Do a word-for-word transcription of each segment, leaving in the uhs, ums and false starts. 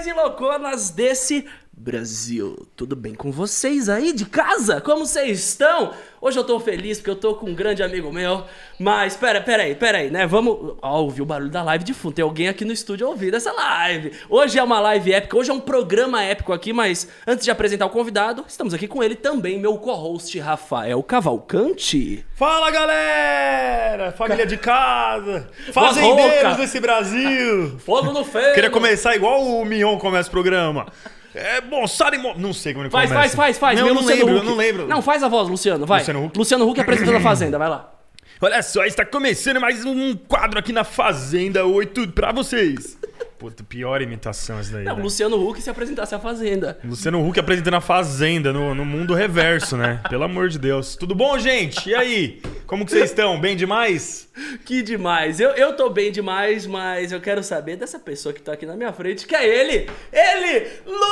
e louconas desse Brasil. Tudo bem com vocês aí de casa? Como vocês estão? Hoje eu tô feliz porque eu tô com um grande amigo meu. Mas pera, pera aí, pera aí, né? Vamos... Ó, ouvi o barulho da live de fundo. Tem alguém aqui no estúdio ouvindo essa live. Hoje é uma live épica, hoje é um programa épico aqui, mas antes de apresentar o convidado, estamos aqui com ele também, meu co-host Rafael Cavalcante. Fala, galera! Família de casa! Fazendeiros desse Brasil! Fogo no feio! Queria começar igual o Mion começa o programa. É bom, Sara Mo... Não sei como ele faz, começa. Faz, faz, faz. Não, Meu não Luciano lembro, Huck. eu não lembro. Não, faz a voz, Luciano, vai. Luciano Huck. Luciano Huck apresentando a Fazenda, vai lá. Olha só, está começando mais um quadro aqui na Fazenda oito pra vocês. Puta, pior imitação essa daí. Não, né? Luciano Huck se apresentasse a Fazenda. Luciano Huck apresentando a Fazenda no, no mundo reverso, né? Pelo amor de Deus. Tudo bom, gente? E aí? Como que vocês estão? Bem demais? Que demais. Eu, eu tô bem demais, mas eu quero saber dessa pessoa que tá aqui na minha frente, que é ele! Ele!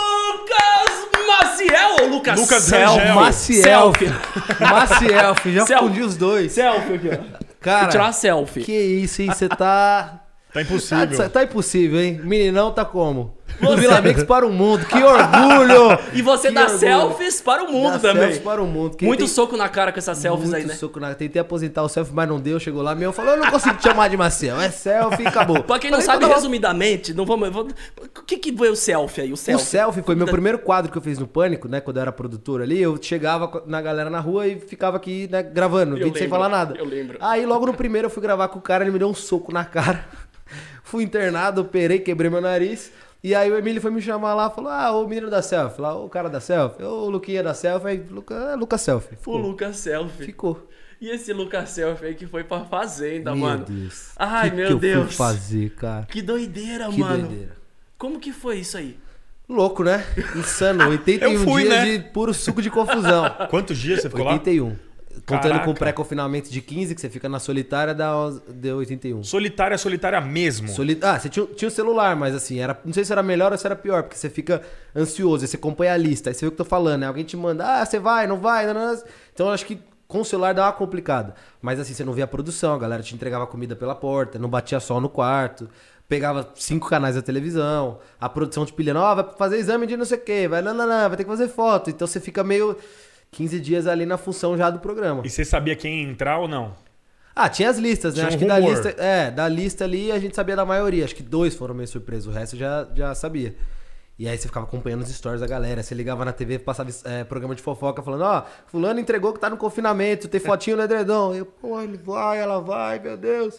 Lucas Maciel! Ou Lucas Lucas Self. Rangel. Maciel. Selfie. Maciel, já Selfie. fundi os dois. Selfie aqui, ó. Cara, Vou tirar uma selfie. que isso, hein? Você tá... Tá impossível. Tá, tá impossível, hein? Meninão tá como? Do Vila Mix para o mundo. Que orgulho! E você Que dá orgulho. selfies para o mundo Dá também. selfies para o mundo. Quem Muito tem... soco na cara com essas selfies Muito aí, né? soco na... Tentei aposentar o selfie, mas não deu. Chegou lá, meu falou, eu não consigo te chamar de Maciel. É selfie e acabou. Pra quem não Falei, sabe, tá bom. resumidamente, não vamos... vamos- O que que foi o selfie aí? O O selfie? selfie foi meu primeiro quadro que eu fiz no Pânico, né? Quando eu era produtor ali, eu chegava na galera na rua e ficava aqui, né, gravando, Eu vídeo sem lembro, falar nada. eu lembro. Aí logo no primeiro eu fui gravar com o cara, ele me deu um soco na cara. Fui internado, operei, quebrei meu nariz. E aí o Emílio foi me chamar lá, falou, ah, o menino da selfie, lá, o cara da selfie, o Luquinha da selfie, aí, Luca, ah, Lucas Selfie. O Ficou. Lucas Selfie. Ficou. E esse Lucas Selfie aí que foi pra Fazenda, Meu mano. Deus. Ai, que meu que eu Deus. fui fazer, cara? Que doideira, Que mano. doideira. Como que foi isso aí? Louco, né? Insano. oitenta e um Eu fui, dias né? de puro suco de confusão. Quantos dias você ficou lá? oitenta e um. Contando Caraca. com o pré-confinamento de quinze, que você fica na solitária, dá, uns- deu oitenta e um. Solitária, solitária mesmo. Soli- Ah, você tinha, tinha o celular, mas assim, era, não sei se era melhor ou se era pior, porque você fica ansioso, aí você acompanha a lista, aí você vê o que eu tô falando, né? Alguém te manda, ah, você vai, não vai, não, não. Então eu acho que com o celular dá uma complicada. Mas assim, você não via a produção, a galera te entregava comida pela porta, não batia sol no quarto, pegava cinco canais da televisão, a produção te pilhando, ó, vai fazer exame de não sei o quê, vai, não, não, não, vai ter que fazer foto. Então você fica meio quinze dias ali na função já do programa. E você sabia quem ia entrar ou não? Ah, tinha as listas, né? Tinha Acho um que da rumor. lista, é, da lista ali a gente sabia da maioria. Acho que dois foram meio surpresos, o resto já, já sabia. E aí você ficava acompanhando os stories da galera. Você ligava na T V, passava é, programa de fofoca falando, ó, fulano entregou que tá no confinamento, tem fotinho no edredom. Eu, pô, ele vai, ela vai, meu Deus.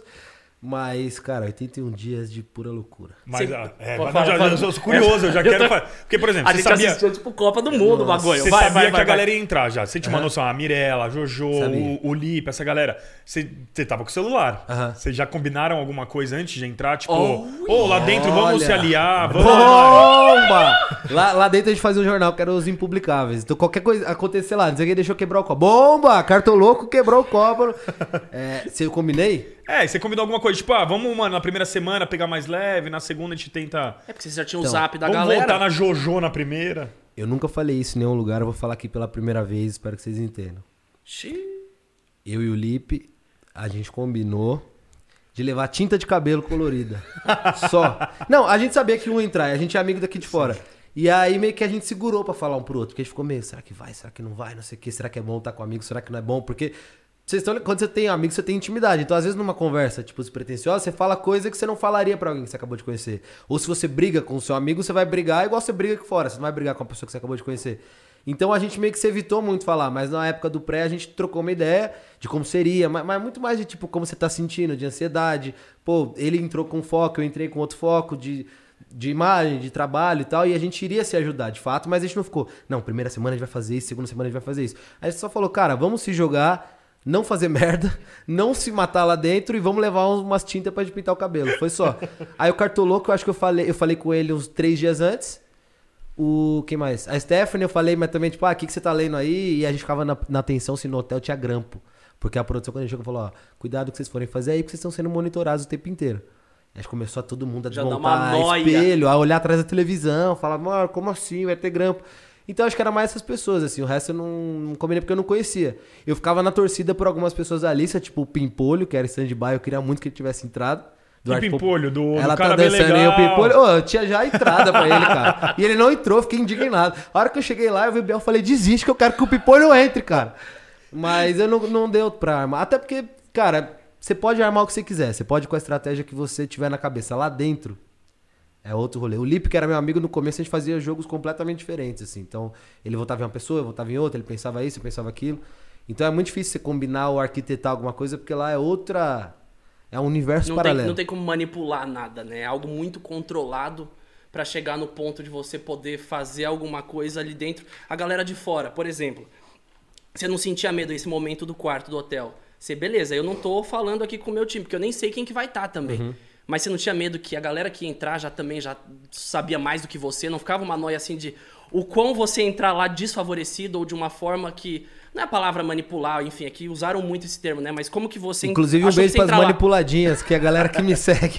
Mas, cara, oitenta e um dias de pura loucura. Mas, Sim. ah, é, Pode mas falar, não, fala. já, eu sou curioso, eu já Eu quero tô- falar. Porque, por exemplo, A você gente sabia, assistiu, tipo, Copa do Mundo, o bagulho. você Vai, sabia vai, que vai, a galera vai. ia entrar já. Você tinha uma noção, a Mirella, a Jojo, Sabia. o, o Lipe, essa galera. Você, você tava com o celular. Aham. Vocês já combinaram alguma coisa antes de entrar? Tipo, Oh, ô, lá dentro vamos olha. se aliar, vamos... Bomba! Lá, lá dentro a gente fazia um jornal que era os impublicáveis. Então qualquer coisa acontecer lá, não sei quem deixou quebrar o copo. Bomba! Cartoloco quebrou o copo. É, se eu combinei? É, e você combinou alguma coisa, tipo, ah, vamos, mano, na primeira semana pegar mais leve, na segunda a gente tenta... É porque você já tinha o Então, zap da vamos galera. voltar na Jojo na primeira. Eu nunca falei isso em nenhum lugar, eu vou falar aqui pela primeira vez, espero que vocês entendam. Xiii. Eu e o Lipe, a gente combinou de levar tinta de cabelo colorida. Só. Não, a gente sabia que um ia entrar, a gente é amigo daqui de fora. E aí meio que a gente segurou pra falar um pro outro, porque a gente ficou meio, será que vai, será que não vai, não sei o que, será que é bom estar com amigo, será que não é bom? Porque vocês estão, quando você tem amigo, você tem intimidade. Então às vezes numa conversa, tipo, despretensiosa, você fala coisa que você não falaria pra alguém que você acabou de conhecer. Ou se você briga com o seu amigo, você vai brigar igual você briga aqui fora, você não vai brigar com a pessoa que você acabou de conhecer. Então a gente meio que se evitou muito falar, mas na época do pré a gente trocou uma ideia de como seria, mas, mas muito mais de tipo como você tá sentindo, de ansiedade. Pô, ele entrou com foco, eu entrei com outro foco de, de imagem, de trabalho e tal, e a gente iria se ajudar de fato, mas a gente não ficou, não, primeira semana a gente vai fazer isso, segunda semana a gente vai fazer isso. Aí a gente só falou, cara, vamos se jogar, não fazer merda, não se matar lá dentro e vamos levar uns- umas tintas pra gente pintar o cabelo. Foi só. Aí o Cartoloco, eu acho que eu falei, eu falei com ele uns três dias antes. O... Quem mais? A Stephanie eu falei, mas também, tipo, ah, o que, que você tá lendo aí? E a gente ficava na, na atenção se no hotel tinha grampo. Porque a produção, quando a gente chegou, falou, ó, cuidado que vocês forem fazer aí, porque vocês estão sendo monitorados o tempo inteiro. Aí a gente começou a todo mundo a Já dá desmontar uma nóia. espelho, a olhar atrás da televisão, falar, mano, como assim? Vai ter grampo. Então acho que era mais essas pessoas, assim. O resto eu não, não combinei porque eu não conhecia. Eu ficava na torcida por algumas pessoas da lista, tipo o Pimpolho, que era stand-by, eu queria muito que ele tivesse entrado. do Que pimpolho, do, do ela cara tá bem dançando legal. aí, o pimpolho. Ô, eu tinha já a entrada pra ele, cara. E ele não entrou, fiquei indignado. A hora que eu cheguei lá, eu vi o Biel, falei, desiste que eu quero que o pimpolho entre, cara. Mas eu não, não deu pra armar. Até porque, cara, você pode armar o que você quiser. Você pode ir com a estratégia que você tiver na cabeça. Lá dentro é outro rolê. O Lipe, que era meu amigo, no começo a gente fazia jogos completamente diferentes, assim. Então, ele votava em uma pessoa, eu votava em outra, ele pensava isso, eu pensava aquilo. Então é muito difícil você combinar ou arquitetar alguma coisa, porque lá é outra... É um universo não paralelo. Tem, não tem como manipular nada, né? É algo muito controlado pra chegar no ponto de você poder fazer alguma coisa ali dentro. A galera de fora, por exemplo, você não sentia medo nesse momento do quarto do hotel? Você, beleza, eu não tô falando aqui com o meu time, porque eu nem sei quem que vai estar também. Uhum. Mas você não tinha medo que a galera que ia entrar já também já sabia mais do que você? Não ficava uma noia assim de o quão você entrar lá desfavorecido ou de uma forma que... Não é a palavra manipular, enfim, aqui usaram muito esse termo, né? Mas como que você... Inclusive um beijo pras manipuladinhas, que é a galera que me segue.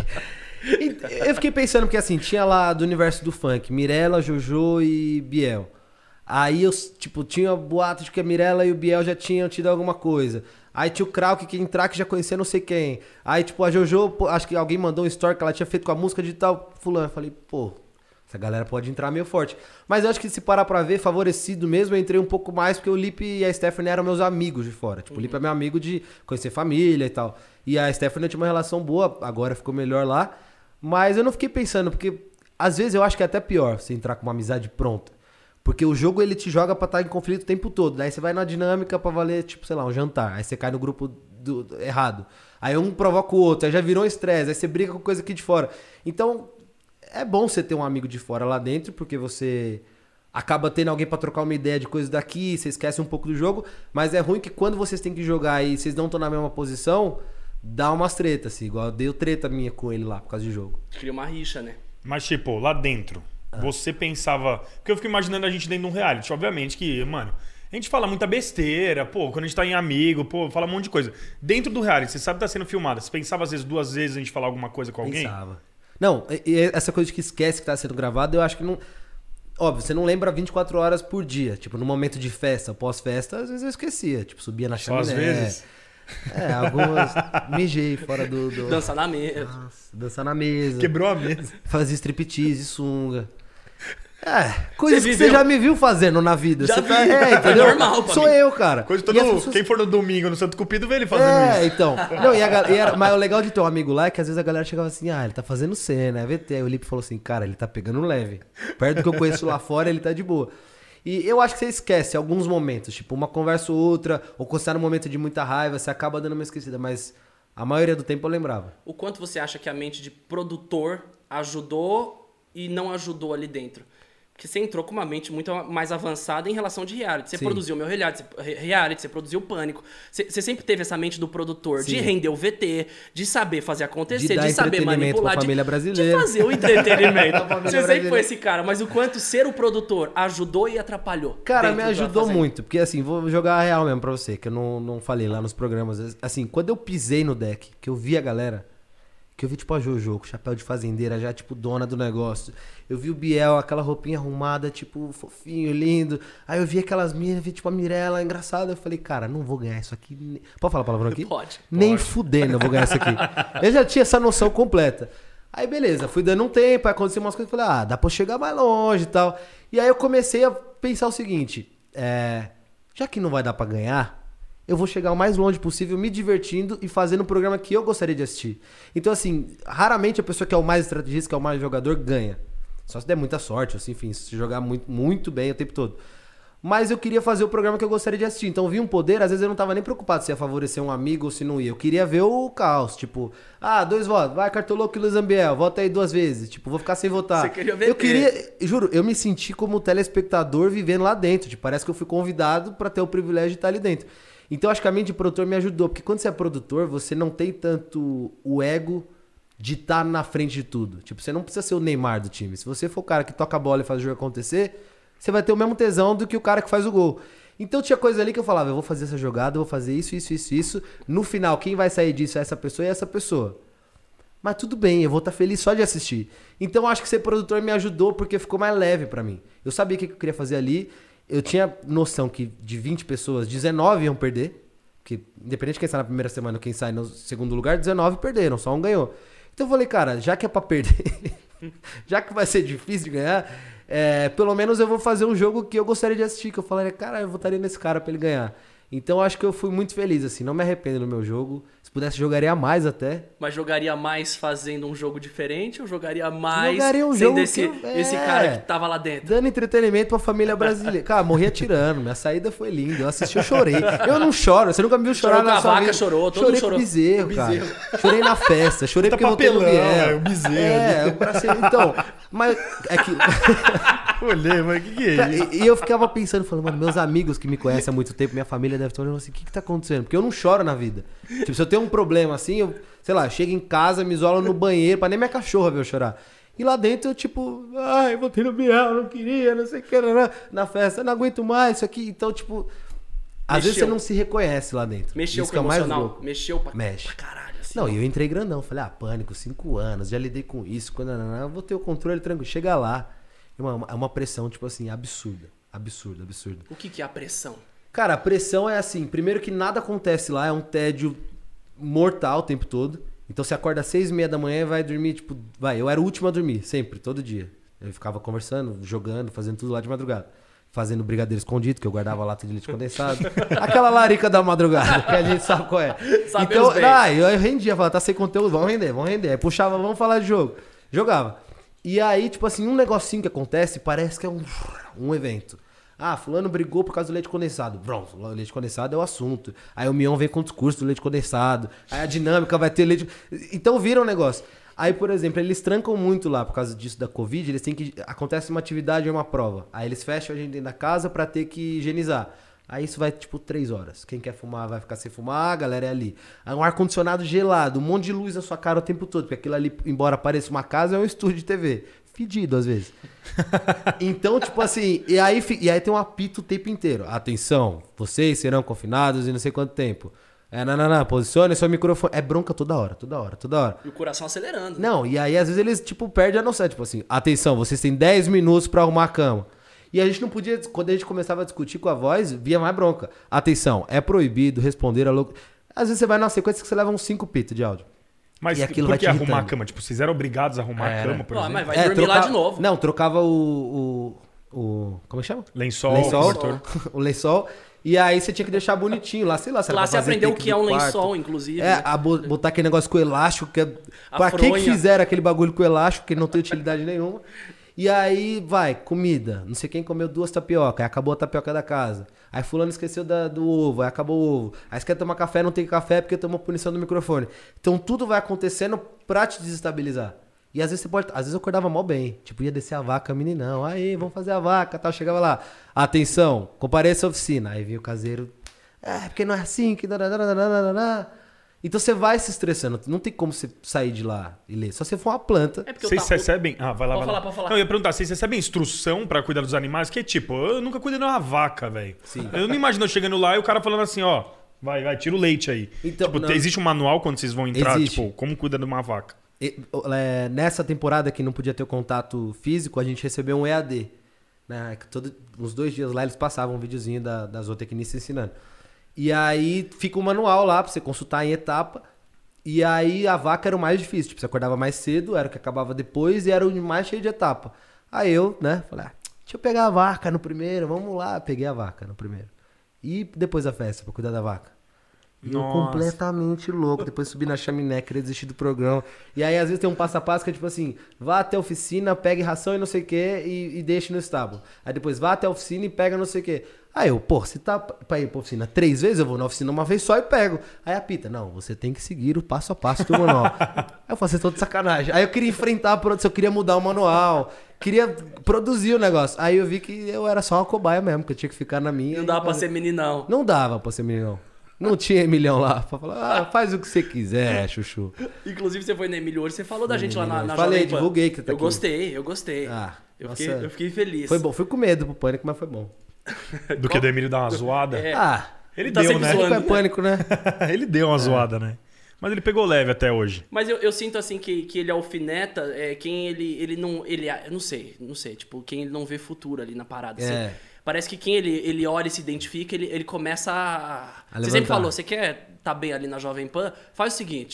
Eu fiquei pensando, porque assim, tinha lá do universo do funk, Mirella, Jojo e Biel. Aí eu, tipo, tinha boato de que a Mirella e o Biel já tinham tido alguma coisa. Aí tinha o Krauk que ia entrar, que já conhecia não sei quem. Aí, tipo, a Jojo, acho que alguém mandou um story que ela tinha feito com a música de tal fulano. Eu falei, pô... Essa galera pode entrar meio forte. Mas eu acho que se parar pra ver, favorecido mesmo, eu entrei um pouco mais porque o Lipe e a Stephanie eram meus amigos de fora. Tipo, uhum. O Lipe é meu amigo de conhecer família e tal. E a Stephanie tinha uma relação boa, agora ficou melhor lá. Mas eu não fiquei pensando, porque às vezes eu acho que é até pior você entrar com uma amizade pronta. Porque o jogo ele te joga pra estar em conflito o tempo todo. Daí você vai na dinâmica pra valer, tipo, sei lá, um jantar. Aí você cai no grupo do, do, errado. Aí um provoca o outro, aí já virou um estresse. Aí você briga com coisa aqui de fora. Então... É bom você ter um amigo de fora lá dentro, porque você acaba tendo alguém pra trocar uma ideia de coisas daqui, você esquece um pouco do jogo, mas é ruim que quando vocês têm que jogar e vocês não estão na mesma posição, dá umas tretas, assim, igual deu treta minha com ele lá por causa de jogo. Cria uma rixa, né? Mas, tipo, lá dentro, ah. você pensava... Porque eu fico imaginando a gente dentro de um reality, obviamente que, mano... A gente fala muita besteira, pô, quando a gente tá em amigo, pô, fala um monte de coisa. Dentro do reality, você sabe que tá sendo filmado, você pensava às vezes duas vezes a gente falar alguma coisa com alguém? Pensava. Não, essa coisa de que esquece que tá sendo gravado, eu acho que não... Óbvio, você não lembra vinte e quatro horas por dia. Tipo, no momento de festa, pós-festa, às vezes eu esquecia. Tipo, subia na chaminé. Só às vezes? É, algumas... Mijei fora do... do... Dançar na mesa. Nossa, dançar na mesa. Quebrou a mesa. Fazia striptease, sunga. É, coisas você que você já me viu fazendo na vida. Já você vi. Tá... É, entendeu? É normal pra Sou mim. eu, cara. Coisa todo... pessoas... Quem for no domingo no Santo Cupido vê ele fazendo é, isso. então. Não, e a gal... e era... Mas o legal de ter um amigo lá é que às vezes a galera chegava assim, ah, ele tá fazendo cena, é V T. Aí o Lipe falou assim, cara, ele tá pegando leve. Perto do que eu conheço lá fora, ele tá de boa. E eu acho que você esquece alguns momentos, tipo uma conversa ou outra, ou quando você tá num momento de muita raiva, você acaba dando uma esquecida, mas a maioria do tempo eu lembrava. O quanto você acha que a mente de produtor ajudou e não ajudou ali dentro? Porque você entrou com uma mente muito mais avançada em relação de reality. Você Sim. produziu o meu reality, reality, você produziu o Pânico. Você, você sempre teve essa mente do produtor Sim. de render o V T, de saber fazer acontecer, de, de saber manipular, pra família brasileira. de fazer o entretenimento. Você sempre foi esse cara, mas o quanto ser o produtor ajudou e atrapalhou? Cara, me ajudou muito, porque assim, vou jogar a real mesmo pra você, que eu não, não falei lá nos programas. Assim, quando eu pisei no deck, que eu vi a galera... Que eu vi, tipo, a Jojo, com chapéu de fazendeira, já, tipo, dona do negócio. Eu vi o Biel, aquela roupinha arrumada, tipo, fofinho, lindo. Aí eu vi aquelas minas, vi, tipo, a Mirella, engraçada. Eu falei, cara, não vou ganhar isso aqui. Pode falar palavrão aqui? Pode. Nem pode. fudendo eu vou ganhar isso aqui. Eu já tinha essa noção completa. Aí, beleza, fui dando um tempo, aí aconteceu umas coisas. Falei, ah, dá pra eu chegar mais longe e tal. E aí eu comecei a pensar o seguinte, é... Já que não vai dar pra ganhar... eu vou chegar o mais longe possível me divertindo e fazendo o programa que eu gostaria de assistir. Então, assim, raramente a pessoa que é o mais estrategista, que é o mais jogador, ganha. Só se der muita sorte, assim, enfim, se jogar muito, muito bem o tempo todo. Mas eu queria fazer o programa que eu gostaria de assistir. Então, vi um poder, às vezes eu não tava nem preocupado se ia favorecer um amigo ou se não ia. Eu queria ver o caos, tipo, ah, dois votos, vai, Cartoloco e Luiz Ambiel, vota aí duas vezes. Tipo, vou ficar sem votar. Você queria ver? Eu queria, juro, eu me senti como telespectador vivendo lá dentro. Tipo, parece que eu fui convidado pra ter o privilégio de estar ali dentro. Então, acho que a mente de produtor me ajudou, porque quando você é produtor, você não tem tanto o ego de estar na frente de tudo. Tipo, você não precisa ser o Neymar do time. Se você for o cara que toca a bola e faz o jogo acontecer, você vai ter o mesmo tesão do que o cara que faz o gol. Então, tinha coisa ali que eu falava, eu vou fazer essa jogada, eu vou fazer isso, isso, isso, isso. No final, quem vai sair disso é essa pessoa e essa pessoa. Mas tudo bem, eu vou estar feliz só de assistir. Então, acho que ser produtor me ajudou porque ficou mais leve pra mim. Eu sabia o que eu queria fazer ali. Eu tinha noção que de vinte pessoas, dezenove iam perder. Porque independente de quem sai na primeira semana ou quem sai no segundo lugar, dezenove perderam, só um ganhou. Então eu falei, cara, já que é pra perder, já que vai ser difícil de ganhar, é, pelo menos eu vou fazer um jogo que eu gostaria de assistir, que eu falaria, cara, eu votaria nesse cara pra ele ganhar. Então eu acho que eu fui muito feliz, assim, não me arrependo do meu jogo. Se pudesse, jogaria mais até. Mas jogaria mais fazendo um jogo diferente ou jogaria mais Jogaria um sendo jogo esse, que eu- é. esse cara que tava lá dentro? Dando entretenimento pra família brasileira. Cara, morria tirando. Minha saída foi linda. Eu assisti, eu chorei. Eu não choro. Você nunca me viu chorar Chorou com na a sua vaca, vida. chorou, todo Chorei mundo com o chorou. bezerro, O cara. bezerro. Chorei na festa. Chorei Puta porque voltei no papelão, Biel. velho, o bezerro É, ali. eu passei... Então, mas é que... Olhei, mas o que, que é Cara, isso? E, e eu ficava pensando, falando, mano, meus amigos que me conhecem há muito tempo, minha família deve estar olhando assim, o que que tá acontecendo? Porque eu não choro na vida. Tipo, se eu tenho um problema assim, eu, sei lá, chego em casa, me isolo no banheiro, pra nem minha cachorra ver eu chorar. E lá dentro eu, tipo, ai, eu voltei no Biel, não queria, não sei o que, na, na festa, eu não aguento mais isso aqui. Então, tipo, às vezes você Mexeu. não se reconhece lá dentro. Mexeu Isso com que o é mais emocional? louco. Mexeu pra, Mexe. pra caralho, assim. Não, e eu entrei grandão. Falei, ah, pânico, cinco anos, já lidei com isso. Quando eu vou ter o controle tranquilo. Chega lá, é uma, é uma pressão, tipo assim, absurda. Absurda, absurda. O que que é a pressão? Cara, a pressão é assim, primeiro que nada acontece lá, é um tédio mortal o tempo todo. Então você acorda às seis e meia da manhã e vai dormir, tipo, vai, eu era o último a dormir, sempre, todo dia. Eu ficava conversando, jogando, fazendo tudo lá de madrugada. Fazendo brigadeiro escondido, que eu guardava lata de leite condensado. Aquela larica da madrugada, que a gente sabe qual é. Sabemos Então, bem. ah, eu rendia, falava, tá sem conteúdo, vamos render, vamos render. Aí puxava, vamos falar de jogo. Jogava. E aí, tipo assim, um negocinho que acontece, parece que é um, um evento. Ah, fulano brigou por causa do leite condensado. Pronto, o leite condensado é o assunto. Aí o Mion vem com o discurso do leite condensado. Aí a dinâmica vai ter leite... Então vira um negócio. Aí, por exemplo, eles trancam muito lá por causa disso da Covid. Eles têm que... Acontece uma atividade ou uma prova. Aí eles fecham a gente dentro da casa pra ter que higienizar. Aí isso vai, tipo, três horas. Quem quer fumar vai ficar sem fumar, a galera é ali. Aí um ar-condicionado gelado, um monte de luz na sua cara o tempo todo. Porque aquilo ali, embora pareça uma casa, é um estúdio de T V. Fedido, às vezes. Então, tipo assim, e aí, fi- e aí tem um apito o tempo inteiro. Atenção, vocês serão confinados em não sei quanto tempo. É, não, não, não, posicione seu microfone. É bronca toda hora, toda hora, toda hora. E o coração acelerando. Não, e aí às vezes eles, tipo, perdem a noção. Tipo assim, atenção, vocês têm dez minutos pra arrumar a cama. E a gente não podia, quando a gente começava a discutir com a voz, via mais bronca. Atenção, é proibido responder a louco. Às vezes você vai numa sequência que você leva uns cinco pitos de áudio. Mas E aquilo por vai que te arrumar a irritando. cama? Tipo, vocês eram obrigados a arrumar Era. a cama, por Pô, exemplo? mas vai dormir lá troca- de novo. Não, trocava o, o, o... Como é que chama? Lençol, lençol, cobertor. o lençol. E aí você tinha que deixar bonitinho lá, sei lá. se era Lá pra você fazer aprendeu o take que é do um quarto. lençol, inclusive. É, né? a bo- botar aquele negócio com elástico, que é... A Pra que que fronha. fizeram aquele bagulho com elástico, que não tem utilidade nenhuma. E aí, vai, comida. Não sei quem comeu duas tapioca, aí acabou a tapioca da casa. Aí fulano esqueceu da- do ovo, aí acabou o ovo. Aí você quer tomar café, não tem café porque tomou punição do microfone. Então tudo vai acontecendo pra te desestabilizar. E às vezes você pode. Às vezes eu acordava mal bem. Tipo, ia descer a vaca, meninão. Aí, vamos fazer a vaca, tal. Chegava lá. Atenção, compareça à oficina. Aí vinha o caseiro. É, porque não é assim, que. dadadadadadadadá." Então você vai se estressando. Não tem como você sair de lá e ler. Só se for uma planta. É porque Vocês eu tava- recebem... Ah, vai lá, Pode vai lá. falar, pode falar. Não, eu ia perguntar, vocês recebem instrução pra cuidar dos animais? Que tipo, eu nunca cuidei de uma vaca, velho. Sim. Eu não imagino eu chegando lá e o cara falando assim, ó, vai, vai, tira o leite aí. Então, tipo, não. existe um manual quando vocês vão entrar, Existe. tipo, como cuida de uma vaca? E, é, nessa temporada que não podia ter o contato físico, a gente recebeu um E A D. Né? Que todo, uns dois dias lá eles passavam um videozinho da, da zootecnista ensinando. E aí fica um manual lá pra você consultar em etapa. E aí a vaca era o mais difícil. Tipo, você acordava mais cedo, era o que acabava depois e era o mais cheio de etapa. Aí eu, né, falei, ah, deixa eu pegar a vaca no primeiro, vamos lá. Peguei a vaca no primeiro. E depois a festa pra cuidar da vaca. E eu Nossa. completamente louco. Depois subi na chaminé, queria desistir do programa. E aí, às vezes, tem um passo a passo que é tipo assim: vá até a oficina, pegue ração e não sei o que e, e deixe no estábulo. Aí depois vá até a oficina e pega não sei o que. Aí eu, pô, se tá pra ir pra oficina três vezes, eu vou na oficina uma vez só e pego. Aí a Pita, não, você tem que seguir o passo a passo do manual. Aí eu falei, vocês estão de sacanagem. Aí eu queria enfrentar a produção, eu queria mudar o manual, queria produzir o negócio. Aí eu vi que eu era só uma cobaia mesmo, que eu tinha que ficar na minha. Não e dava pra fazer. ser meninão. Não dava pra ser meninão. Não tinha Emilhão lá pra falar, ah, faz o que você quiser, chuchu. Inclusive, você foi no Emílio hoje, você falou da gente lá na, na Falei, Jovem Pan. divulguei que você tá Eu aqui. gostei, eu gostei. Ah, eu, nossa. fiquei, eu fiquei feliz. Foi bom, fui com medo pro pânico, mas foi bom. Do que do Emílio dar uma zoada? É. Ah, Ele Tá deu, sempre né? zoando. é pânico, né? Ele deu uma zoada, né? Mas ele pegou leve até hoje. Mas eu, eu sinto assim que, que ele alfineta é, quem ele, ele não. Ele, eu não sei, não sei, tipo, quem ele não vê futuro ali na parada. assim. É. Parece que quem ele, ele olha e se identifica, ele, ele começa a. A Você sempre levantar. falou, você quer tá bem ali na Jovem Pan? Faz o seguinte.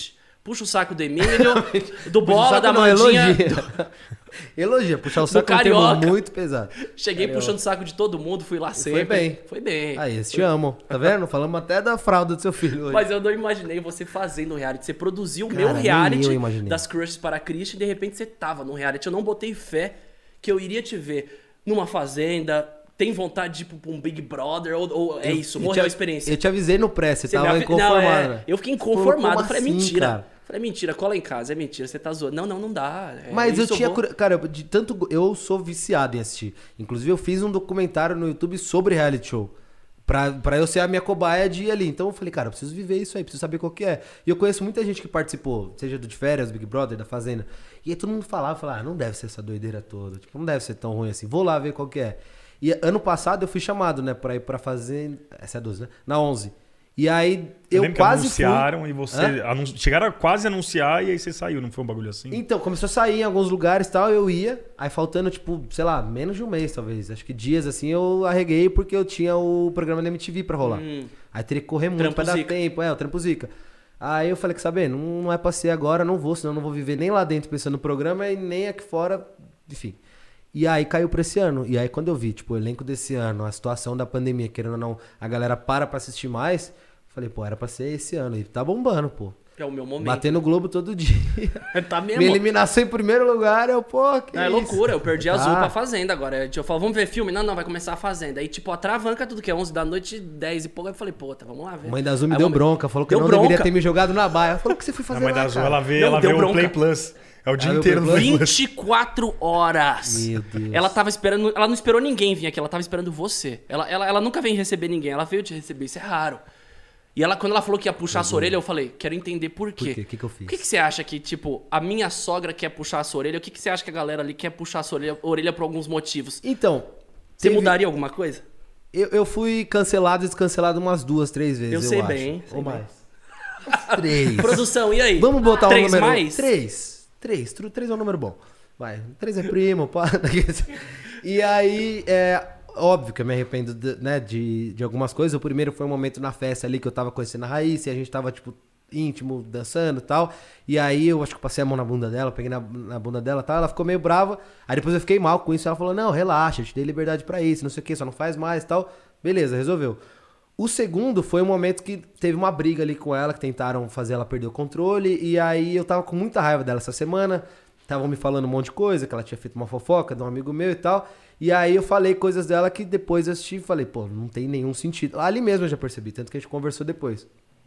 puxa o saco do Emílio, do Puxa o Bola, saco da não, Mandinha. Elogia. Elogia, puxar o saco é um Carioca. termo muito pesado. Cheguei Carioca. puxando o saco de todo mundo, fui lá sempre. bem. Foi bem. Aí, eles te amam, tá vendo? Falamos até da fralda do seu filho hoje. Mas eu não imaginei você fazendo um reality. Você produziu o Cara, meu nem reality eu imaginei. das Crushes para Cristo e de repente você tava no reality. Eu não botei fé que eu iria te ver numa fazenda. Tem vontade de ir pra um Big Brother? Ou, ou é isso? Eu Morreu te- a experiência? Eu te avisei no pré, você Você me tava avi- inconformado. Não, é, né? eu fiquei Falou, inconformado. como Eu falei, é assim, mentira. cara? Falei, é mentira, cola em casa, é mentira, você tá zoando. Não, não, não dá. É Mas eu isso, tinha. vou- curi- Cara, eu- de tanto. go- Eu sou viciado em assistir. Inclusive, eu fiz um documentário no YouTube sobre reality show. Pra, pra eu ser a minha cobaia de ir ali. Então eu falei, cara, eu preciso viver isso aí, preciso saber qual que é. E eu conheço muita gente que participou, seja do de férias, Big Brother, da Fazenda. E aí todo mundo falava, falava, ah, não deve ser essa doideira toda. Tipo, não deve ser tão ruim assim. Vou lá ver qual que é. E ano passado eu fui chamado, né, pra ir pra Fazenda. Essa é a doze, né? Na onze. E aí Eu eu lembro quase que anunciaram fui. e você... Hã? anun- Chegaram a quase anunciar e aí você saiu, não foi um bagulho assim? Então, começou a sair em alguns lugares e tal, eu ia, aí faltando, tipo, sei lá, menos de um mês, talvez. Acho que dias assim eu arreguei porque eu tinha o programa da M T V pra rolar. Hum. Aí teria que correr muito Trampo pra dar zica. tempo, é, o trampo zica. Aí eu falei, que saber, não, não é pra ser agora, não vou, senão eu não vou viver nem lá dentro pensando no programa e nem aqui fora, enfim. E aí caiu pra esse ano. E aí quando eu vi, tipo, o elenco desse ano, a situação da pandemia, querendo ou não, a galera para pra assistir mais, falei, pô, era pra ser esse ano. E tá bombando, pô. É o meu momento. Batendo no Globo todo dia. Tá mesmo. Minha eliminação em primeiro lugar, eu, pô, que É isso? loucura, eu perdi a azul Tá. pra Fazenda agora. Eu falo, vamos ver filme? Não, não, vai começar a Fazenda. Aí, tipo, atravanca tudo que é onze da noite, dez e pouco. Eu falei, pô, tá, vamos lá ver. A mãe da Azul me Aí deu vamos- bronca, falou que Deu eu não bronca. deveria ter me jogado na baia. Falou, o que você foi A fazer mãe lá, da Azul, cara? ela vê, Não, ela deu vê o bronca. Play Plus. É o dia Aí eu inteiro no Play Play Plus. Plus. vinte e quatro horas. Meu Deus. Ela tava esperando. Ela não esperou ninguém vir aqui, ela tava esperando você. Ela, ela, ela nunca vem receber ninguém, ela veio te receber, isso é raro. E ela, quando ela falou que ia puxar a sua orelha, eu falei, quero entender por quê. Por quê? O que que eu fiz? Por que, que você acha que, tipo, a minha sogra quer puxar a sua orelha? O que, que você acha que a galera ali quer puxar a sua orelha, orelha por alguns motivos? Então, Você teve- mudaria alguma coisa? eu, eu fui cancelado e descancelado umas duas, três vezes, Eu eu, sei acho. bem, sei Ou bem. mais. Três. Produção, e aí? Vamos botar um Três número... mais? Três. Três. Tru- Três é um número bom. Vai. Três é primo, pá. E aí, é... Óbvio que eu me arrependo de, né, de, de algumas coisas. O primeiro foi um momento na festa ali que eu tava conhecendo a Raíssa e a gente tava, tipo, íntimo, dançando e tal. E aí eu acho que eu passei a mão na bunda dela, peguei na, na bunda dela e tal. Ela ficou meio brava. Aí depois eu fiquei mal com isso. Ela falou, não, relaxa, eu te dei liberdade pra isso, não sei o que, só não faz mais e tal. Beleza, resolveu. O segundo foi um momento que teve uma briga ali com ela, que tentaram fazer ela perder o controle. E aí eu tava com muita raiva dela essa semana. Estavam me falando um monte de coisa, que ela tinha feito uma fofoca de um amigo meu e tal. E aí eu falei coisas dela que depois eu assisti e falei, pô, não tem nenhum sentido. Ali mesmo eu já percebi, tanto que a gente conversou depois.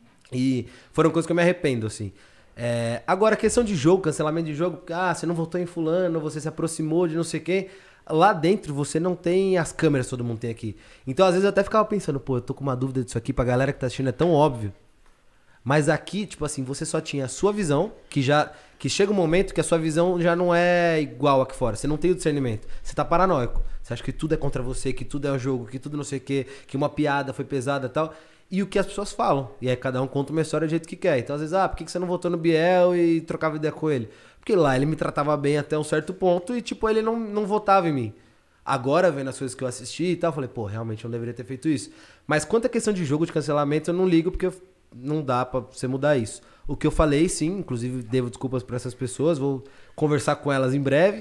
E foram coisas que eu me arrependo, assim. É, agora, questão de jogo, cancelamento de jogo, ah, você não votou em fulano, você se aproximou de não sei quem. Lá dentro você não tem as câmeras que todo mundo tem aqui. Então, às vezes, eu até ficava pensando, pô, eu tô com uma dúvida disso aqui, pra galera que tá assistindo é tão óbvio. Mas aqui, tipo assim, você só tinha a sua visão, que já. Que chega um momento que a sua visão já não é igual aqui fora. Você não tem o discernimento. Você tá paranoico. Você acha que tudo é contra você, que tudo é um jogo, que tudo não sei o quê, que uma piada foi pesada e tal. E o que as pessoas falam. E aí cada um conta uma história do jeito que quer. Então, às vezes, ah, por que você não votou no Biel e trocava ideia com ele? Porque lá ele me tratava bem até um certo ponto e, tipo, ele não, não votava em mim. Agora, vendo as coisas que eu assisti e tal, eu falei, pô, realmente eu não deveria ter feito isso. Mas quanto à questão de jogo, de cancelamento, eu não ligo porque eu- não dá pra você mudar isso. O que eu falei, sim, inclusive devo desculpas pra essas pessoas, vou conversar com elas em breve.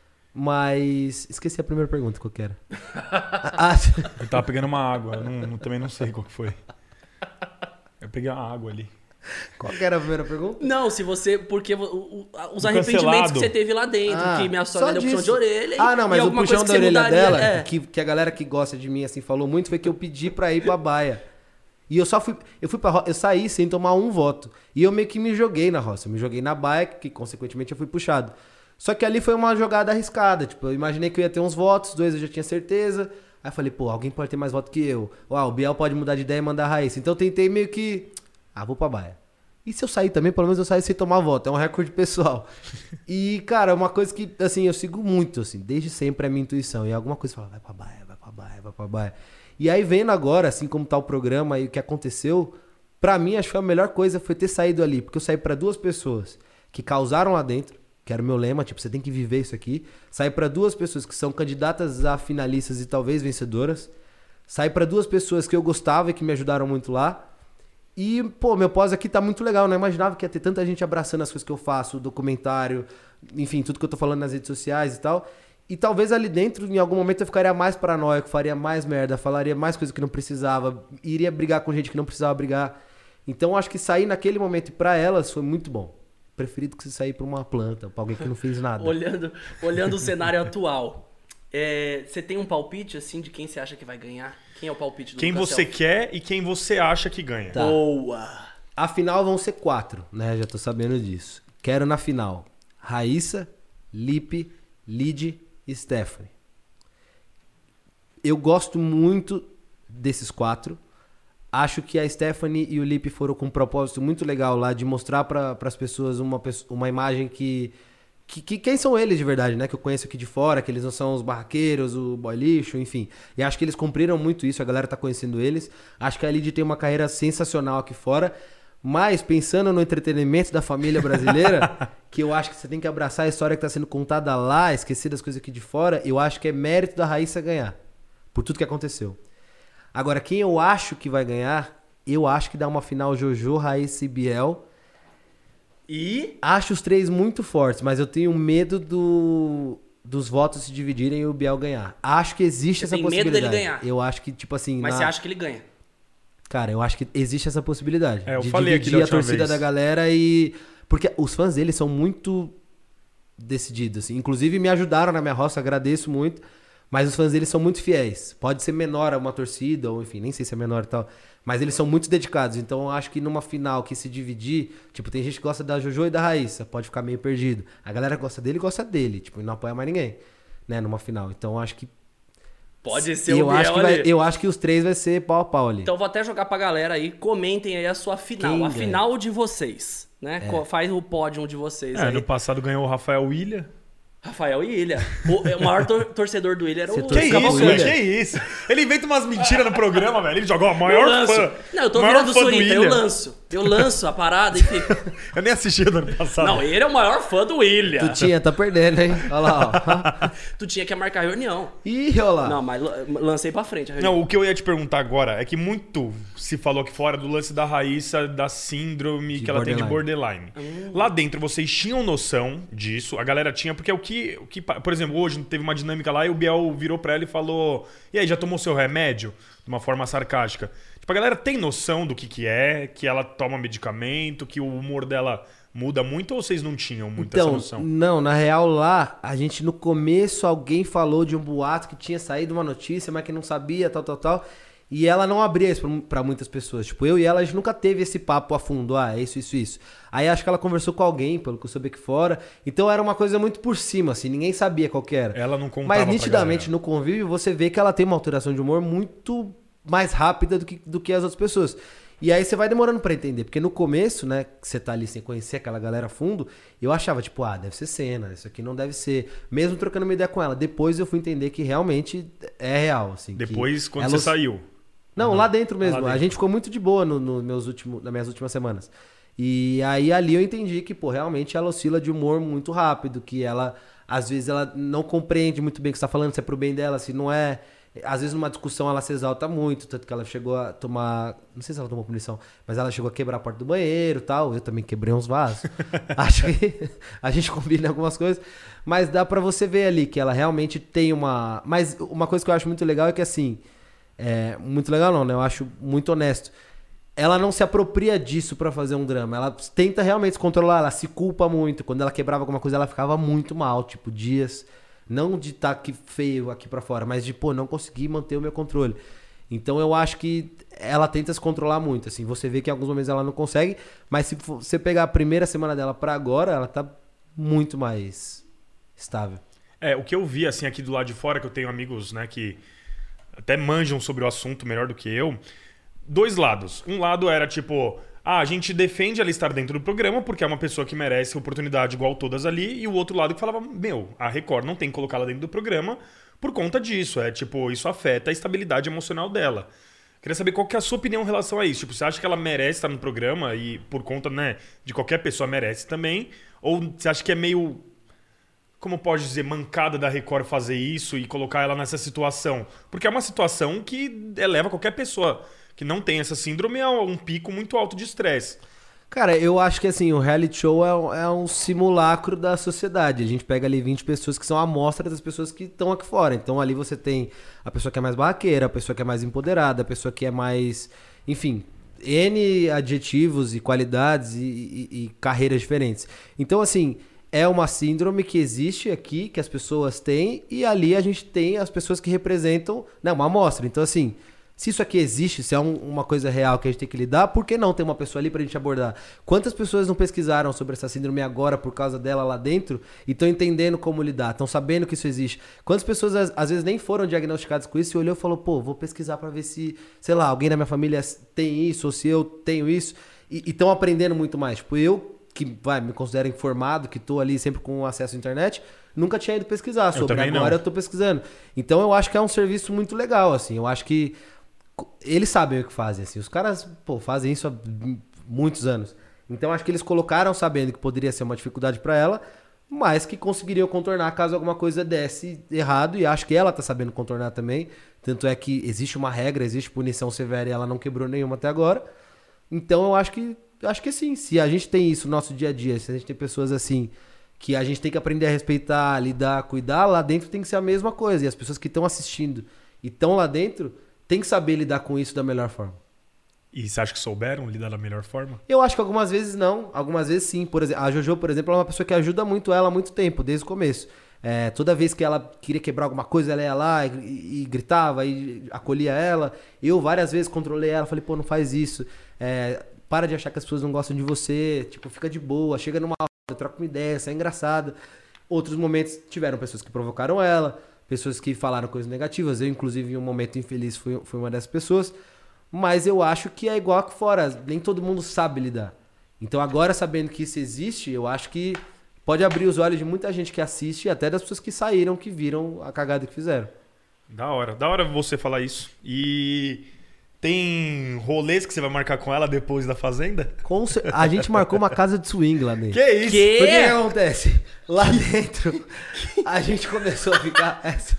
Mas esqueci a primeira pergunta, qual que era? Ah, Eu tava pegando uma água, eu não, não- também não sei qual que foi. Eu peguei uma água ali. qual que era a primeira pergunta? Não, se você. Porque o- o- os O arrependimentos cancelado. que você teve lá dentro, Ah, que minha só sogra deu puxão disso. de orelha. e- Ah, não, e mas o alguma puxão coisa da que você orelha mudaria, dela, é. que, que a galera que gosta de mim assim falou muito, foi que eu pedi pra ir pra baia. E eu só fui, eu fui pra roça, eu saí sem tomar um voto. E eu meio que me joguei na roça, eu me joguei na baia, que consequentemente eu fui puxado. Só que ali foi uma jogada arriscada, tipo, eu imaginei que eu ia ter uns votos, dois eu já tinha certeza. Aí eu falei, pô, alguém pode ter mais voto que eu. Uau, o Biel pode mudar de ideia e mandar a Raíssa. Então eu tentei meio que, ah, vou pra baia. E se eu sair também, pelo menos eu saí sem tomar voto, é um recorde pessoal. E, cara, uma coisa que, assim, eu sigo muito, assim, desde sempre é a minha intuição. E alguma coisa fala, vai pra baia, vai pra baia, vai pra baia. E aí, vendo agora, assim como tá o programa e o que aconteceu, pra mim, acho que foi a melhor coisa foi ter saído ali. Porque eu saí pra duas pessoas que causaram lá dentro, que era o meu lema, tipo, você tem que viver isso aqui. Saí pra duas pessoas que são candidatas a finalistas e talvez vencedoras. Saí pra duas pessoas que eu gostava e que me ajudaram muito lá. E, pô, meu pós aqui tá muito legal. Eu não imaginava que ia ter tanta gente abraçando as coisas que eu faço, o documentário, enfim, tudo que eu tô falando nas redes sociais e tal. E talvez ali dentro, em algum momento, eu ficaria mais paranoico, faria mais merda, falaria mais coisas que não precisava, iria brigar com gente que não precisava brigar. Então, acho que sair naquele momento pra elas foi muito bom. Preferido que você sair pra uma planta, pra alguém que não fez nada. olhando, olhando o cenário atual, é, você tem um palpite, assim, de quem você acha que vai ganhar? Quem é o palpite do Quem Lucas você Selfie? quer e quem você acha que ganha. Tá. Boa! Afinal, vão ser quatro, né? Já tô sabendo disso. Quero na final Raíssa, Lipe, Lid e Stephanie. Eu gosto muito desses quatro. Acho que a Stephanie e o Lipe foram com um propósito muito legal lá de mostrar para as pessoas uma, uma imagem que, que, que... Quem são eles de verdade, né? Que eu conheço aqui de fora, que eles não são os barraqueiros, o boy lixo, enfim. E acho que eles cumpriram muito isso, a galera tá conhecendo eles. Acho que a Lid tem uma carreira sensacional aqui fora. Mas, pensando no entretenimento da família brasileira, que eu acho que você tem que abraçar a história que tá sendo contada lá, esquecer das coisas aqui de fora, eu acho que é mérito da Raíssa ganhar. Por tudo que aconteceu. Agora, quem eu acho que vai ganhar, eu acho que dá uma final Jojo, Raíssa e Biel. E... Acho os três muito fortes, mas eu tenho medo do, dos votos se dividirem e o Biel ganhar. Acho que existe Você essa tem medo possibilidade. dele ganhar? Eu acho que, tipo assim... Mas na... você acha que ele ganha? Cara, eu acho que existe essa possibilidade. É, eu de falei aqui dividir da a última torcida vez. da galera e... Porque os fãs dele são muito decididos, assim. Inclusive, me ajudaram na minha roça, agradeço muito. Mas os fãs dele são muito fiéis. Pode ser menor uma torcida, ou enfim, nem sei se é menor e tal. Mas eles são muito dedicados. Então, eu acho que numa final que se dividir... Tipo, tem gente que gosta da Jojo e da Raíssa. Pode ficar meio perdido. A galera gosta dele e gosta dele. Tipo, e não apoia mais ninguém. Né, numa final. Então, eu acho que... Pode ser eu o acho Biel que vai, ali. Eu acho que os três vai ser pau a pau ali. Então vou até jogar pra galera aí, comentem aí a sua final, Quem a ganha? final de vocês, né? Co- Faz o pódio de vocês É, aí. no passado ganhou o Rafael Willian. Rafael e Ilha. O, o maior tor- torcedor do Ilha era Você o Que torce isso, Cavalcante. velho? Que isso? Ele inventa umas mentiras no programa, velho. Ele joga o maior Eu lanço. fã. Não, eu tô maior virando fã do suíta, eu Willian. lanço. Eu lanço a parada e fico... Eu nem assisti do ano passado. Não, ele é o maior fã do Ilha. Tu tinha, tá perdendo, hein? Olha lá, ó. Tu tinha que marcar reunião. Ih, olha lá. Não, mas lan- lancei pra frente a reunião. Não, o que eu ia te perguntar agora é que muito se falou aqui fora do lance da Raíssa, da síndrome De que ela tem de borderline. borderline. Lá dentro vocês tinham noção disso, a galera tinha, porque o que, o que, por exemplo, hoje teve uma dinâmica lá e o Biel virou pra ela e falou: "E aí, já tomou seu remédio?" De uma forma sarcástica. Tipo, a galera tem noção do que que é, que ela toma medicamento, que o humor dela muda muito, ou vocês não tinham muita essa Então, noção? não, na real lá, a gente no começo alguém falou de um boato que tinha saído uma notícia, mas que não sabia, tal, tal, tal. E ela não abria isso pra, pra muitas pessoas. Tipo, eu e ela, a gente nunca teve esse papo a fundo. Ah, é isso, isso, isso. Aí acho que ela conversou com alguém, pelo que eu soube aqui fora. Então era uma coisa muito por cima, assim. Ninguém sabia qual que era. Ela não contava Mas pra nitidamente galera. no convívio você vê que ela tem uma alteração de humor muito mais rápida do que, do que as outras pessoas. E aí você vai demorando pra entender. Porque no começo, né, que você tá ali sem conhecer aquela galera a fundo, eu achava, tipo, ah, deve ser cena, isso aqui não deve ser. Mesmo trocando uma ideia com ela. Depois eu fui entender que realmente é real, assim. que Depois, quando ela você os- saiu. Não, Uhum. lá dentro mesmo. Lá dentro. A gente ficou muito de boa no, no meus últimos, nas minhas últimas semanas. E aí ali eu entendi que, pô, realmente ela oscila de humor muito rápido, que ela, às vezes, ela não compreende muito bem o que você tá falando, se é pro bem dela, se não é. Às vezes numa discussão ela se exalta muito, tanto que ela chegou a tomar, não sei se ela tomou punição, mas ela chegou a quebrar a porta do banheiro e tal. Eu também quebrei uns vasos. Acho que a gente combina algumas coisas, mas dá pra você ver ali que ela realmente tem uma... Mas uma coisa que eu acho muito legal é que assim, é muito legal não, né? Eu acho muito honesto. Ela não se apropria disso pra fazer um drama. Ela tenta realmente se controlar, ela se culpa muito. Quando ela quebrava alguma coisa, ela ficava muito mal, tipo, dias... Não de estar aqui feio aqui pra fora, mas de, pô, não conseguir manter o meu controle. Então eu acho que ela tenta se controlar muito, assim. Você vê que em alguns momentos ela não consegue, mas se você pegar a primeira semana dela pra agora, ela tá muito mais estável. É, o que eu vi, assim, aqui do lado de fora, que eu tenho amigos, né, que até manjam sobre o assunto melhor do que eu. Dois lados. Um lado era, tipo... Ah, a gente defende ela estar dentro do programa porque é uma pessoa que merece oportunidade igual todas ali. E o outro lado que falava, meu, a Record não tem que colocá-la dentro do programa por conta disso. É tipo, isso afeta a estabilidade emocional dela. Queria saber qual que é a sua opinião em relação a isso. Tipo, você acha que ela merece estar no programa e por conta, né, de qualquer pessoa merece também? Ou você acha que é meio, como pode dizer, mancada da Record fazer isso e colocar ela nessa situação? Porque é uma situação que eleva qualquer pessoa que não tem essa síndrome é um pico muito alto de estresse. Cara, eu acho que assim, o reality show é um, é um simulacro da sociedade. A gente pega ali vinte pessoas que são a amostra das pessoas que estão aqui fora. Então ali você tem a pessoa que é mais barraqueira, a pessoa que é mais empoderada, a pessoa que é mais... Enfim, N adjetivos e qualidades e, e, e carreiras diferentes. Então assim, é uma síndrome que existe aqui, que as pessoas têm, e ali a gente tem as pessoas que representam, né, uma amostra. Então assim... Se isso aqui existe, se é um, uma coisa real que a gente tem que lidar, por que não ter uma pessoa ali pra gente abordar? Quantas pessoas não pesquisaram sobre essa síndrome agora por causa dela lá dentro e estão entendendo como lidar, estão sabendo que isso existe? Quantas pessoas às, às vezes nem foram diagnosticadas com isso e olhou e falou, pô, vou pesquisar pra ver se, sei lá, alguém na minha família tem isso ou se eu tenho isso e estão aprendendo muito mais. Tipo, eu, que vai, me considero informado, que tô ali sempre com acesso à internet, nunca tinha ido pesquisar sobre, agora não. Eu tô pesquisando. Então eu acho que é um serviço muito legal, assim, eu acho que eles sabem o que fazem, assim. Os caras, pô, fazem isso há muitos anos. Então acho que eles colocaram sabendo que poderia ser uma dificuldade pra ela, mas que conseguiriam contornar caso alguma coisa desse errado. E acho que ela tá sabendo contornar também. Tanto é que existe uma regra, existe punição severa e ela não quebrou nenhuma até agora. Então eu acho que, acho que sim. Se a gente tem isso no nosso dia a dia, se a gente tem pessoas assim que a gente tem que aprender a respeitar, lidar, cuidar, lá dentro tem que ser a mesma coisa. E as pessoas que estão assistindo e estão lá dentro tem que saber lidar com isso da melhor forma. E você acha que souberam lidar da melhor forma? Eu acho que algumas vezes não, algumas vezes sim. Por exemplo, a Jojo, por exemplo, é uma pessoa que ajuda muito ela há muito tempo, desde o começo. É, toda vez que ela queria quebrar alguma coisa, ela ia lá e, e, e gritava e acolhia ela. Eu várias vezes controlei ela, falei, pô, não faz isso. É, para de achar que as pessoas não gostam de você. Tipo, fica de boa, chega numa roda, troca uma ideia, isso é engraçado. Outros momentos tiveram pessoas que provocaram ela, pessoas que falaram coisas negativas. Eu, inclusive, em um momento infeliz, fui, fui uma dessas pessoas. Mas eu acho que é igual aqui fora. Nem todo mundo sabe lidar. Então, agora, sabendo que isso existe, eu acho que pode abrir os olhos de muita gente que assiste e até das pessoas que saíram, que viram a cagada que fizeram. Da hora. Da hora você falar isso. E tem rolês que você vai marcar com ela depois da Fazenda? Com cer- A gente marcou uma casa de swing lá dentro. Que isso? Que? Porque o que acontece? Lá dentro, a gente começou a ficar...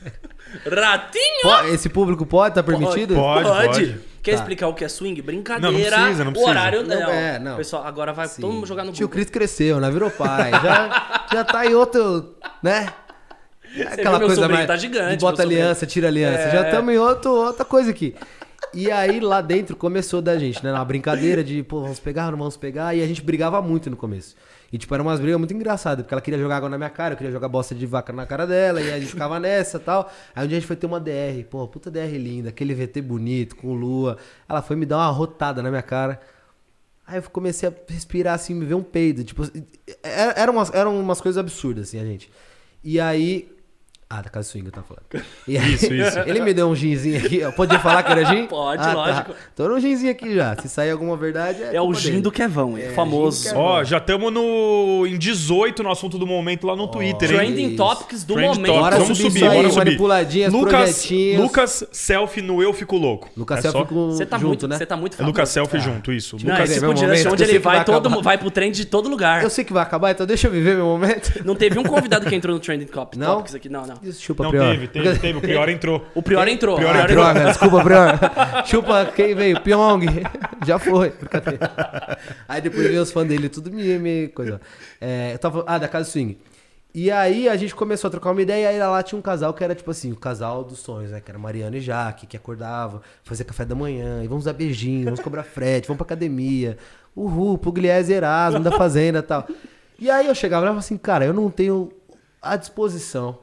Ratinho! Po- Esse público pode? Tá permitido? Pode, pode. Quer Tá. explicar o que é swing? Brincadeira. Não, não precisa, não precisa. O horário Não, não. é, não. Pessoal, agora vai Sim. todo mundo jogar no Tio Google. Cris cresceu, né? Virou pai. Já, já tá em outro, né? viu, meu sobrinho tá gigante, de bota meu sobrinho. aliança, tira aliança. É. Já estamos em outro, outra coisa aqui. E aí lá dentro começou da gente, né? Uma brincadeira de, pô, vamos pegar, não vamos pegar. E a gente brigava muito no começo. E tipo, eram umas brigas muito engraçadas, porque ela queria jogar água na minha cara, eu queria jogar bosta de vaca na cara dela, e a gente ficava nessa e tal. Aí um dia a gente foi ter uma D R, pô, puta D R linda, aquele V T bonito, com lua. Ela foi me dar uma rotada na minha cara. Aí eu comecei a respirar assim, me ver um peido. Tipo, era- eram umas, eram umas coisas absurdas, assim, a gente. E aí. Ah, da casa swing eu tava falando. E aí, Isso, isso. Ele me deu um ginzinho aqui. ó. Podia falar que era gin? Pode, Ah, tá. lógico. Tô no ginzinho aqui já. Se sair alguma verdade, é. É o culpa gin dele. do Kevão, é, É, famoso. gin do Kevão. Ó, já estamos no em dezoito no assunto do momento lá no Twitter, hein? Trending Isso. Topics do Trend momento. Topics. Bora Vamos subir, subir, isso aí, bora subir. manipuladinhas, Lucas, projetinhos. Lucas Selfie no Eu Fico Louco. Lucas É Selfie só- com Você tá, junto, muito, né? você tá muito É famoso. Lucas Selfie junto, isso. Não, Lucas esse meu podcast momento, onde eu sei ele que vai vai, todo, acabar. mu- vai pro trend de todo lugar. Eu sei que vai acabar, então deixa eu viver meu momento. Não teve um convidado que entrou no Trending Top- Não? Topics aqui, não, não. Isso, chupa Não Prior. teve, teve, teve. O Prior entrou. O Prior entrou. Prior o Prior entrou. entrou. Droga, desculpa, Prior. Chupa quem veio, Pyong. Já foi. Brincadeira. Aí depois veio os fãs dele, tudo me, me coisa. É, eu tava, ah, da Casa Swing. E aí a gente começou a trocar uma ideia, e aí lá tinha um casal que era tipo assim, o casal dos sonhos, né? Que era Mariana e Jaque, que acordava, fazia café da manhã, e vamos dar beijinho, vamos cobrar frete, vamos pra academia. Uhul, Pugliese Erasmo da Fazenda e tal. E aí eu chegava lá e falava assim, cara, eu não tenho a disposição.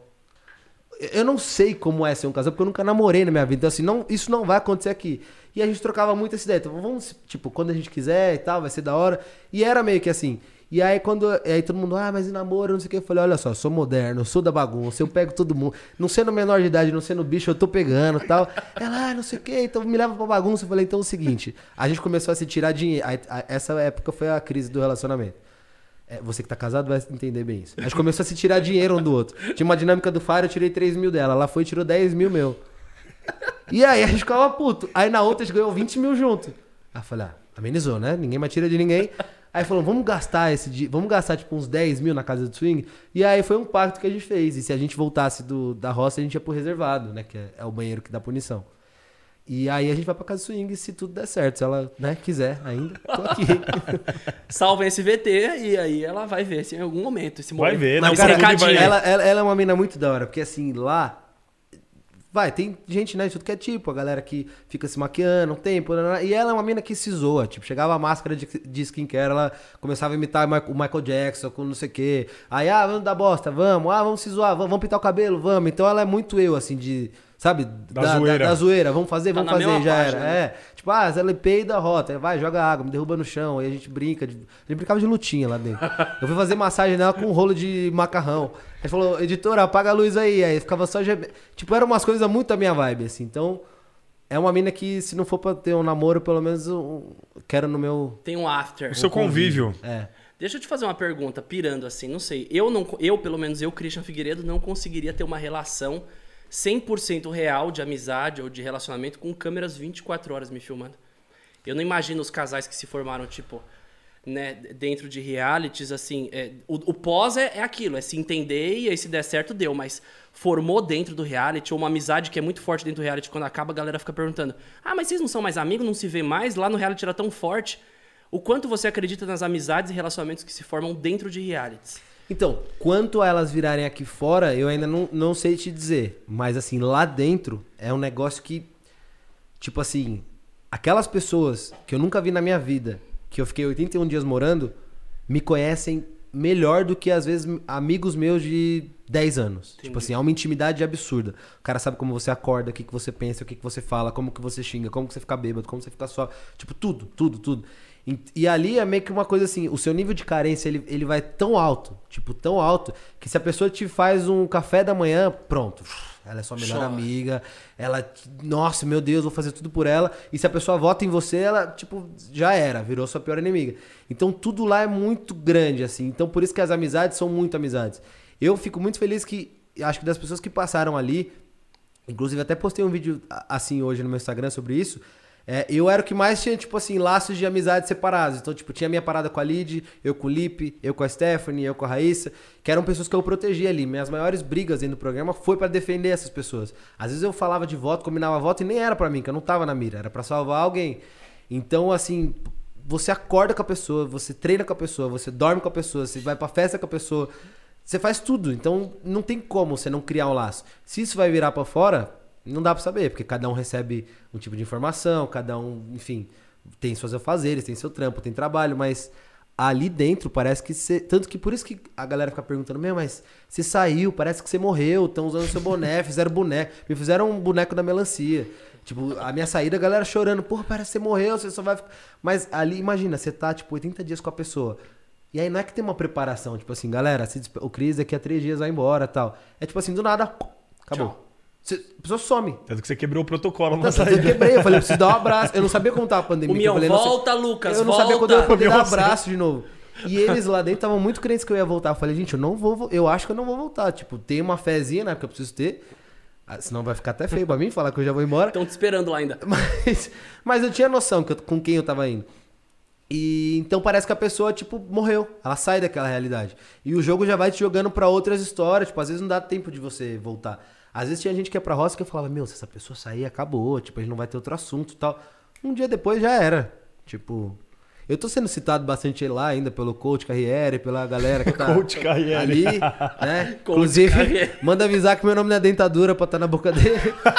Eu não sei como é ser um casal, porque eu nunca namorei na minha vida. Então, assim, não, isso não vai acontecer aqui. E a gente trocava muito essa ideia. Então, vamos, tipo, quando a gente quiser e tal, vai ser da hora. E era meio que assim. E aí, quando. Aí todo mundo, ah, mas e namoro, não sei o que. Eu falei, olha só, eu sou moderno, eu sou da bagunça, eu pego todo mundo. Não sendo menor de idade, não sendo bicho, eu tô pegando e tal. Ela, ah, não sei o que, então me leva pra bagunça. Eu falei, então é o seguinte, a gente começou a se tirar dinheiro. Aí, a- essa época foi a crise do relacionamento. É, você que tá casado vai entender bem isso. A gente começou a se tirar dinheiro um do outro. Tinha uma dinâmica do Fire, eu tirei três mil dela. Ela foi e tirou dez mil meu. E aí a gente ficava puto. Aí na outra a gente ganhou vinte mil junto. Aí eu falei, ah, amenizou, né? Ninguém mais tira de ninguém. Aí falou, vamos gastar esse di- vamos gastar tipo uns dez mil na casa do swing. E aí foi um pacto que a gente fez. E se a gente voltasse do, da roça, a gente ia pro reservado, né? Que é, é o banheiro que dá punição. E aí a gente vai pra casa de swing se tudo der certo. Se ela, né, quiser ainda, tô aqui. Salva esse V T e aí ela vai ver se em algum momento. Esse Vai momento. ver, Mas não, cara, recadinho. vai- ela, ela, ela é uma mina muito da hora, porque assim, lá... Vai, tem gente, né, de tudo que é tipo, a galera que fica se maquiando um tempo, né, e ela é uma mina que se zoa, tipo, chegava a máscara de, de skincare, ela começava a imitar o Michael Jackson com não sei o quê, aí, ah, vamos dar bosta, vamos, ah, vamos se zoar, vamos, vamos pintar o cabelo, vamos, então ela é muito eu, assim, de, sabe, da, zoeira. Da, da zoeira, vamos fazer, Tá vamos na fazer, mesma já página, era, né? é, tipo, ah, ela peida, rota, vai, joga água, me derruba no chão, aí a gente brinca, de, a gente brincava de lutinha lá dentro, eu fui fazer massagem nela com um rolo de macarrão. Ele falou, editora, apaga a luz aí. Aí ficava só... Geme... Tipo, eram umas coisas muito da minha vibe, assim. Então, é uma mina que, se não for pra ter um namoro, pelo menos eu quero no meu... Tem um after. O seu convívio. É. Deixa eu te fazer uma pergunta, pirando assim, não sei. Eu, não, eu pelo menos eu, Christian Figueiredo, não conseguiria ter uma relação cem por cento real de amizade ou de relacionamento com câmeras vinte e quatro horas me filmando. Eu não imagino os casais que se formaram, tipo... Né, dentro de realities, assim, é, o, o pós é, é aquilo, é se entender e aí se der certo, deu, mas formou dentro do reality, ou uma amizade que é muito forte dentro do reality, quando acaba a galera fica perguntando, ah, mas vocês não são mais amigos, não se vê mais, lá no reality era tão forte. O quanto você acredita nas amizades e relacionamentos que se formam dentro de realities? Então, quanto a elas virarem aqui fora, eu ainda não, não sei te dizer, mas assim, lá dentro é um negócio que, tipo assim, aquelas pessoas que eu nunca vi na minha vida, que eu fiquei oitenta e um dias morando, me conhecem melhor do que, às vezes, amigos meus de dez anos. Entendi. Tipo assim, é uma intimidade absurda. O cara sabe como você acorda, o que, que você pensa, o que, que você fala, como que você xinga, como que você fica bêbado, como você fica só... Tipo, tudo, tudo, tudo. E, e ali é meio que uma coisa assim, o seu nível de carência, ele, ele vai tão alto, tipo, tão alto, que se a pessoa te faz um café da manhã, pronto... Ela é sua melhor Chora. amiga, ela, nossa, meu Deus, vou fazer tudo por ela. E se a pessoa vota em você, ela, tipo, já era, virou sua pior inimiga. Então tudo lá é muito grande, assim. Então por isso que as amizades são muito amizades. Eu fico muito feliz que, acho que das pessoas que passaram ali, inclusive até postei um vídeo assim hoje no meu Instagram sobre isso, é, eu era o que mais tinha, tipo assim, laços de amizade separados. Então, tipo, tinha minha parada com a Lid, eu com o Lipe, eu com a Stephanie, eu com a Raíssa, que eram pessoas que eu protegia ali. Minhas maiores brigas dentro do programa foi pra defender essas pessoas. Às vezes eu falava de voto, combinava voto e nem era pra mim, que eu não tava na mira, era pra salvar alguém. Então, assim, você acorda com a pessoa, você treina com a pessoa, você dorme com a pessoa, você vai pra festa com a pessoa, você faz tudo. Então, não tem como você não criar um laço. Se isso vai virar pra fora... Não dá pra saber, porque cada um recebe um tipo de informação, cada um, enfim, tem seus afazeres, tem seu trampo, tem trabalho, mas ali dentro parece que você... Tanto que por isso que a galera fica perguntando, meu, mas você saiu, parece que você morreu, estão usando seu boné, fizeram boneco, me fizeram um boneco da melancia. Tipo, a minha saída, a galera chorando, porra, parece que você morreu, você só vai ficar... Mas ali, imagina, você tá, tipo, oitenta dias com a pessoa. E aí não é que tem uma preparação, tipo assim, galera, se despe... o Cris daqui a três dias vai embora e tal. É tipo assim, do nada, acabou. Tchau. Você, a pessoa some. Tanto que você quebrou o protocolo na Não, saída. eu quebrei, eu falei, eu preciso dar um abraço. Eu não sabia como tava a pandemia. O Mion, eu falei, não sei- volta, Lucas, Eu não volta. sabia quando eu ia poder Mion, dar você- abraço de novo. E eles lá dentro estavam muito crentes que eu ia voltar. Eu falei, gente, eu não vou, vo- eu acho que eu não vou voltar. Tipo, tem uma fezinha, né, que eu preciso ter. Ah, senão vai ficar até feio pra mim falar que eu já vou embora. Estão te esperando lá ainda. Mas, mas eu tinha noção que eu- com quem eu tava indo. E então parece que a pessoa, tipo, morreu. Ela sai daquela realidade. E o jogo já vai te jogando pra outras histórias. Tipo, às vezes não dá tempo de você voltar. Às vezes tinha gente que ia pra roça que eu falava, meu, se essa pessoa sair, acabou. Tipo, a gente não vai ter outro assunto e tal. Um dia depois já era. Tipo... Eu tô sendo citado bastante lá ainda pelo Coach Carriere, pela galera que tá Coach Carriere. ali, né? Coach Inclusive, Carriere. manda avisar que meu nome não é dentadura pra estar na boca dele.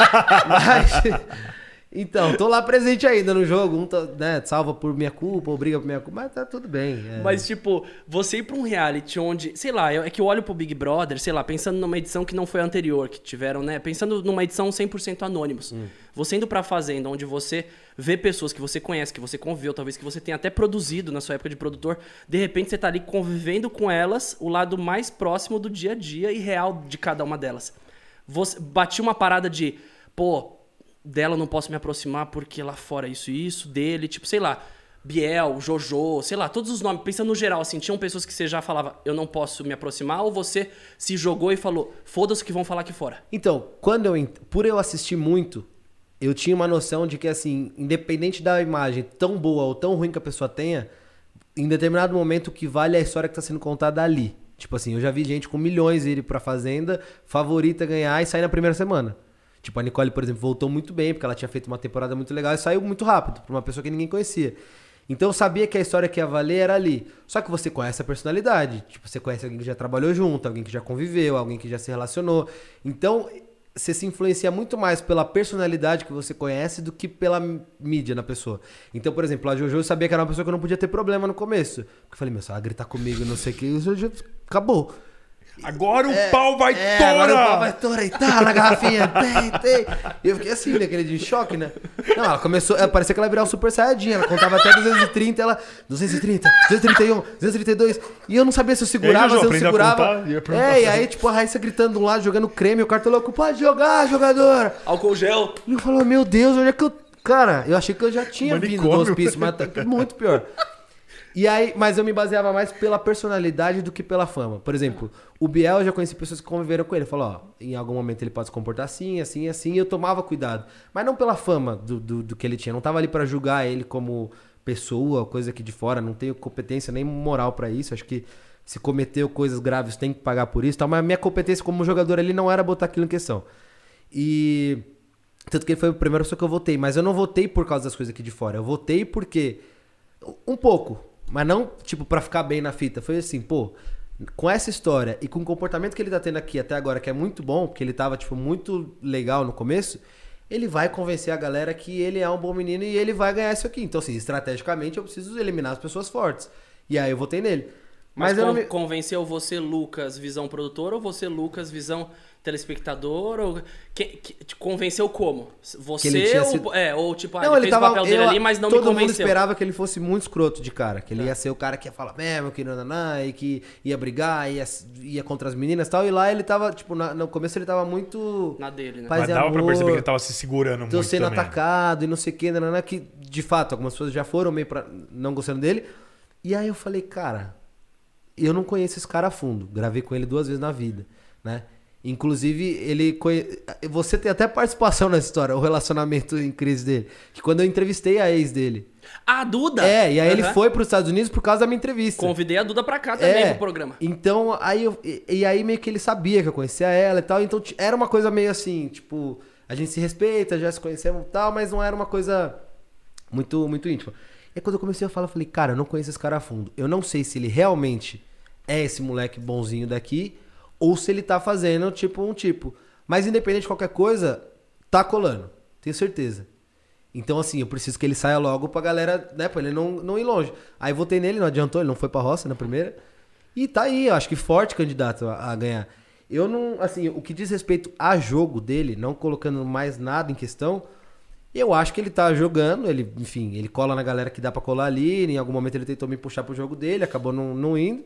Mas... Então, tô lá presente ainda no jogo. Um tá, né, salva por minha culpa, ou briga por minha culpa, mas tá tudo bem. é. Mas, tipo, você ir pra um reality onde, sei lá, eu- é que eu olho pro Big Brother, sei lá, pensando numa edição que não foi a anterior, que tiveram, né? Pensando numa edição cem por cento anônimos. Você indo pra Fazenda, onde você vê pessoas que você conhece, que você conviveu, talvez que você tenha até produzido na sua época de produtor, de repente você tá ali convivendo com elas, o lado mais próximo do dia a dia e real de cada uma delas. Você bati uma parada de, pô, dela eu não posso me aproximar porque lá fora isso e isso, dele, tipo, sei lá, Biel, Jojo, sei lá, todos os nomes, pensando no geral, assim, tinham pessoas que você já falava, eu não posso me aproximar, ou você se jogou e falou, foda-se o que vão falar aqui fora. Então, quando eu, ent- por eu assistir muito, eu tinha uma noção de que, assim, independente da imagem tão boa ou tão ruim que a pessoa tenha, em determinado momento o que vale é a história que tá sendo contada ali. Tipo assim, eu já vi gente com milhões ir pra Fazenda, favorita ganhar e sair na primeira semana. Tipo, a Nicole, por exemplo, voltou muito bem, porque ela tinha feito uma temporada muito legal e saiu muito rápido, pra uma pessoa que ninguém conhecia. Então eu sabia que a história que ia valer era ali. Só que você conhece a personalidade. Tipo, você conhece alguém que já trabalhou junto, alguém que já conviveu, alguém que já se relacionou. Então, você se influencia muito mais pela personalidade que você conhece do que pela mídia na pessoa. Então, por exemplo, a Jojo eu sabia que era uma pessoa que eu não podia ter problema no começo. Porque eu falei, meu, se ela gritar comigo, não sei o que, acabou. Agora o É, pau vai é, torar! Agora o pau vai torar e tá na garrafinha. Tem, tem. E eu fiquei assim, naquele de choque, né? Não, ela começou. Ela, parecia que ela ia virar um super saiyajin. Ela contava até duzentos e trinta, ela. duzentos e trinta, duzentos e trinta e um, duzentos e trinta e dois. E eu não sabia se eu segurava, Jojo, se eu não aprende a segurava. contar, ia perguntar. É, e aí, tipo, a Raíssa gritando de um lado, jogando creme, o cartoloco, pode jogar, jogadora. Álcool gel. E eu falei, meu Deus, onde é que eu. Cara, eu achei que eu já tinha vindo do Manicômio. hospício, mas tá muito pior. E aí, mas eu me baseava mais pela personalidade do que pela fama. Por exemplo, o Biel, eu já conheci pessoas que conviveram com ele. Falou, ó, em algum momento ele pode se comportar assim, assim, assim, e eu tomava cuidado. Mas não pela fama do, do, do que ele tinha. Não tava ali pra julgar ele como pessoa, coisa aqui de fora. Não tenho competência nem moral pra isso. Acho que se cometeu coisas graves tem que pagar por isso. Tal. Mas a minha competência como jogador ali não era botar aquilo em questão. E... Tanto que ele foi a primeira pessoa que eu votei. Mas eu não votei por causa das coisas aqui de fora. Eu votei porque... Um pouco... Mas não, tipo, pra ficar bem na fita. Foi assim, pô, com essa história e com o comportamento que ele tá tendo aqui até agora, que é muito bom, porque ele tava, tipo, muito legal no começo, ele vai convencer a galera que ele é um bom menino e ele vai ganhar isso aqui. Então, assim, estrategicamente eu preciso eliminar as pessoas fortes. E aí eu votei nele. Mas, Mas eu con não me... convenceu você, Lucas, visão produtor, ou você, Lucas, visão telespectador? Ou... Que, que, te convenceu como? Você ele tinha ou... sido- É, ou tipo, ah, Não, ele, ele fez tava, o papel dele eu- ali, mas não me todo mundo convenceu. esperava que ele fosse muito escroto de cara. Que ele ia ser o cara que ia falar mesmo, que nananá, e que ia brigar, ia, ia contra as meninas e tal. E lá ele tava, tipo, na- no começo ele tava muito... Na dele, né? Paz Mas e dava pra amor, perceber que ele tava se segurando tô muito sendo também. atacado e não sei o que, nananá, que de fato algumas pessoas já foram meio pra não gostando dele. E aí eu falei, cara, eu não conheço esse cara a fundo. Gravei com ele duas vezes na vida, né? Inclusive, ele conhe... você tem até participação nessa história, o relacionamento em crise dele. Que quando eu entrevistei a ex dele. A Duda! É, e aí ele Aham. foi pros Estados Unidos por causa da minha entrevista. Convidei a Duda pra cá também, É, pro programa. Então, aí eu, e, e aí meio que ele sabia que eu conhecia ela e tal. Então t- era uma coisa meio assim, tipo, a gente se respeita, já se conhecemos e tal, mas não era uma coisa muito, muito íntima. E aí quando eu comecei a falar, eu falei, cara, eu não conheço esse cara a fundo. Eu não sei se ele realmente é esse moleque bonzinho daqui, ou se ele tá fazendo, tipo, um tipo. Mas independente de qualquer coisa, tá colando. Tenho certeza. Então, assim, eu preciso que ele saia logo pra galera, né, pra ele não, não ir longe. Aí votei nele, não adiantou, ele não foi pra roça na primeira. E tá aí, eu acho que forte candidato a, a ganhar. Eu não, assim, o que diz respeito a jogo dele, não colocando mais nada em questão, eu acho que ele tá jogando, ele, enfim, ele cola na galera que dá pra colar ali, em algum momento ele tentou me puxar pro jogo dele, acabou não, não indo.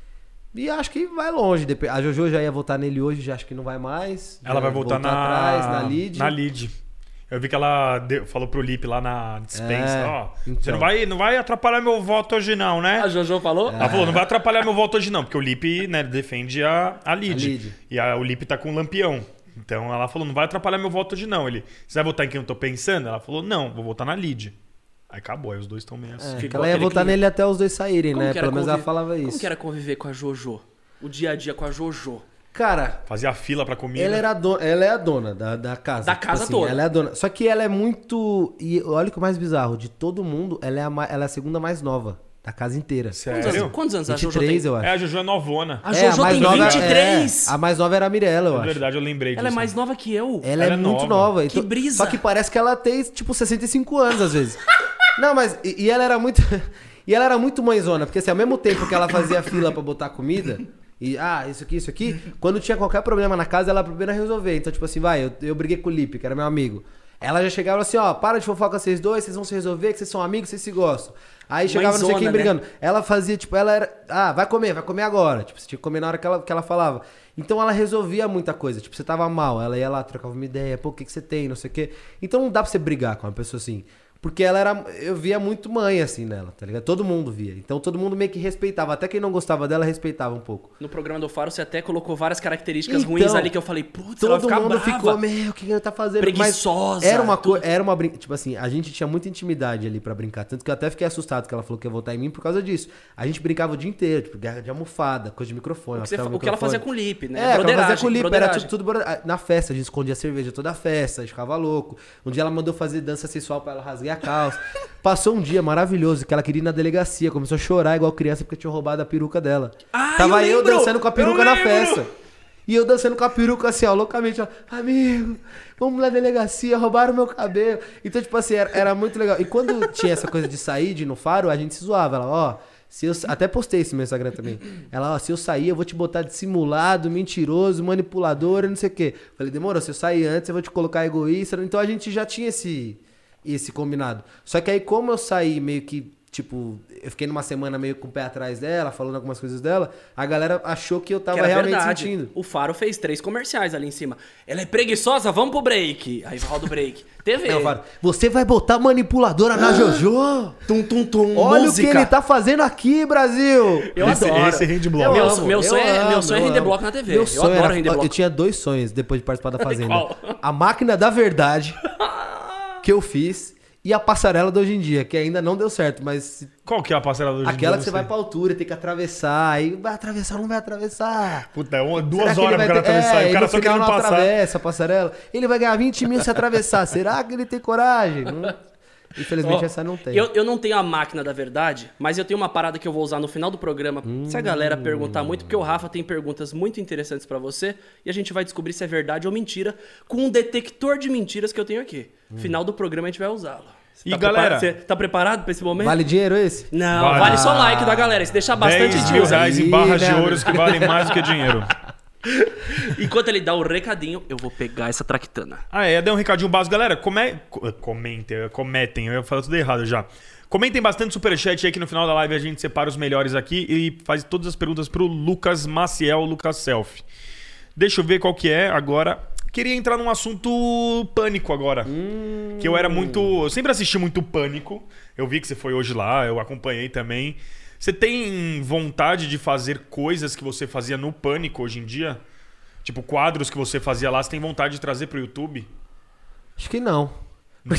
E acho que vai longe. Dep- A Jojo já ia votar nele hoje, já acho que não vai mais. Ela Já vai voltar na... atrás, na lead. Na lead. Eu vi que ela deu- falou pro Lipe lá na dispensa, É, ó, você então. não vai, não vai atrapalhar meu voto hoje não, né? A Jojo falou? Ela falou, não vai atrapalhar meu voto hoje não, porque o Lipe, né, defende a, a lead. A lead. E a- o Lipe tá com um lampião. Então ela falou, não vai atrapalhar meu voto hoje não. Ele, você vai votar em quem eu tô pensando? Ela falou, não, vou votar na lead. Aí acabou, aí os dois estão meio assim. É, Ficou que ela ia aquele votar clima. nele até os dois saírem, Como né? que era Pelo menos ela conviver- falava Como isso. que era conviver com a Jojo? O dia a dia com a Jojo? Cara, Fazia fila pra comida. ela, era a dona, ela é a dona da, da casa. Da tipo casa assim, toda. Ela é a dona. Só que ela é muito... E olha o que é mais bizarro. De todo mundo, ela é a, ma- ela é a segunda mais nova. Da casa inteira. Quantos Sério? anos, quantos anos a vinte e Jojo três, tem? eu acho. É, a Jojo é novona. A É, Jojo mais tem nova- vinte e três! é, a mais nova era a Mirella, eu É acho. verdade, eu lembrei disso. Ela é mais nova que eu. Ela, Ela é é muito nova. nova. Que brisa. Só que parece que ela tem, tipo, sessenta e cinco anos, às vezes. Não, mas... E, e ela era muito... E ela era muito mãezona. Porque, assim, ao mesmo tempo que ela fazia fila pra botar comida... E, ah, isso aqui, isso aqui... Quando tinha qualquer problema na casa, ela primeiro resolver. Então, tipo assim, vai, eu, eu briguei com o Lipe, que era meu amigo. Ela já chegava assim, ó, para de fofoca vocês dois, vocês vão se resolver, que vocês são amigos, vocês se gostam. Aí chegava não sei Mãezona, quem né? brigando. Ela fazia, tipo, ela era... Ah, vai comer, vai comer agora. Tipo, você tinha que comer na hora que ela, que ela falava. Então ela resolvia muita coisa. Tipo, você tava mal, ela ia lá, trocava uma ideia. Pô, o que, que você tem, não sei o quê. Então não dá pra você brigar com uma pessoa assim. Porque ela era. Eu via muito mãe, assim, nela, tá ligado? Todo mundo via. Então todo mundo meio que respeitava. Até quem não gostava dela respeitava um pouco. No programa do Faro, você até colocou várias características Então, ruins ali que eu falei, putz, ela vai Todo ficar mundo brava. ficou, meu, o que ela tá fazendo? Preguiçosa, Mas era uma tudo. coisa. Era uma brin... Tipo assim, a gente tinha muita intimidade ali pra brincar. Tanto que eu até fiquei assustado que ela falou que ia votar em mim por causa disso. A gente brincava o dia inteiro, tipo, guerra de almofada, coisa de microfone. O que, você, apertava o que ela microfone. fazia com o Lipe, né? É, o que ela fazia Broderagem, com o Lipe, era broderagem. tudo, tudo bro- na festa, a gente escondia a cerveja toda a festa, a gente ficava louco. Um dia ela mandou fazer dança sensual pra ela, rasguei a calça. Passou um dia maravilhoso, que ela queria ir na delegacia, começou a chorar igual criança porque tinha roubado a peruca dela. Ah, Tava eu eu, lembro! dançando com a peruca Eu na lembro! festa. E eu dançando com a peruca assim, ó, loucamente, ó. Amigo, vamos na delegacia, roubaram meu cabelo. Então, tipo assim, era, era muito legal. E quando tinha essa coisa de sair, de ir no Faro, a gente se zoava. Ela, ó, se eu... Até postei isso no meu Instagram também. Ela, ó, se eu sair, eu vou te botar de simulado, mentiroso, manipulador, não sei o quê. Falei, demorou, se eu sair antes, eu vou te colocar egoísta. Então a gente já tinha esse, esse combinado. Só que aí, como eu saí meio que, tipo, eu fiquei numa semana meio com o pé atrás dela, falando algumas coisas dela, a galera achou que eu tava Que era realmente verdade. sentindo. O Faro fez três comerciais ali em cima. Ela é preguiçosa, vamos pro break. Aí roda o break. T V. Não, Faro, você vai botar manipuladora na Jojo? Tum, tum, tum. Olha música. o que ele tá fazendo aqui, Brasil! Eu Esse- adoro. esse rende bloco. Eu Meu, amo, meu eu sonho, é, amo, meu sonho é eu render amo. bloco na T V. Meu eu sonho adoro era- render bloco. Eu tinha dois sonhos depois de participar da Fazenda. Qual? A máquina da verdade que eu fiz e a passarela do Hoje em Dia, que ainda não deu certo, mas Qual que é a passarela do aquela que você vai pra altura, tem que atravessar, aí vai atravessar ou não vai atravessar? Puta, é uma, Será duas que ele horas vai pro cara ter- atravessar. é, e o e cara no só final querendo não passar. atravessa a passarela. Ele vai ganhar vinte mil se atravessar. Será que ele tem coragem? Não- Infelizmente Ó, essa não tem. Eu, eu não tenho a máquina da verdade, mas eu tenho uma parada que eu vou usar no final do programa. Se a galera perguntar muito, porque o Rafa tem perguntas muito interessantes pra você e a gente vai descobrir se é verdade ou mentira com um detector de mentiras que eu tenho aqui. Final do programa a gente vai usá-lo. Você E tá galera- prepara- Você tá preparado pra esse momento? Vale dinheiro esse? Não, Vale. vale, só like da galera. Se deixar bastante dez de mil olho. reais em Ih, barras de né, ouros que valem mais do que dinheiro. Enquanto ele dá o recadinho, eu vou pegar essa traquitana. Ah, é, dei um recadinho básico. Galera, come... co- comentem, comentem, eu ia falar tudo errado já. Comentem bastante superchat aí que no final da live a gente separa os melhores aqui e faz todas as perguntas pro Lucas Maciel, Lucas Self. Deixa eu ver qual que é agora. Queria entrar num assunto pânico agora. Hum. Que eu era muito... Eu sempre assisti muito Pânico. Eu vi que você foi hoje lá, eu acompanhei também. Você tem vontade de fazer coisas que você fazia no Pânico hoje em dia? Tipo, quadros que você fazia lá, você tem vontade de trazer pro YouTube? Acho que não. Não?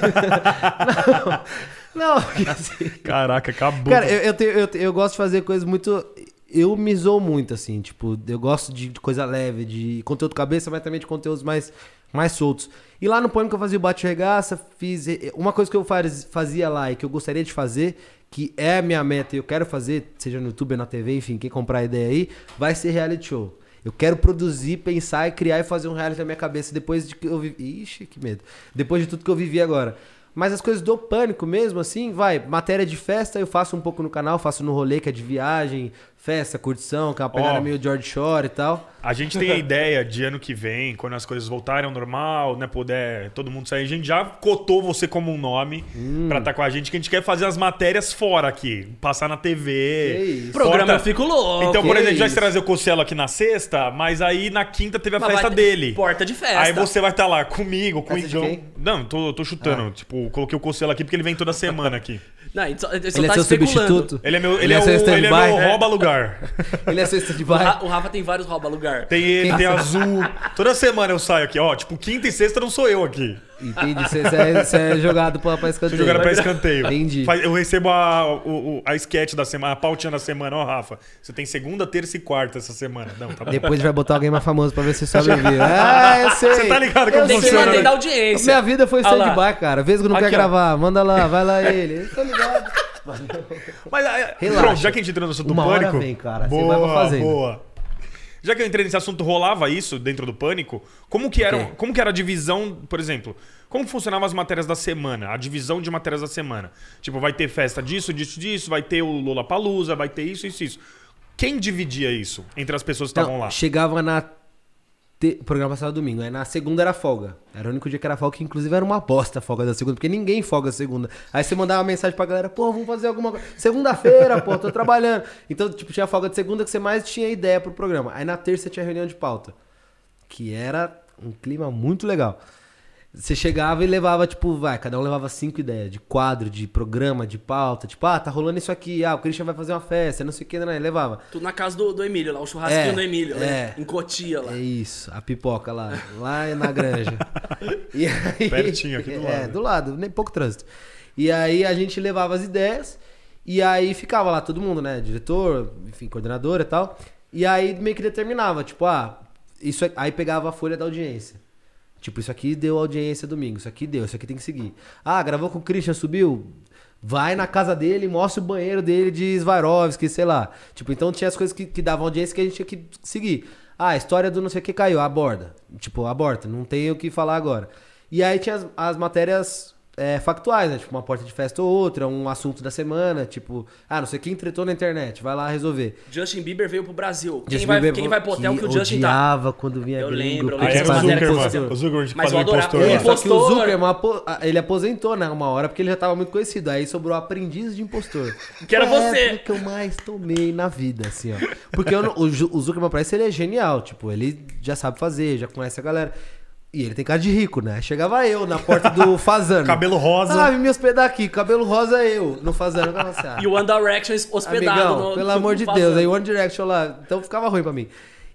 Não, porque assim... Caraca, acabou. Cara, eu, eu, tenho- eu, eu gosto de fazer coisas muito... Eu me zoo muito, assim, tipo, eu gosto de, de coisa leve, de conteúdo cabeça, mas também de conteúdos mais, mais soltos. E lá no Pânico eu fazia o bate-regaça, fiz... Uma coisa que eu faz, fazia lá e que eu gostaria de fazer, que é a minha meta e eu quero fazer, seja no YouTube ou na T V, enfim, quem comprar a ideia aí, vai ser reality show. Eu quero produzir, pensar e criar e fazer um reality na minha cabeça depois de que eu vivi... Ixi, que medo. Depois de tudo que eu vivi agora. Mas as coisas do Pânico mesmo, assim, vai, matéria de festa eu faço um pouco no canal, faço no rolê, que é de viagem, festa, curtição, que é uma pegada Ó. meio George Shore e tal. A gente tem a ideia de ano que vem, quando as coisas voltarem ao normal, né, puder todo mundo sair, a gente já cotou você como um nome Hum. pra estar com a gente, que a gente quer fazer as matérias fora aqui, passar na T V. Que isso. Programa Porta- eu fico louco. Então, por que exemplo, a gente vai isso. trazer o Cosselo aqui na sexta, mas aí na quinta teve a Mas festa vai- dele. Porta de festa. Aí você vai estar lá comigo, com o Festa de Igão. quem? Não, tô, tô chutando. Tipo, coloquei o Cosselo aqui porque ele vem toda semana aqui. Não, ele só, ele só Ele é tá seu especulando. substituto? Ele é meu, ele Ele é é o, seu ele é stand-by, meu né? rouba-lugar. Ele é sexta de O, bairro. Ra- o Rafa tem vários rouba-lugar. Tem ele, tem azul. Toda semana eu saio aqui, ó. Tipo, quinta e sexta não sou eu aqui. Entendi, você é, você é jogado pra, pra escanteio. Tô jogando pra escanteio. Entendi. Faz- Eu recebo a, o, o- a sketch da semana, a pautinha da semana. Ó, Rafa, você tem segunda, terça e quarta essa semana. Não, tá bom. Depois vai botar alguém mais famoso pra ver se sobrevive. Ah, eu sei. Você tá ligado como Eu Tem que sei. manter né? da audiência. Minha vida foi Olha lá. stand-by, cara. Vez que não Aqui, quer ó. gravar, manda lá, vai lá ele. Eu tô ligado. Mas é, Relaxa. pronto, já que a gente entrou no assunto do Uma hora Pânico... vem, cara. Você Boa, vai pra fazenda. boa. Já que eu entrei nesse assunto, rolava isso dentro do Pânico? Como que era, O quê? como que era a divisão, por exemplo... Como funcionavam as matérias da semana? A divisão de matérias da semana. Tipo, vai ter festa disso, disso, disso, vai ter o Lollapalooza, vai ter isso, isso, isso. Quem dividia isso entre as pessoas que estavam Não, lá? chegava na... Te... O programa passava domingo. Aí na segunda era folga. Era o único dia que era folga, que inclusive era uma bosta a folga da segunda, porque ninguém folga a segunda. Aí você mandava uma mensagem pra galera, pô, vamos fazer alguma coisa. Segunda-feira, pô, tô trabalhando. Então, tipo, tinha folga de segunda que você mais tinha ideia pro programa. Aí na terça tinha reunião de pauta. Que era um clima muito legal. Você chegava e levava, tipo, vai, cada um levava cinco ideias de quadro, de programa, de pauta. Tipo, ah, tá rolando isso aqui, ah, o Christian vai fazer uma festa, não sei o que, né? Levava. Tudo na casa do, do Emílio lá, o churrasquinho É, do Emílio, né? é. Em Cotia lá. É isso, a pipoca lá, lá na granja. E aí, Pertinho aqui do É, lado. do lado, nem pouco trânsito. E aí a gente levava as ideias e aí ficava lá todo mundo, né? Diretor, enfim, coordenadora e tal. E aí meio que determinava, tipo, ah, isso é- aí pegava a folha da audiência. Tipo, isso aqui deu audiência domingo, isso aqui deu, isso aqui tem que seguir. Ah, gravou com o Christian, subiu? Vai na casa dele e mostra o banheiro dele de Swarovski, sei lá. Tipo, então tinha as coisas que, que davam audiência que a gente tinha que seguir. Ah, a história do não sei o que caiu, aborda. Tipo, aborta, não tem o que falar agora. E aí tinha as, as matérias é, factuais, né? Tipo, uma porta de festa ou outra, um assunto da semana, tipo, ah, não sei quem tretou na internet, vai lá resolver. Justin Bieber veio pro Brasil. Quem Justin vai, Bieber quem vai pro hotel que, o Justin tá? odiava quando vinha Eu gringo, lembro, eu porque Aí lembro. era o fazia Matéria Zuckerman, postou. o Zuckerman que Mas fazia eu o adorava- impostor ele É, lá. só que o Impostor. Zuckerman, apo- ele aposentou, né, uma hora, porque ele já tava muito conhecido. Aí sobrou aprendiz de impostor. Que era Foi a você. época que eu mais tomei na vida, assim, ó. Porque eu não- o, Ju- o Zuckerman, parece ele é genial. Tipo, ele já sabe fazer, já conhece a galera. E ele tem cara de rico, né? Chegava eu na porta do Fazano. Cabelo rosa. Ah, vim me hospedar aqui. Cabelo rosa é eu, no Fazano. Eu falava assim, ah, E o One Direction hospedado amigão, no pelo no- amor de no Deus, Fazano. aí One Direction lá, então ficava ruim pra mim.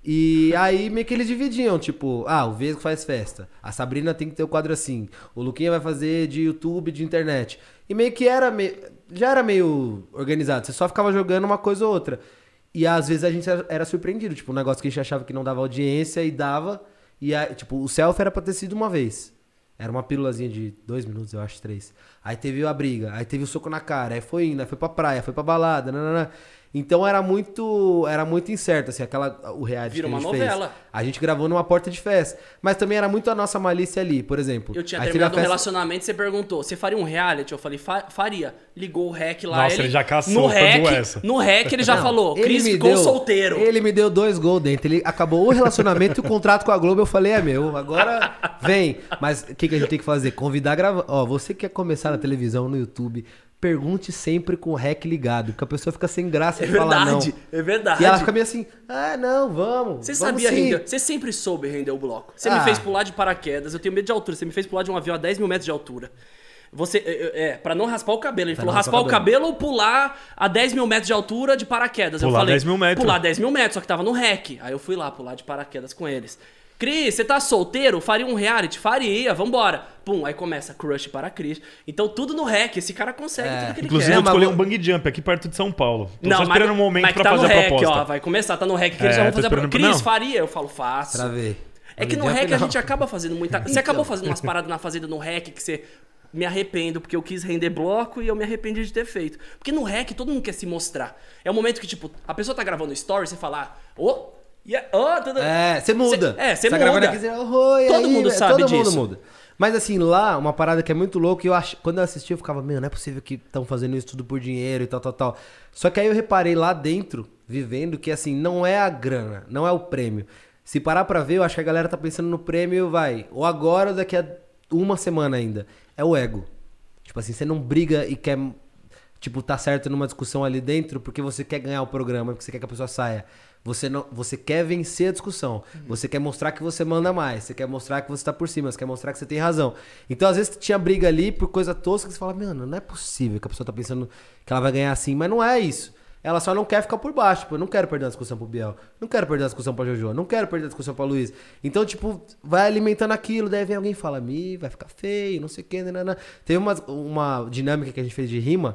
E aí meio que eles dividiam, tipo, ah, o Vesgo faz festa, a Sabrina tem que ter o quadro assim, o Luquinha vai fazer de YouTube, de internet. E meio que era meio, já era meio organizado, você só ficava jogando uma coisa ou outra. E às vezes a gente era surpreendido, tipo, um negócio que a gente achava que não dava audiência e dava, e aí, tipo, o selfie era pra ter sido uma vez. Era uma pílulazinha de dois minutos, eu acho, três. Aí teve a briga, aí teve o soco na cara, aí foi indo, aí foi pra praia, foi pra balada, nanana. Então era muito, era muito incerto, assim, aquela, o reality Vira que a uma gente fez. novela. A gente gravou numa porta de festa. Mas também era muito a nossa malícia ali, por exemplo. Eu tinha aí teve terminado a um festa- relacionamento, você perguntou, você faria um reality? Eu falei, "Fa- faria. Ligou o rec lá. Nossa, ele já caçou, no foi rec, boa essa. No rec ele já Não, falou, ele Cris me ficou deu- solteiro. Ele me deu dois gols dentro. Ele acabou o relacionamento e o contrato com a Globo. Eu falei, é meu. Agora vem. Mas o que, que a gente tem que fazer? Convidar a gravar. Ó, você que quer começar na televisão, no YouTube, pergunte sempre com o rec ligado. Porque a pessoa fica sem graça É de falar não. verdade, é verdade. E ela fica meio assim, ah, não, vamos. Você vamos sabia sim. render, você sempre soube render o bloco. Você me Ah. fez pular de paraquedas, eu tenho medo de altura, você me fez pular de um avião a dez mil metros de altura. Você, é, é, pra não raspar o cabelo. Ele Pra falou não raspar raspar o o cabelo ou pular a dez mil metros de altura de paraquedas. eu Pular falei, dez mil metros. Pular dez mil metros, só que tava no rec. Aí eu fui lá pular de paraquedas com eles. Cris, você tá solteiro? Faria um reality? Faria, vambora. Pum, aí começa crush para Cris. Então tudo no rec, esse cara consegue É. tudo que ele Inclusive, quer. eu mas escolhi vou- um bang jump aqui perto de São Paulo. Tô Não, só mas- esperando um momento mas que pra tá fazer no a rec, proposta. ó, vai começar, tá no rec que eles É, já vão tô fazer a esperando- proposta. Cris, não. faria? Eu falo, faço. Travei. É que no Bang rec jump, a não. gente acaba fazendo muita. Você Então. acabou fazendo umas paradas na fazenda no rec que você. Me arrependo, porque eu quis render bloco e eu me arrependi de ter feito. Porque no rec todo mundo quer se mostrar. É o momento que, tipo, a pessoa tá gravando story, você fala, ô, yeah, oh, tudo... É, você muda. Cê- é, você Tá muda. gravando aqui, você, "Oi, Todo aí", mundo né? sabe Todo mundo disso. muda. Mas assim, lá, uma parada que é muito louca, eu ach... quando eu assisti, eu ficava, meu, não é possível que estão fazendo isso tudo por dinheiro e tal, tal, tal. Só que aí eu reparei lá dentro, vivendo, que assim, não é a grana, não é o prêmio. Se parar pra ver, eu acho que a galera tá pensando no prêmio, vai, ou agora ou daqui a uma semana ainda. É o ego. Tipo assim, você não briga e quer, tipo, tá certo numa discussão ali dentro porque você quer ganhar o programa, porque você quer que a pessoa saia. Você, não, você quer vencer a discussão. Você quer mostrar que você manda mais. Você quer mostrar que você tá por cima. Você quer mostrar que você tem razão. Então, às vezes, tinha briga ali por coisa tosca que você fala, mano, não é possível que a pessoa tá pensando que ela vai ganhar assim. Mas não é isso. Ela só não quer ficar por baixo. Tipo, eu não quero perder a discussão pro Biel. Não quero perder a discussão pra Jojo. Não quero perder a discussão pra Luiz. Então, tipo, vai alimentando aquilo. Daí vem alguém e fala, mi, vai ficar feio, não sei o que. Nanana. Teve uma, uma dinâmica que a gente fez de rima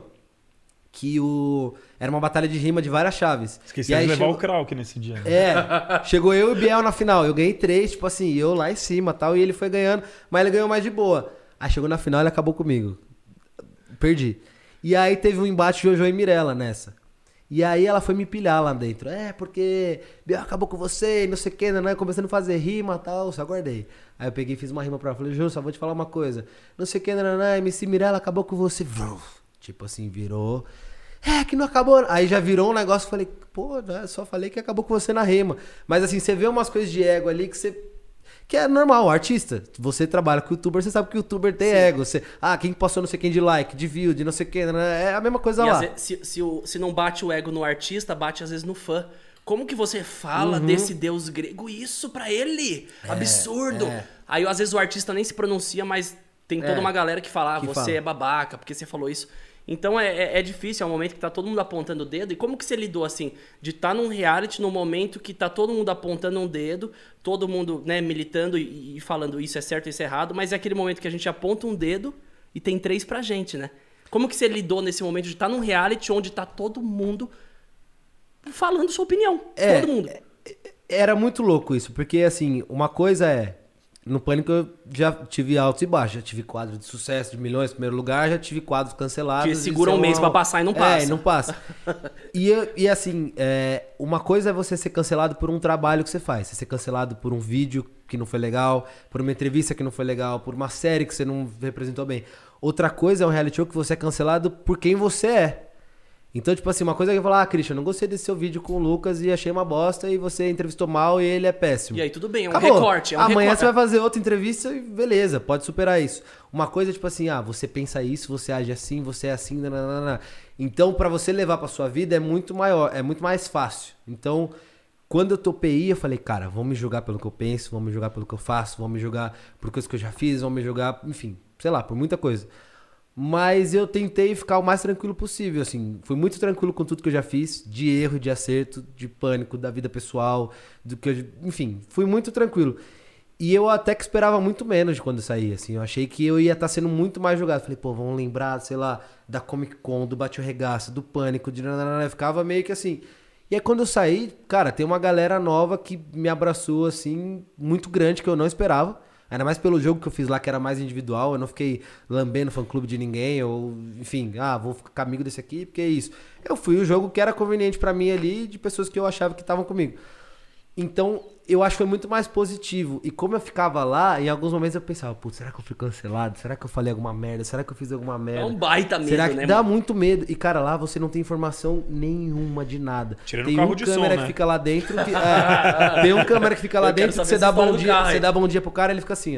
que o... era uma batalha de rima de várias chaves. Esqueci E aí de levar chegou- o Krauk nesse dia. né? É, chegou eu e o Biel na final. Eu ganhei três, tipo assim, eu lá em cima tal. E ele foi ganhando, mas ele ganhou mais de boa. Aí chegou na final e ele acabou comigo. Perdi. E aí teve um embate Jojo e Mirella nessa. E aí ela foi me pilhar lá dentro. É, porque Biel acabou com você e não sei o que, né? Começando a fazer rima e tal, só guardei. Aí eu peguei e fiz uma rima pra ela. Falei, Jojo, só vou te falar uma coisa. Não sei o que, né? M C Mirella acabou com você. Vruf. Tipo assim, virou... É, que não acabou. Aí já virou um negócio, falei, pô, né, só falei que acabou com você na rima. Mas assim, você vê umas coisas de ego ali que você... Que é normal, artista. Você trabalha com youtuber, você sabe que o youtuber tem Sim. ego. Você, ah, quem passou não sei quem de like, de view, de não sei quem, né? É a mesma coisa E lá. às vezes, se, se, o- se não bate o ego no artista, bate às vezes no fã. Como que você fala Uhum. desse deus grego isso pra ele? Absurdo. é. Aí, às vezes, o artista nem se pronuncia, mas tem toda É, uma galera que fala, ah, que você fala. é babaca, porque você falou isso. Então, é, é, é difícil, é um momento que tá todo mundo apontando o dedo. E como que você lidou, assim, de estar num reality num momento que tá todo mundo apontando um dedo, todo mundo, né, militando e, e falando isso é certo, isso é errado, mas é aquele momento que a gente aponta um dedo e tem três pra gente, né? Como que você lidou nesse momento de estar num reality onde tá todo mundo falando sua opinião? É, todo mundo. Era muito louco isso, porque assim, uma coisa é. No Pânico eu já tive altos e baixos. Já tive quadros de sucesso de milhões em primeiro lugar, já tive quadros cancelados. Que segura um isso é mês uma- pra passar e não passa. É, e não passa. e, eu- e assim, é, uma coisa é você ser cancelado por um trabalho que você faz. Você ser cancelado por um vídeo que não foi legal, por uma entrevista que não foi legal, por uma série que você não representou bem. Outra coisa é um reality show que você é cancelado por quem você é. Então, tipo assim, uma coisa é que eu falar, ah, Christian, não gostei desse seu vídeo com o Lucas e achei uma bosta e você entrevistou mal e ele é péssimo. E aí, tudo bem, é um Acabou. recorte. É um Amanhã recorte. você vai fazer outra entrevista e beleza, pode superar isso. Uma coisa é tipo assim, ah, você pensa isso, você age assim, você é assim, nananana. Então, pra você levar pra sua vida é muito maior, é muito mais fácil. Então, quando eu topei, eu falei, cara, vão me julgar pelo que eu penso, vão me julgar pelo que eu faço, vão me julgar por coisas que eu já fiz, vão me julgar, enfim, sei lá, por muita coisa. Mas eu tentei ficar o mais tranquilo possível, assim. Fui muito tranquilo com tudo que eu já fiz, de erro, de acerto, de pânico, da vida pessoal, do que eu, enfim, fui muito tranquilo. E eu até que esperava muito menos de quando eu saí, assim. Eu achei que eu ia estar sendo muito mais julgado. Falei, pô, vamos lembrar, sei lá, da Comic Con, do Bate o Regaço, do Pânico, de nananana. Eu ficava meio que assim. E aí quando eu saí, cara, tem uma galera nova que me abraçou, assim, muito grande, que eu não esperava. Ainda mais pelo jogo que eu fiz lá, que era mais individual. Eu não fiquei lambendo fã-clube de ninguém. Ou, enfim, ah, vou ficar amigo desse aqui, porque é isso. Eu fui o jogo que era conveniente pra mim ali, de pessoas que eu achava que estavam comigo. Então, eu acho que foi muito mais positivo. E como eu ficava lá, em alguns momentos eu pensava, putz, será que eu fui cancelado? Será que eu falei alguma merda? Será que eu fiz alguma merda? É um baita medo, Será que né, dá mano? muito medo? E, cara, lá você não tem informação nenhuma de nada. Tirando tem o carro um de câmera som, que né? fica lá dentro. Que, é, tem um câmera que fica lá Eu quero dentro que saber você dá essa história bom do dia, carro, você hein? dá bom dia pro cara, ele fica assim, ó.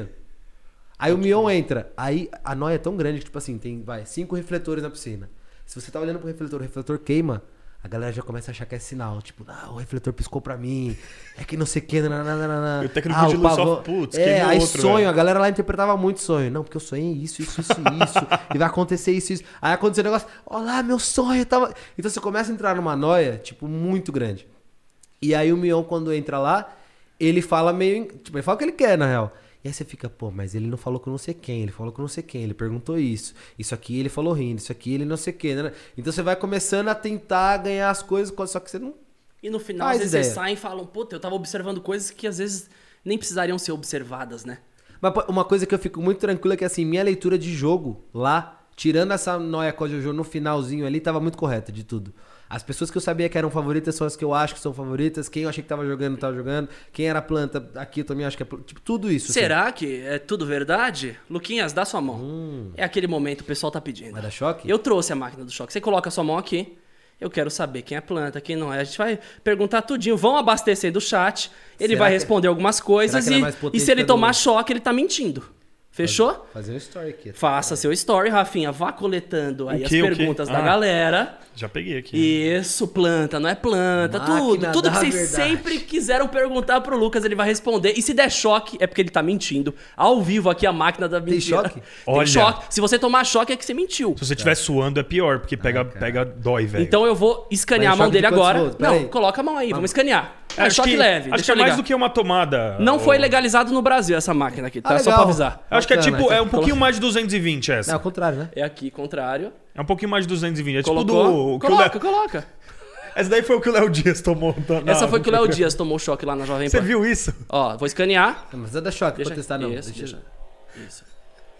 Aí o Mion entra. Aí a noia é tão grande que, tipo assim, tem, vai, cinco refletores na piscina. Se você tá olhando pro refletor, o refletor queima, a galera já começa a achar que é sinal. Tipo, ah, o refletor piscou pra mim. É que não sei o que. Nananana. E o técnico ah, de o luz só, pavão- putz, É, queimou aí outro, sonho. velho. A galera lá interpretava muito sonho. Não, porque eu sonhei isso, isso, isso, isso. E vai acontecer isso, isso. Aí aconteceu um negócio. Olá, meu sonho tava... Então você começa a entrar numa noia, tipo, muito grande. E aí o Mion, quando entra lá, ele fala meio... Tipo, ele fala o que ele quer, na real. E aí você fica, pô, mas ele não falou com não sei quem, ele falou com não sei quem, ele perguntou isso. Isso aqui ele falou rindo, isso aqui ele não sei o quê. Né? Então você vai começando a tentar ganhar as coisas, só que você não... E no final, Faz às vezes, vocês ideia. saem e falam, puta, eu tava observando coisas que às vezes nem precisariam ser observadas, né? Mas pô, uma coisa que eu fico muito tranquilo é que, assim, minha leitura de jogo lá, tirando essa noia com a Jojo no finalzinho ali, tava muito correta de tudo. As pessoas que eu sabia que eram favoritas são as que eu acho que são favoritas. Quem eu achei que tava jogando, tava jogando. Quem era planta, aqui eu também acho que é planta. Tipo, tudo isso. assim. Será que é tudo verdade? Luquinhas, dá sua mão. É aquele momento, o pessoal tá pedindo. Vai dar choque? Eu trouxe a máquina do choque. Você coloca a sua mão aqui. Eu quero saber quem é planta, quem não é. A gente vai perguntar tudinho. Vão abastecendo o chat. Ele Será vai que- responder algumas coisas. será que ele é E, mais potente e se ele que a do- tomar choque, ele tá mentindo. Fechou? Fazer um story aqui. Faça seu story, Rafinha. Vá coletando aí O as quê, o quê? perguntas da Ah. galera. Já peguei aqui. Isso, planta, não é planta, Máquina tudo. Tudo que da vocês verdade. sempre quiseram perguntar pro Lucas, ele vai responder. E se der choque, é porque ele tá mentindo. Ao vivo aqui, a máquina da mentira. choque? Tem Olha. choque. Se você tomar choque, é que você mentiu. Se você estiver suando é pior, porque pega, pega dói, velho. Então eu vou escanear Mas a mão choque dele de quantos agora. volts? Pera Não, aí. coloca a mão aí, vamos escanear. É, acho choque que, leve. Acho deixa que é eu mais ligar. do que uma tomada. Não ou- foi legalizado no Brasil essa máquina aqui, tá? Ah, Só legal. pra avisar. Eu acho que é Bacana, tipo, é um então. pouquinho mais de duzentos e vinte essa. É ao contrário, né? É aqui, contrário. É um pouquinho mais de duzentos e vinte. É tipo Colocou? do... o que o Coloca, Léo- coloca. Essa daí foi o que o Léo Dias tomou. na- Essa na- foi que o Léo Dias tomou choque lá na Jovem Você Pan. viu isso? Ó, vou escanear. Não precisa dar choque Deixa, pra testar, não. Isso, Deixa- deixa. Isso.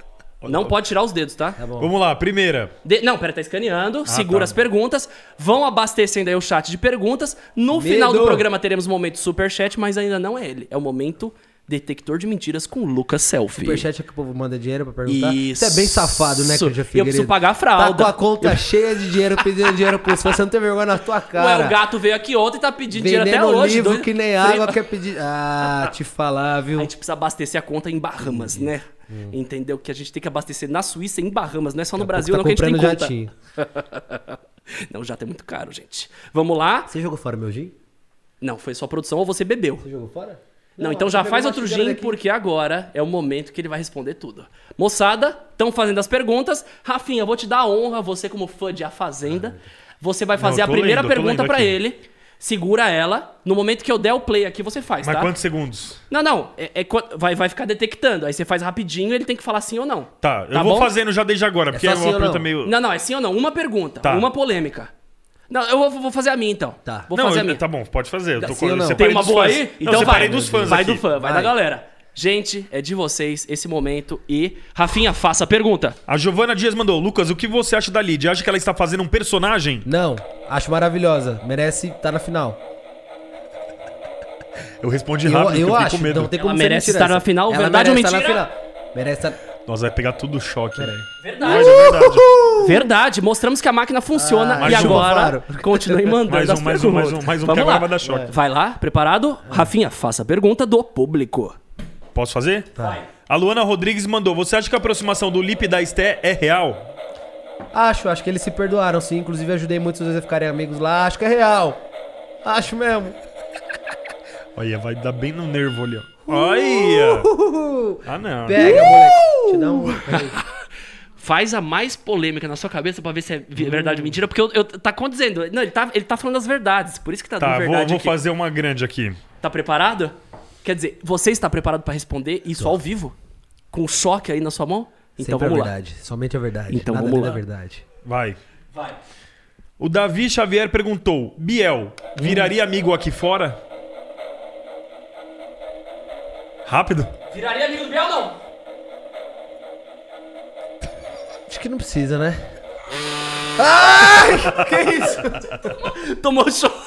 Não pode tirar os dedos, tá? Tá bom. Vamos lá, primeira. De- Não, pera, tá escaneando. segura tá. as perguntas. Vão abastecendo aí o chat de perguntas. No Medo. final do programa teremos o momento superchat, mas ainda não é ele. É o momento detector de mentiras com o Lucas Selfie. Superchat é que o povo manda dinheiro pra perguntar. Isso. Você é bem safado, né, Cláudia Eu Figueiredo? preciso pagar a Tá fralda. com a conta cheia de dinheiro pedindo dinheiro pros fãs. Você não tem vergonha na tua cara. Ué, o gato veio aqui ontem e tá pedindo dinheiro até Vendendo hoje. livro doido. que nem água quer pedir... Ah, te falar, viu? A gente precisa abastecer a conta em Bahamas, né? Entendeu? Que a gente tem que abastecer na Suíça e em Bahamas, não é só no Brasil, tá não, que a gente tem comprando conta. jatinho. Não, o jato é muito caro, gente. Vamos lá. Você jogou fora meu gin? Não, foi só produção ou você bebeu. Você jogou fora? Não, então já eu faz peguei outro uma gin, xícara daqui. porque agora é o momento que ele vai responder tudo. Moçada, estão fazendo as perguntas. Rafinha, eu vou te dar a honra, você como fã de A Fazenda. Você vai fazer Não, eu a tô primeira lendo, eu tô pergunta lendo pra aqui. ele. Segura ela. No momento que eu der o play aqui, você faz, Mas tá? quantos segundos? Não, não. É, é qu- vai, vai ficar detectando. Aí você faz rapidinho e ele tem que falar sim ou não. Tá, eu Tá vou bom? fazendo já desde agora, porque só é sim uma ou pergunta não? meio... Não, não, é sim ou não. Uma pergunta. Tá. Uma polêmica. Não, eu vou, vou fazer a minha então. Tá. Vou não, fazer eu- a minha. tá bom, pode fazer. Eu tô Sim ou eu não? separei Tem uma dos boa fãs. aí? Não, Então eu separei vai. dos fãs vai aqui. do fã, vai, Vai. da galera. Gente, é de vocês esse momento e... Rafinha, faça a pergunta. A Giovana Dias mandou, Lucas, o que você acha da Lid? Acha que ela está fazendo um personagem? Não, acho maravilhosa. Merece estar na final. Eu respondi Eu, rápido, porque eu eu fiquei acho, com medo. não tem Ela como ser merece mentira estar na essa. final, Ela verdade ou merece estar mentira? na final. Merece estar... Nossa, vai pegar tudo choque, velho. Verdade. Mas é verdade. Verdade, mostramos que a máquina funciona Ah, e mais um, agora continue mandando Mais as um, mais um, mais perguntas. um, mais um, Vamos que agora lá. vai dar choque. Vai lá, preparado? Rafinha, faça a pergunta do público. Posso fazer? Vai. A Luana Rodrigues mandou, você acha que a aproximação do Lipe e da Esté é real? Acho, acho que eles se perdoaram, sim. Inclusive, ajudei muitos vezes a ficarem amigos lá. Acho que é real. Acho mesmo. Olha, vai dar bem no nervo ali, ó. Olha! Uhul. Ah, não. Pega, moleque. Te dá um... Peraí. Faz a mais polêmica na sua cabeça pra ver se é vi- verdade ou mentira, porque eu, eu tá condizendo. Não, ele tá, ele tá falando as verdades, por isso que tá dando Tá, vou, verdade vou aqui. fazer uma grande aqui. Tá preparado? Quer dizer, você está preparado pra responder isso ao vivo? Com o choque aí na sua mão? Então Sempre vamos a lá. verdade. Somente a verdade. Então Nada vamos além lá. da verdade. Vai. Vai. O Davi Xavier perguntou, Biel, viraria amigo aqui fora? Rápido? Viraria amigo do Biel, não? Acho que não precisa, né? Ai! Que isso? Tomou choque.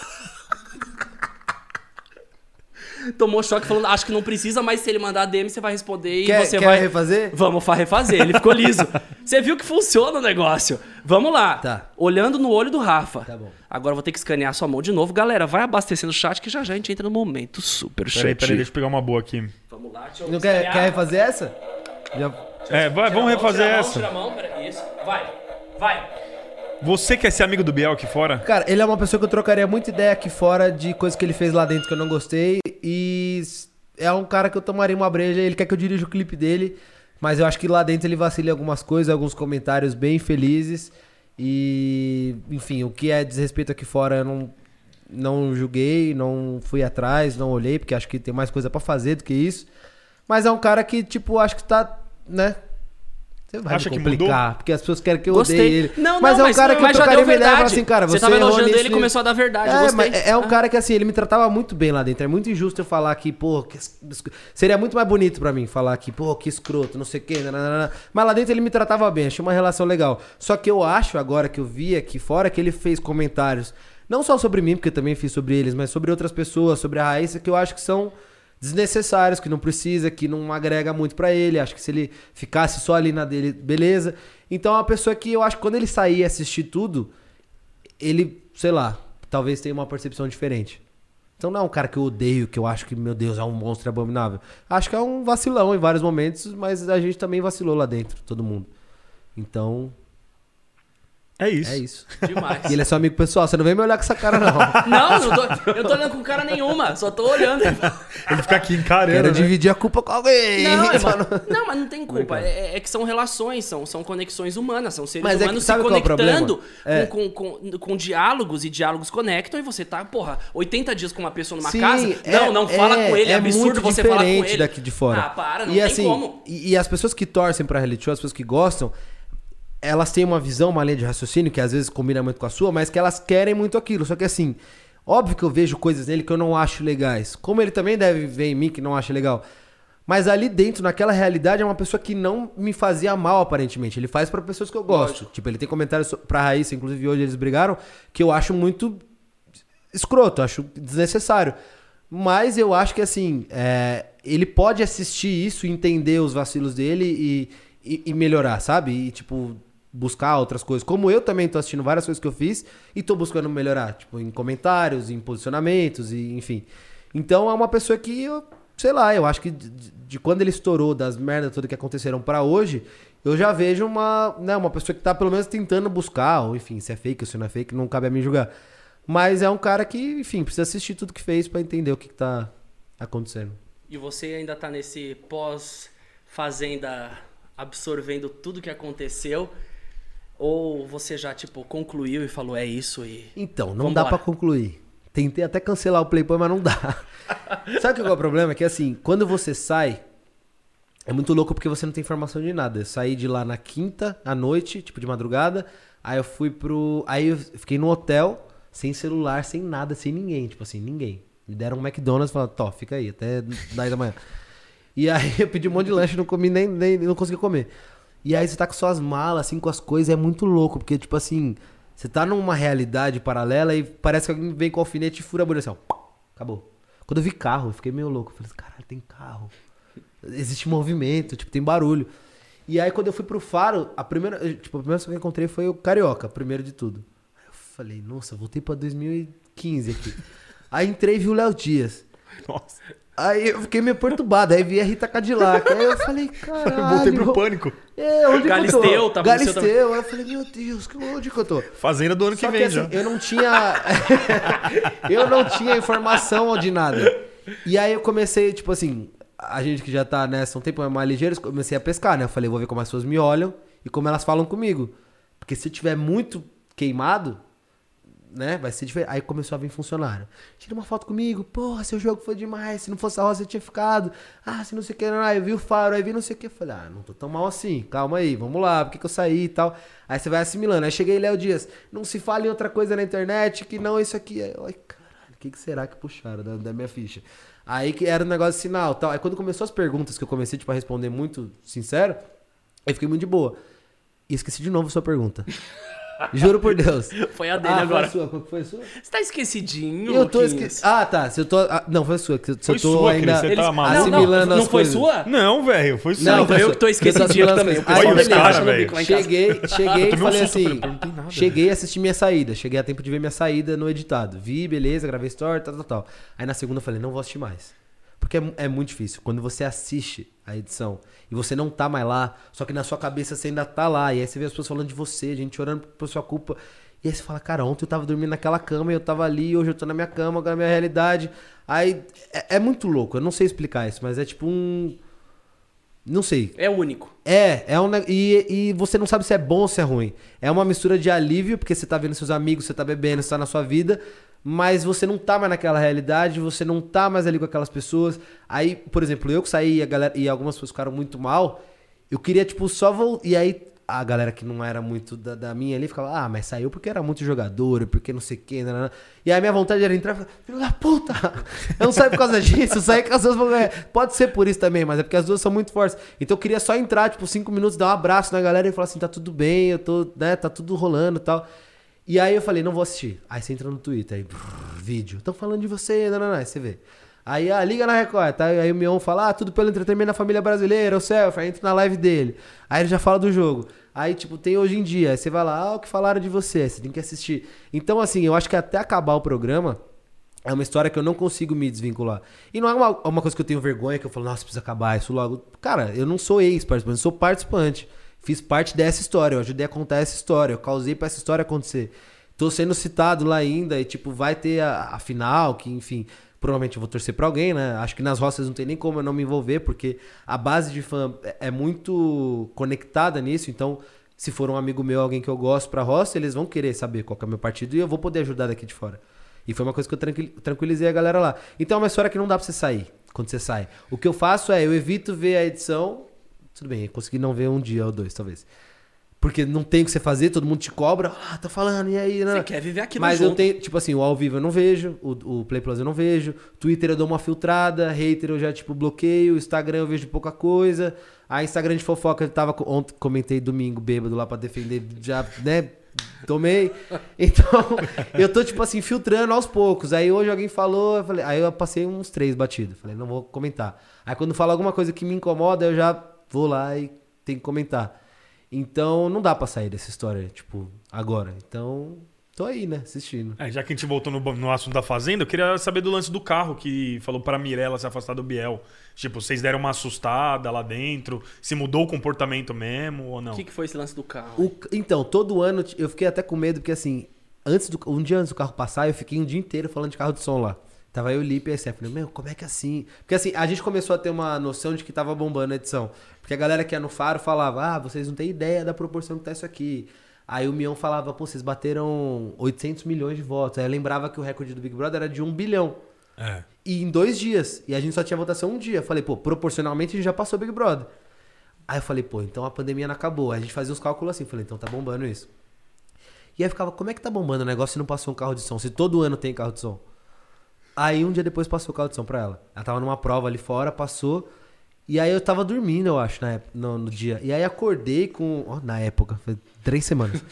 Tomou choque falando, acho que não precisa, mas se ele mandar D M, você vai responder e Quer, você quer vai... refazer? Vamos fa- refazer, ele ficou liso. Você viu que funciona o negócio. Vamos lá. Tá. Olhando no olho do Rafa. Tá bom. Agora eu vou ter que escanear sua mão de novo. Galera, vai abastecendo o chat que já já a gente entra no momento super chat. Peraí, peraí, deixa eu pegar uma boa aqui. Vamos lá, deixa eu Não quer, escanear. quer refazer essa? Já... É, vai, Tira a vamos mão, refazer tira a mão, essa. Tira a mão, peraí. Isso. Vai. Vai. Você quer ser amigo do Biel aqui fora? Cara, ele é uma pessoa que eu trocaria muita ideia aqui fora de coisas que ele fez lá dentro que eu não gostei. E é um cara que eu tomaria uma breja. Ele quer que eu dirija o clipe dele. Mas eu acho que lá dentro ele vacila em algumas coisas, alguns comentários bem felizes. E, enfim, o que é desrespeito aqui fora eu não, não julguei, não fui atrás, não olhei, porque acho que tem mais coisa pra fazer do que isso. Mas é um cara que, tipo, acho que tá, né? Você vai Acha me que complicar, mudou? porque as pessoas querem que eu Gostei. odeie ele. Não, mas não, é um mas- cara que mas eu já trocaria deu uma ideia e falar verdade. assim, cara, Você você, tava errou elogiando nisso, ele e começou a dar verdade, eu É, gostei. mas é um Ah. cara que assim, ele me tratava muito bem lá dentro. É muito injusto eu falar que, pô, que es- seria muito mais bonito pra mim falar que, pô, que escroto, não sei o quê. Nananana. Mas lá dentro ele me tratava bem, achei uma relação legal. Só que eu acho agora que eu vi aqui fora que ele fez comentários, não só sobre mim, porque eu também fiz sobre eles, mas sobre outras pessoas, sobre a Raíssa, que eu acho que são desnecessários, que não precisa, que não agrega muito pra ele. Acho que se ele ficasse só ali na dele, beleza. Então é uma pessoa que eu acho que quando ele sair e assistir tudo, ele, sei lá, talvez tenha uma percepção diferente. Então não é um cara que eu odeio, que eu acho que, meu Deus, é um monstro abominável. Acho que é um vacilão em vários momentos, mas a gente também vacilou lá dentro, todo mundo. Então, É isso. é isso. Demais. E ele é seu amigo pessoal, você não vem me olhar com essa cara, não. Não, eu não tô, eu não tô olhando com cara nenhuma, só tô olhando. Ele fica aqui encarando, Quero né? dividir a culpa com alguém. Não, é, Só mas, não, mas não tem culpa. É, é que são relações, são, são conexões humanas, são seres Mas é que humanos se sabe qual é o conectando problema? É. com, com, com, com diálogos e diálogos conectam e você tá, porra, oitenta dias com uma pessoa numa Sim, casa. é- não, não fala é- com ele, é, é absurdo muito você falar com diferente ele. daqui de fora. Ah, para, não e tem assim, como. E, e as pessoas que torcem pra reality show, as pessoas que gostam, elas têm uma visão, uma linha de raciocínio que às vezes combina muito com a sua, mas que elas querem muito aquilo. Só que assim, óbvio que eu vejo coisas nele que eu não acho legais. Como ele também deve ver em mim que não acha legal. Mas ali dentro, naquela realidade, é uma pessoa que não me fazia mal, aparentemente. Ele faz pra pessoas que eu gosto. Lógico. Tipo, ele tem comentários so- pra Raíssa, inclusive hoje eles brigaram, que eu acho muito escroto, acho desnecessário. Mas eu acho que assim, é, ele pode assistir isso, entender os vacilos dele e, e, e melhorar, sabe? E tipo, buscar outras coisas. Como eu também tô assistindo várias coisas que eu fiz e tô buscando melhorar, tipo, em comentários, em posicionamentos, e enfim. Então é uma pessoa que eu, sei lá, eu acho que de, de- de quando ele estourou, das merdas todas que aconteceram pra hoje, eu já vejo uma, né, uma pessoa que tá pelo menos tentando buscar, ou enfim, se é fake ou se não é fake, não cabe a mim julgar. Mas é um cara que, enfim, precisa assistir tudo que fez pra entender o que, que tá acontecendo. E você ainda tá nesse pós-fazenda absorvendo tudo que aconteceu? Ou você já, tipo, concluiu e falou, é isso e... Então, não Vambora. dá pra concluir. Tentei até cancelar o Playboy, mas não dá. Sabe qual é o problema? É que assim, quando você sai, é muito louco porque você não tem informação de nada. Eu saí de lá na quinta à noite, tipo de madrugada, aí eu fui pro... Aí eu fiquei no hotel, sem celular, sem nada, sem ninguém, tipo assim, ninguém. Me deram um McDonald's e falaram, tó, fica aí, até dez da manhã. E aí eu pedi um monte de lanche, não comi nem, nem não consegui comer. E aí você tá com suas malas, assim, com as coisas, é muito louco, porque, tipo assim, você tá numa realidade paralela e parece que alguém vem com alfinete e fura a bolha, assim, ó, acabou. Quando eu vi carro, eu fiquei meio louco, eu falei, caralho, tem carro, existe movimento, tipo, tem barulho. E aí quando eu fui pro Faro, a primeira, tipo, a primeira pessoa que eu encontrei foi o Carioca, primeiro de tudo. Aí eu falei, nossa, voltei pra dois mil e quinze aqui. Aí entrei e vi o Léo Dias. Nossa. Aí eu fiquei meio perturbado, aí vi a Rita Cadillac. Aí eu falei, caralho. Eu voltei pro pânico. É, onde Galisteu, que eu tô? tava Galisteu. no seu Aí eu falei, meu Deus, onde que eu tô? Fazenda do ano que Só vem que já. assim, eu não tinha... eu não tinha informação de nada. E aí eu comecei, tipo assim, a gente que já tá nessa um tempo mais ligeiro, comecei a pescar, né? Eu falei, vou ver como as pessoas me olham e como elas falam comigo. Porque se eu tiver muito queimado... né? Vai ser diferente. Aí começou a vir funcionário. Tira uma foto comigo. Porra, seu jogo foi demais. Se não fosse a roça, você tinha ficado. Ah, se não sei o que. Aí eu vi o Faro, aí vi não sei o que. Eu falei, ah, não tô tão mal assim. Calma aí, vamos lá. Por que, que eu saí e tal? Aí você vai assimilando. Aí cheguei Léo Dias. Não se fala em outra coisa na internet que não isso aqui. Aí, ai, caralho, o que, que será que puxaram da, da minha ficha? Aí que era um negócio de sinal tal. Aí quando começou as perguntas que eu comecei, tipo, a responder muito sincero, aí fiquei muito de boa. E esqueci de novo a sua pergunta. Juro por Deus. Foi a dele ah, agora. Foi a sua? Qual que foi a sua? Você tá esquecidinho, Eu tô Luquinhas? esque... Ah, tá. Se eu tô... ah, não, foi a sua. Se Foi eu tô sua, ainda Cris, você tá maluco? Não, não, assimilando não as foi coisas. sua? Não, velho, foi sua. Não, foi eu sua. que tô Eu esquecidinho assimilando também. as O coisas. pessoal Olha os me cara, acha no velho. bico lá em casa. Cheguei, cheguei e tomei um falei susto, eu assim... falei, não tem nada. Cheguei e assisti minha saída. Cheguei a tempo de ver minha saída no editado. Vi, beleza, gravei story, tal, tal, tal. Aí na segunda eu falei, não vou assistir mais. Porque é, é muito difícil. Quando você assiste a edição e você não tá mais lá, só que na sua cabeça você ainda tá lá. E aí você vê as pessoas falando de você, gente chorando por sua culpa. E aí você fala, cara, ontem eu tava dormindo naquela cama e eu tava ali, hoje eu tô na minha cama, agora é a minha realidade. Aí é, é muito louco, eu não sei explicar isso, mas é tipo um... Não sei. É único. É, é um ne- e, e você não sabe se é bom ou se é ruim. É uma mistura de alívio, porque você tá vendo seus amigos, você tá bebendo, você tá na sua vida, mas você não tá mais naquela realidade, você não tá mais ali com aquelas pessoas. Aí, por exemplo, eu que saí e, a galera, e algumas pessoas ficaram muito mal, eu queria, tipo, só voltar. E aí a galera que não era muito da, da minha ali ficava, ah, mas saiu porque era muito jogador, porque não sei o que. E aí a minha vontade era entrar e falar, filho da puta, eu não saí por causa disso, eu saí com as duas vão ganhar. Pode ser por isso também, mas é porque as duas são muito fortes. Então eu queria só entrar, tipo, cinco minutos, dar um abraço na galera e falar assim, tá tudo bem, eu tô, né, tá tudo rolando e tal. E aí eu falei, não vou assistir. Aí você entra no Twitter, aí, brrr, vídeo, estão falando de você, não, não, não, aí você vê. Aí, ah, liga na Record, tá? Aí o Mion fala, ah, tudo pelo entretenimento da família brasileira, o selfie, aí entra na live dele. Aí ele já fala do jogo. Aí, tipo, tem hoje em dia, aí você vai lá, ah, o que falaram de você, aí você tem que assistir. Então, assim, eu acho que até acabar o programa, é uma história que eu não consigo me desvincular. E não é uma, uma coisa que eu tenho vergonha, que eu falo, nossa, precisa acabar isso logo. Cara, eu não sou ex-participante, eu sou participante. Fiz parte dessa história, eu ajudei a contar essa história, eu causei pra essa história acontecer. Tô sendo citado lá ainda e, tipo, vai ter a, a final, que, enfim... Provavelmente eu vou torcer pra alguém, né? Acho que nas roças não tem nem como eu não me envolver, porque a base de fã é muito conectada nisso. Então, se for um amigo meu, alguém que eu gosto pra roça, eles vão querer saber qual que é o meu partido e eu vou poder ajudar daqui de fora. E foi uma coisa que eu tranquil- tranquilizei a galera lá. Então é uma história que não dá pra você sair, quando você sai. O que eu faço é, eu evito ver a edição... Tudo bem, eu consegui não ver um dia ou dois, talvez. Porque não tem o que você fazer, todo mundo te cobra. Ah, tá falando, e aí? Não. Você quer viver aquilo Mas junto. eu tenho, tipo assim, o ao vivo eu não vejo, o, o Play Plus eu não vejo, Twitter eu dou uma filtrada, hater eu já, tipo, bloqueio, Instagram eu vejo pouca coisa. A Instagram de fofoca eu tava, ontem comentei domingo, bêbado lá pra defender, já, né, tomei. Então, eu tô, tipo assim, filtrando aos poucos. Aí hoje alguém falou, eu falei, aí eu passei uns três batidos, falei, não vou comentar. Aí quando fala alguma coisa que me incomoda, eu já vou lá e tenho que comentar. Então, não dá pra sair dessa história, tipo, agora. Então, tô aí, né, assistindo. É, já que a gente voltou no, no assunto da Fazenda, eu queria saber do lance do carro, que falou pra Mirella se afastar do Biel. Tipo, vocês deram uma assustada lá dentro? Se mudou o comportamento mesmo ou não? O que, que foi esse lance do carro? O- então, todo ano eu fiquei até com medo, porque assim, antes do, um dia antes do carro passar, eu fiquei um dia inteiro falando de carro de som lá. Tava eu, o Lipe e a Stephanie. Meu, como é que é assim? Porque assim, a gente começou a ter uma noção de que tava bombando a edição. Porque a galera que ia no Faro falava, ah, vocês não têm ideia da proporção que tá isso aqui. Aí o Mion falava, pô, vocês bateram oitocentos milhões de votos. Aí eu lembrava que o recorde do Big Brother era de um bilhão. É. E em dois dias. E a gente só tinha votação um dia. Eu falei, pô, proporcionalmente a gente já passou o Big Brother. Aí eu falei, pô, então a pandemia não acabou. Aí a gente fazia uns cálculos assim. Falei, então tá bombando isso. E aí eu ficava, como é que tá bombando o negócio se não passou um carro de som? Se todo ano tem carro de som. Aí um dia depois passou o carro de som pra ela. Ela tava numa prova ali fora, passou. E aí eu tava dormindo, eu acho, na época, no, no dia. E aí acordei com... Ó, na época, foi três semanas.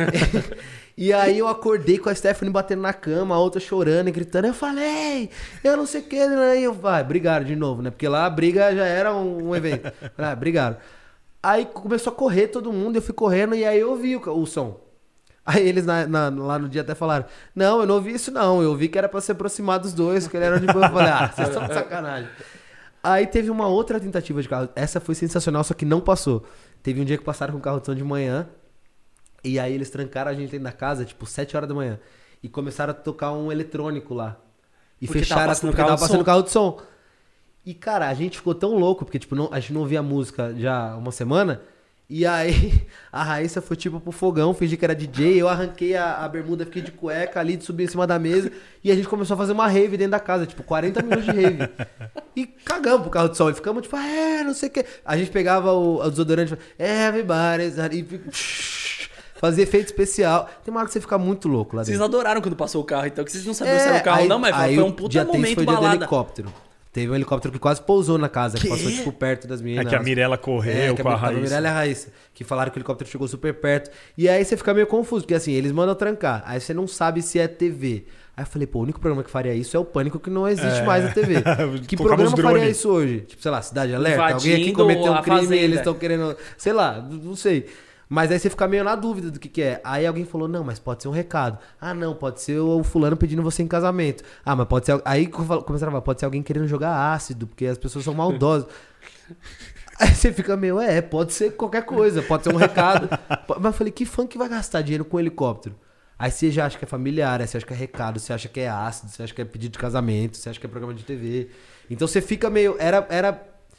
E aí eu acordei com a Stephanie batendo na cama, a outra chorando e gritando. Eu falei, eu não sei o que. Aí eu, vai, brigaram de novo, né? Porque lá a briga já era um, um evento. Ah, brigaram. Aí começou a correr todo mundo, eu fui correndo e aí eu ouvi o, o som. Aí eles na, na, lá no dia até falaram, não, eu não ouvi isso não, eu ouvi que era pra se aproximar dos dois, que ele era de boa. Eu falei, ah, vocês estão de sacanagem. Aí teve uma outra tentativa de carro, essa foi sensacional, só que não passou. Teve um dia que passaram com o carro de som de manhã, e aí eles trancaram a gente dentro da casa, tipo, sete horas da manhã, e começaram a tocar um eletrônico lá. E Porque fecharam, tava porque tava passando o carro de som. E cara, a gente ficou tão louco, porque tipo, não, a gente não ouvia a música já uma semana. E aí, a Raíssa foi tipo pro fogão, fingi que era D J, eu arranquei a, a bermuda, fiquei de cueca ali, de subir em cima da mesa, e a gente começou a fazer uma rave dentro da casa, tipo, quarenta minutos de rave. E cagamos pro carro de som, e ficamos tipo, é, não sei o que. A gente pegava o, o desodorante, é, everybody, e fazia efeito especial. Tem uma hora que você fica muito louco lá dentro. Vocês adoraram quando passou o carro, então, que vocês não sabiam É, se era o carro aí, não, mas aí foi um o puta dia momento foi o dia do balada. helicóptero. Teve um helicóptero que quase pousou na casa, que Quê? passou, tipo, perto das meninas. É que a Mirella correu É, que com a tava Raíssa. Mirella e a Raíssa. Que falaram que o helicóptero chegou super perto. E aí você fica meio confuso, porque assim, eles mandam trancar. Aí você não sabe se é T V. Aí eu falei, pô, o único programa que faria isso é o Pânico, que não existe É. mais na T V. Que Colocava programa os faria drones. isso hoje? Tipo, sei lá, Cidade Alerta? Alguém aqui Invadindo cometeu um a crime e fazenda. eles estão querendo... Sei lá, não sei. Mas aí você fica meio na dúvida do que que é. Aí alguém falou, não, mas pode ser um recado. Ah, não, pode ser o fulano pedindo você em casamento. Ah, mas pode ser... Aí começaram a falar, pode ser alguém querendo jogar ácido, porque as pessoas são maldosas. Aí você fica meio, é, pode ser qualquer coisa, pode ser um recado. Mas eu falei, que fã que vai gastar dinheiro com um helicóptero? Aí você já acha que é familiar, aí você acha que é recado, você acha que é ácido, você acha que é pedido de casamento, você acha que é programa de T V. Então você fica meio... Era, era,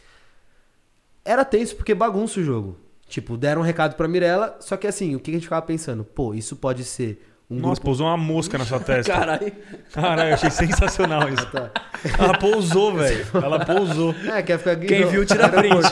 era tenso porque bagunça o jogo. Tipo, deram um recado pra Mirella, só que assim, o que a gente ficava pensando? Pô, isso pode ser um Nossa, grupo... pousou uma mosca na sua testa. Caralho. Caralho, eu achei sensacional isso. Tá. Ela pousou, velho. Ela pousou. É, quer ficar aqui, Quem não. viu, tira print.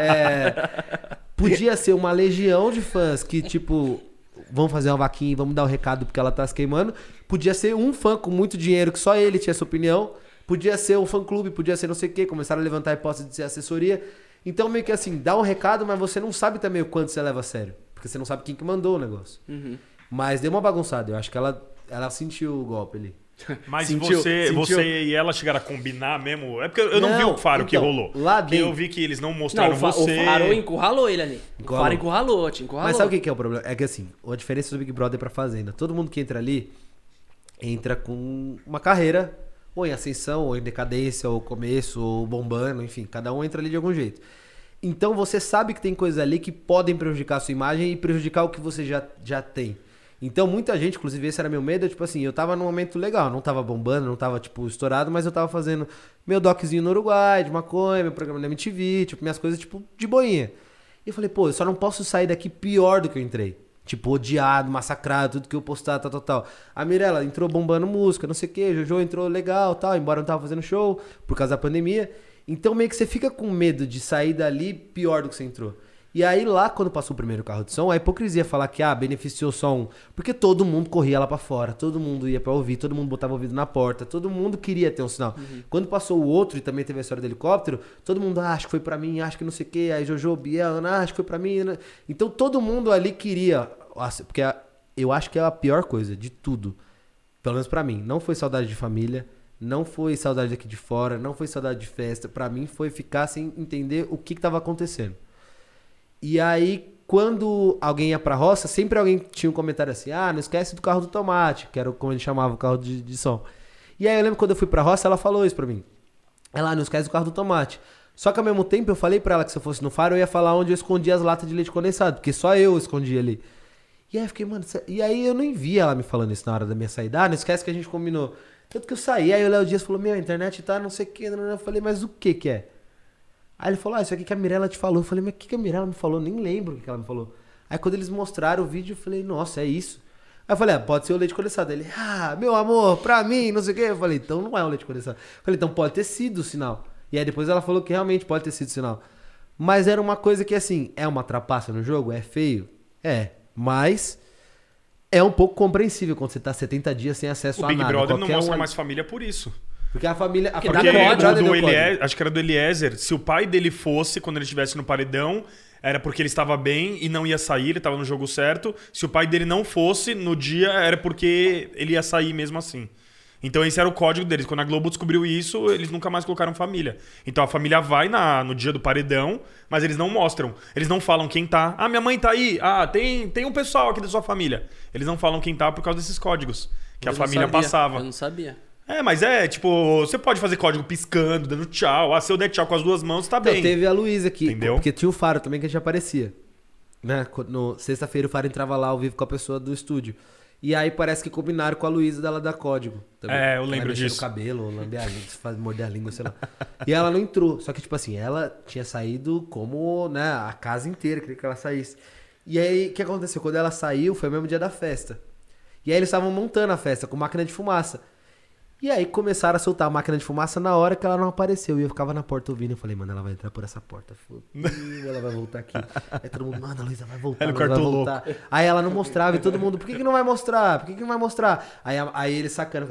É, podia ser uma legião de fãs que, tipo, vamos fazer uma vaquinha e vamos dar o um recado porque ela tá se queimando. Podia ser um fã com muito dinheiro que só ele tinha essa opinião. Podia ser um fã-clube, podia ser não sei o quê. Começaram a levantar a hipótese de ser assessoria. Então, meio que assim, dá um recado, mas você não sabe também o quanto você leva a sério. Porque você não sabe quem que mandou o negócio. Uhum. Mas deu uma bagunçada. Eu acho que ela, ela sentiu o golpe ali. Mas Sentiu, você, sentiu. você e ela chegaram a combinar mesmo? É porque eu não, Não, vi o Faro que então, rolou. lá Que eu dentro- vi que eles não Não, mostraram o, fa você. o Faro encurralou ele ali. Encurralou. O Faro encurralou, te encurralou. Mas sabe o que que é o problema? É que assim, a diferença do Big Brother pra Fazenda. Todo mundo que entra ali, entra com uma carreira, ou em ascensão, ou em decadência, ou começo, ou bombando, enfim. Cada um entra ali de algum jeito. Então você sabe que tem coisas ali que podem prejudicar a sua imagem e prejudicar o que você já, já tem. Então muita gente, inclusive esse era meu medo, tipo assim, eu tava num momento legal, não tava bombando, não tava tipo estourado, mas eu tava fazendo meu doczinho no Uruguai, de maconha, meu programa na M T V, tipo minhas coisas tipo de boinha. E eu falei, pô, eu só não posso sair daqui pior do que eu entrei. Tipo, odiado, massacrado, tudo que eu postar, tal, tal, tal. A Mirella entrou bombando música, não sei o que, Jojo entrou legal, tal, embora não tava fazendo show por causa da pandemia. Então meio que você fica com medo de sair dali pior do que você entrou. E aí lá, quando passou o primeiro carro de som, a hipocrisia falar que, ah, beneficiou só um. Porque todo mundo corria lá pra fora, todo mundo ia pra ouvir, todo mundo botava o ouvido na porta, todo mundo queria ter um sinal. Uhum. Quando passou o outro e também teve a história do helicóptero, todo mundo, ah, acho que foi pra mim, acho que não sei o quê, aí Jojo, Biel, Ana, ah, acho que foi pra mim. Né? Então todo mundo ali queria, porque eu acho que é a pior coisa de tudo, pelo menos pra mim, não foi saudade de família, não foi saudade daqui de fora, não foi saudade de festa, pra mim foi ficar sem entender o que que tava acontecendo. E aí, quando alguém ia pra roça, sempre alguém tinha um comentário assim, ah, não esquece do carro do tomate, que era como ele chamava o carro de, de som. E aí eu lembro quando eu fui pra roça, ela falou isso pra mim. Ela, ah, não esquece do carro do tomate. Só que ao mesmo tempo eu falei pra ela que se eu fosse no Faro, eu ia falar onde eu escondia as latas de leite condensado, porque só eu escondia ali. E aí eu fiquei, mano... cê... E aí eu nem vi ela me falando isso na hora da minha saída. Ah, não esquece que a gente combinou. Tanto que eu saí, aí o Léo Dias falou, meu, a internet tá não sei o que. Eu falei, mas o que que é? Aí ele falou, ah, isso aqui que a Mirella te falou. Eu falei, mas o que que a Mirella me falou? Nem lembro o que ela me falou. Aí quando eles mostraram o vídeo, eu falei, nossa, é isso? Aí eu falei, ah, pode ser o leite condensado. Ele, ah, meu amor, pra mim, não sei o quê. Eu falei, então não é o leite condensado. Eu falei, então pode ter sido o sinal. E aí depois ela falou que realmente pode ter sido o sinal. Mas era uma coisa que, assim, é uma trapaça no jogo? É feio? É. Mas é um pouco compreensível quando você tá setenta dias sem acesso o a Big nada. Brother não Qualquer mostra um... mais família por isso. Porque a família... A Porque família Porque dá Big Brother o do deu código. Eliezer, acho que era do Eliezer, se o pai dele fosse, quando ele estivesse no paredão, era porque ele estava bem e não ia sair, ele estava no jogo certo. Se o pai dele não fosse, no dia, era porque ele ia sair mesmo assim. Então esse era o código deles. Quando a Globo descobriu isso, eles nunca mais colocaram família. Então a família vai na, no dia do paredão, mas eles não mostram. Eles não falam quem tá. Ah, minha mãe tá aí. Ah, tem, tem um pessoal aqui da sua família. Eles não falam quem tá por causa desses códigos que Eu a não família sabia, passava. Eu não sabia. É, mas é, tipo, você pode fazer código piscando, dando tchau. Ah, se eu der tchau com as duas mãos, tá Então, bem. teve a Luísa aqui. Entendeu? Porque tinha o Faro também que já aparecia. Né? No sexta-feira o Faro entrava lá ao vivo com a pessoa do estúdio. E aí parece que combinaram com a Luísa dela dar código. Também. É, eu Ela lembro mexia disso. no cabelo, lamber a língua, faz morder a língua, sei lá. E ela não entrou. Só que, tipo assim, ela tinha saído como, né, a casa inteira, queria que ela saísse. E aí, o que aconteceu? Quando ela saiu, foi o mesmo dia da festa. E aí eles estavam montando a festa com máquina de fumaça. E aí começaram a soltar a máquina de fumaça na hora que ela não apareceu. E eu ficava na porta ouvindo. Eu falei, mano, ela vai entrar por essa porta. Fudeu, ela vai voltar aqui. Aí todo mundo, mano, a Luísa vai voltar, Era o Luísa vai quarto voltar. Aí ela não mostrava e todo mundo, por que, que não vai mostrar? Por que, que não vai mostrar? Aí, aí ele sacando,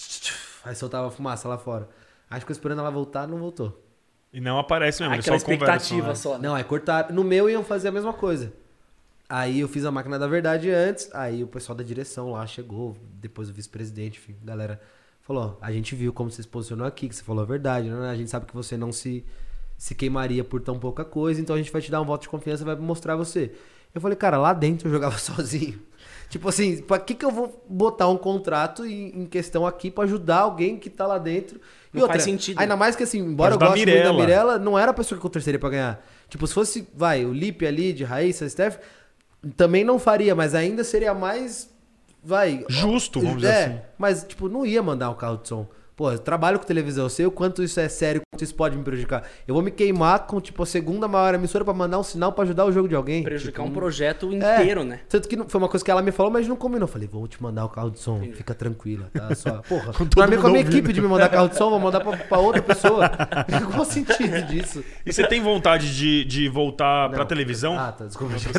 aí soltava a fumaça lá fora. Aí ficou esperando ela voltar, não voltou. E não aparece mesmo, eles Aquela só conversam. expectativa né? só. Né? Não, aí cortaram. No meu iam fazer a mesma coisa. Aí eu fiz a máquina da verdade antes, aí o pessoal da direção lá chegou, depois o vice-presidente, enfim, galera falou, ó, a gente viu como você se posicionou aqui, que você falou a verdade, né? A gente sabe que você não se, se queimaria por tão pouca coisa, então a gente vai te dar um voto de confiança e vai mostrar você. Eu falei, cara, lá dentro eu jogava sozinho. Tipo assim, pra que que eu vou botar um contrato em, em questão aqui pra ajudar alguém que tá lá dentro? E Não outra, faz sentido. ainda mais que assim, embora eu Pode dar goste muito da Mirella. Mirella, não era a pessoa que eu torceria pra ganhar. Tipo, se fosse, vai, o Lipe ali, de Raíssa, Steph, também não faria, mas ainda seria mais, vai... Justo, vamos é, dizer assim. mas, tipo, não ia mandar um carro de som. Pô, eu trabalho com televisão, eu sei o quanto isso é sério, quanto isso pode me prejudicar. Eu vou me queimar com, tipo, a segunda maior emissora pra mandar um sinal pra ajudar o jogo de alguém. Prejudicar tipo, um não- projeto É, inteiro, né? Tanto que não- foi uma coisa que ela me falou, mas não combinou. Eu falei, vou te mandar o carro de som, Entendi. fica tranquila, tá? Só, porra, Com com, todo a minha, com a mundo minha ouvindo. equipe de me mandar carro de som, vou mandar pra, pra outra pessoa. Qual o sentido disso? E você tem vontade de, de voltar pra Não. televisão? Ah, tá, desculpa. achei que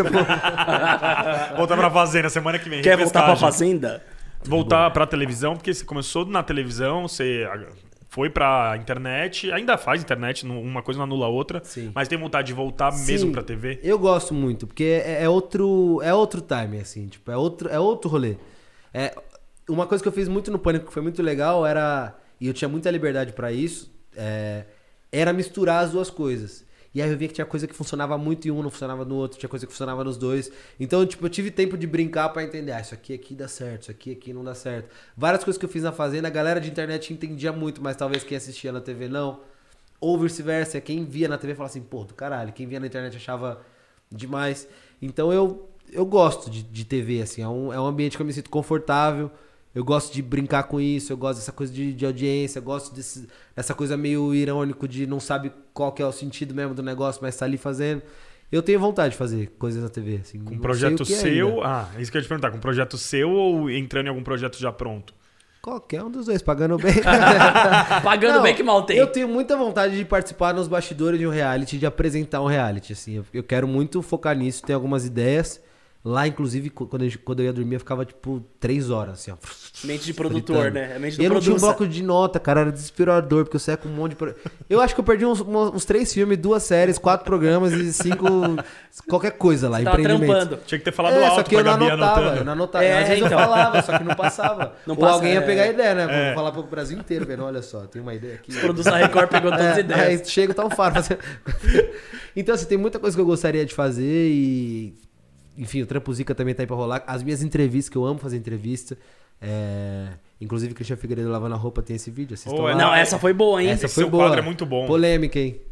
era- Voltar pra Fazenda semana que vem. Quer voltar pra repescagem. Fazenda? Voltar pra televisão, porque você começou na televisão, você foi pra internet, ainda faz internet, não- uma coisa não anula a outra, Sim. mas tem vontade de voltar Sim, mesmo pra T V? Eu gosto muito, porque é, é outro é outro time, assim, tipo, é outro, é outro rolê. É, uma coisa que eu fiz muito no Pânico, que foi muito legal, era, e eu tinha muita liberdade pra isso, é, era misturar as duas coisas. E aí eu via que tinha coisa que funcionava muito em um, não funcionava no outro, tinha coisa que funcionava nos dois. Então, tipo, eu tive tempo de brincar pra entender, ah, isso aqui aqui dá certo, isso aqui aqui não dá certo. Várias coisas que eu fiz na Fazenda, a galera de internet entendia muito, mas talvez quem assistia na T V não. Ou vice-versa, quem via na T V falava assim, pô, do caralho, quem via na internet achava demais. Então eu, eu gosto de, de T V, assim, é um, é um ambiente que eu me sinto confortável, eu gosto de brincar com isso, eu gosto dessa coisa de, de audiência, eu gosto desse, dessa coisa meio irônico de não sabe qual que é o sentido mesmo do negócio, mas tá ali fazendo. Eu tenho vontade de fazer coisas na T V, assim. Com não um projeto sei o que seu. ainda. Ah, é isso que eu ia te perguntar. Com um projeto seu ou entrando em algum projeto já pronto? Qualquer um dos dois, pagando bem. Pagando Não, bem que mal tem. Eu tenho muita vontade de participar nos bastidores de um reality, de apresentar um reality, assim. Eu, eu quero muito focar nisso, tenho algumas ideias. Lá, inclusive, cu- quando eu, quando eu ia dormir, eu ficava, tipo, três horas, assim, ó. Mente de produtor, fritando. né? É mente do E eu não tinha um producer. bloco de nota, cara, era desesperador, porque eu saía com um monte de... pro- Eu acho que eu perdi uns, uns, uns três filmes, duas séries, quatro programas e cinco... qualquer coisa lá, Você tava empreendimentos. trampando. Tinha que ter falado É, alto só que eu pra não Gabi anotava, anotando. eu não anotava. É, Às vezes então. eu falava, só que não passava. Não Ou passa, alguém ia é. pegar a ideia, né? Vou É. falar pro Brasil inteiro, vendo, olha só, tem uma ideia aqui. Produção Record pegou todas as É, ideias. Aí chega e tá um faro. fazendo- Então, assim, tem muita coisa que eu gostaria de fazer e... Enfim, o Trampo Zica também tá aí pra rolar. As minhas entrevistas, que eu amo fazer entrevista. É... Inclusive, Cristian Figueiredo lavando a roupa tem esse vídeo. Assistam Oh, é, lá. Não, essa foi boa, hein? Essa Esse foi seu boa. quadro é muito bom. Polêmica, hein?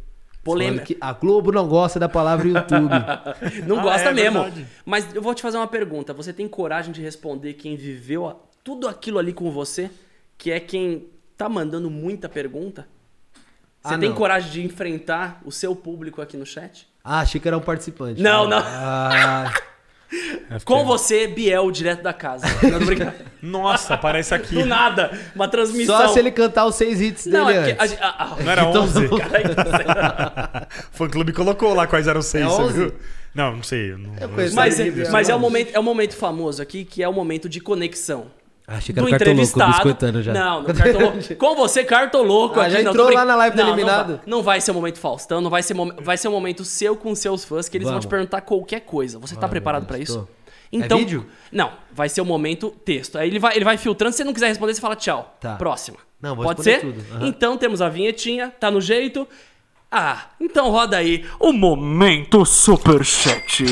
Polêmica. Que a Globo não gosta da palavra YouTube. Não Ah, gosta é mesmo. verdade. Mas eu vou te fazer uma pergunta. Você tem coragem de responder quem viveu a- tudo aquilo ali com você? Que é quem tá mandando muita pergunta? Você Ah, tem não. coragem de enfrentar o seu público aqui no chat? Ah, achei que era um participante. Não, não. Ah, Com você, Biel, direto da casa. Não, tô brincando. Nossa, aparece aqui. Do nada. Uma transmissão. só se ele cantar os seis hits dele Não, é porque... antes. A, a, a, Não era Então, onze? Caralho, O fã-clube colocou lá quais eram os seis, É você onze? viu? Não, não sei. eu Não, Eu não conheço sei. mas é, Biel. mas é, o momento, é o momento famoso aqui, que é o momento de conexão. Achei que Do era cartoloco, entrevistado. biscoitando já. Não, no cartoloco. Com você, cartoloco. Ah, aqui, já não, entrou tô brin- lá na live do Não, não Eliminado? vai- Não vai ser o momento Faustão, não vai ser, mom- vai ser um momento seu com seus fãs, que eles vão Vamos. te perguntar qualquer coisa. Você tá Ah, preparado meu pra Deus, isso? tô. Então, É vídeo? Não, vai ser o momento texto. Aí ele vai, ele vai filtrando, se você não quiser responder, você fala tchau. Tá. Próxima. Não, vou Pode responder ser? tudo. Aham. Então temos a vinhetinha, tá no jeito. Ah, então roda aí o momento Superchat.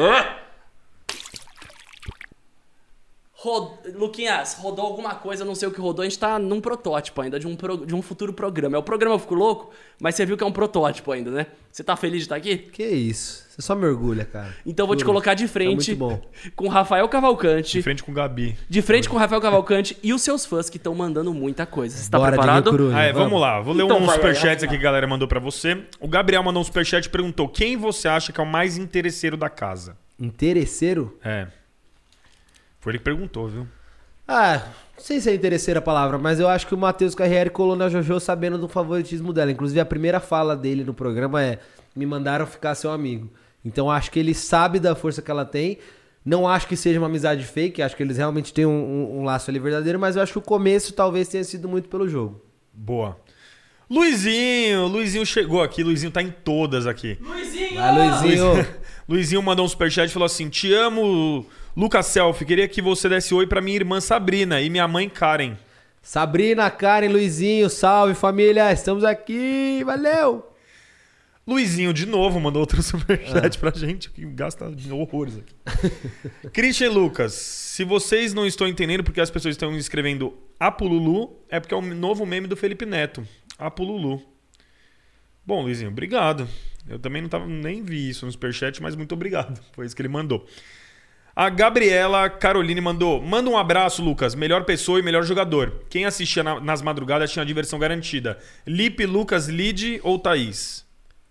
Rod... Luquinhas, rodou alguma coisa, não sei o que rodou, a gente tá num protótipo ainda, de um, pro- de um futuro programa. É o programa Eu Fico Louco, mas você viu que é um protótipo ainda, né? Você tá feliz de estar aqui? Que isso? Você só mergulha, cara. Então eu vou te Juro. colocar de frente Tá muito bom. com o Rafael Cavalcante, De frente com o Gabi. de frente com o Rafael Cavalcante e os seus fãs que estão mandando muita coisa. Você tá Bora, preparado? Diguinho Coruja. Ah, é, vamos lá. Vou ler Então uns vai, superchats vai, aqui que a galera mandou pra você. O Gabriel mandou um superchat e perguntou: quem você acha que é o mais interesseiro da casa? Interesseiro? É. Foi ele que perguntou, viu? Ah, não sei se é interesseira a palavra, mas eu acho que o Matheus Carriere colou na JoJo sabendo do favoritismo dela. Inclusive, a primeira fala dele no programa é: me mandaram ficar seu amigo. Então, acho que ele sabe da força que ela tem. Não acho que seja uma amizade fake, acho que eles realmente têm um, um- um laço ali verdadeiro, mas eu acho que o começo talvez tenha sido muito pelo jogo. Boa. Luizinho, Luizinho chegou aqui, Luizinho tá em todas aqui. Luizinho! Vai, Luizinho. Luizinho mandou um superchat e falou assim: te amo, Lucas Selfie, queria que você desse oi pra minha irmã Sabrina e minha mãe Karen. Sabrina, Karen, Luizinho, salve família, estamos aqui, valeu! Luizinho, de novo, mandou outro superchat pra gente, que gasta horrores aqui. Christian e Lucas, se vocês não estão entendendo porque as pessoas estão escrevendo Apululu, é porque é o novo meme do Felipe Neto. Apululu. Bom, Luizinho, obrigado. Eu também não tava, nem vi isso no superchat, mas muito obrigado. Foi isso que ele mandou. A Gabriela Caroline mandou: manda um abraço, Lucas. Melhor pessoa e melhor jogador. Quem assistia na- nas madrugadas tinha diversão garantida. Lipe, Lucas, Lide ou Thaís?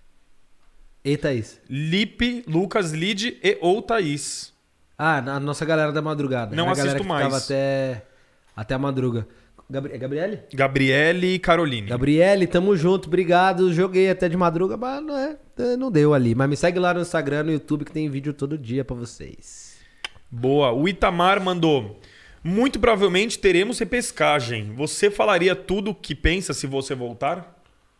Eita, isso. Lipe, Lucas, Lide e ou Thaís. Ah, a nossa galera da madrugada. Não Era a galera assisto que ficava mais. até, até a madruga. Gabri... é Gabriele? Gabriele e Caroline. Gabriele, tamo junto, obrigado. Joguei até de madruga, mas não, é, não deu ali. Mas me segue lá no Instagram, no YouTube, que tem vídeo todo dia pra vocês. Boa. O Itamar mandou: muito provavelmente teremos repescagem. Você falaria tudo o que pensa se você voltar?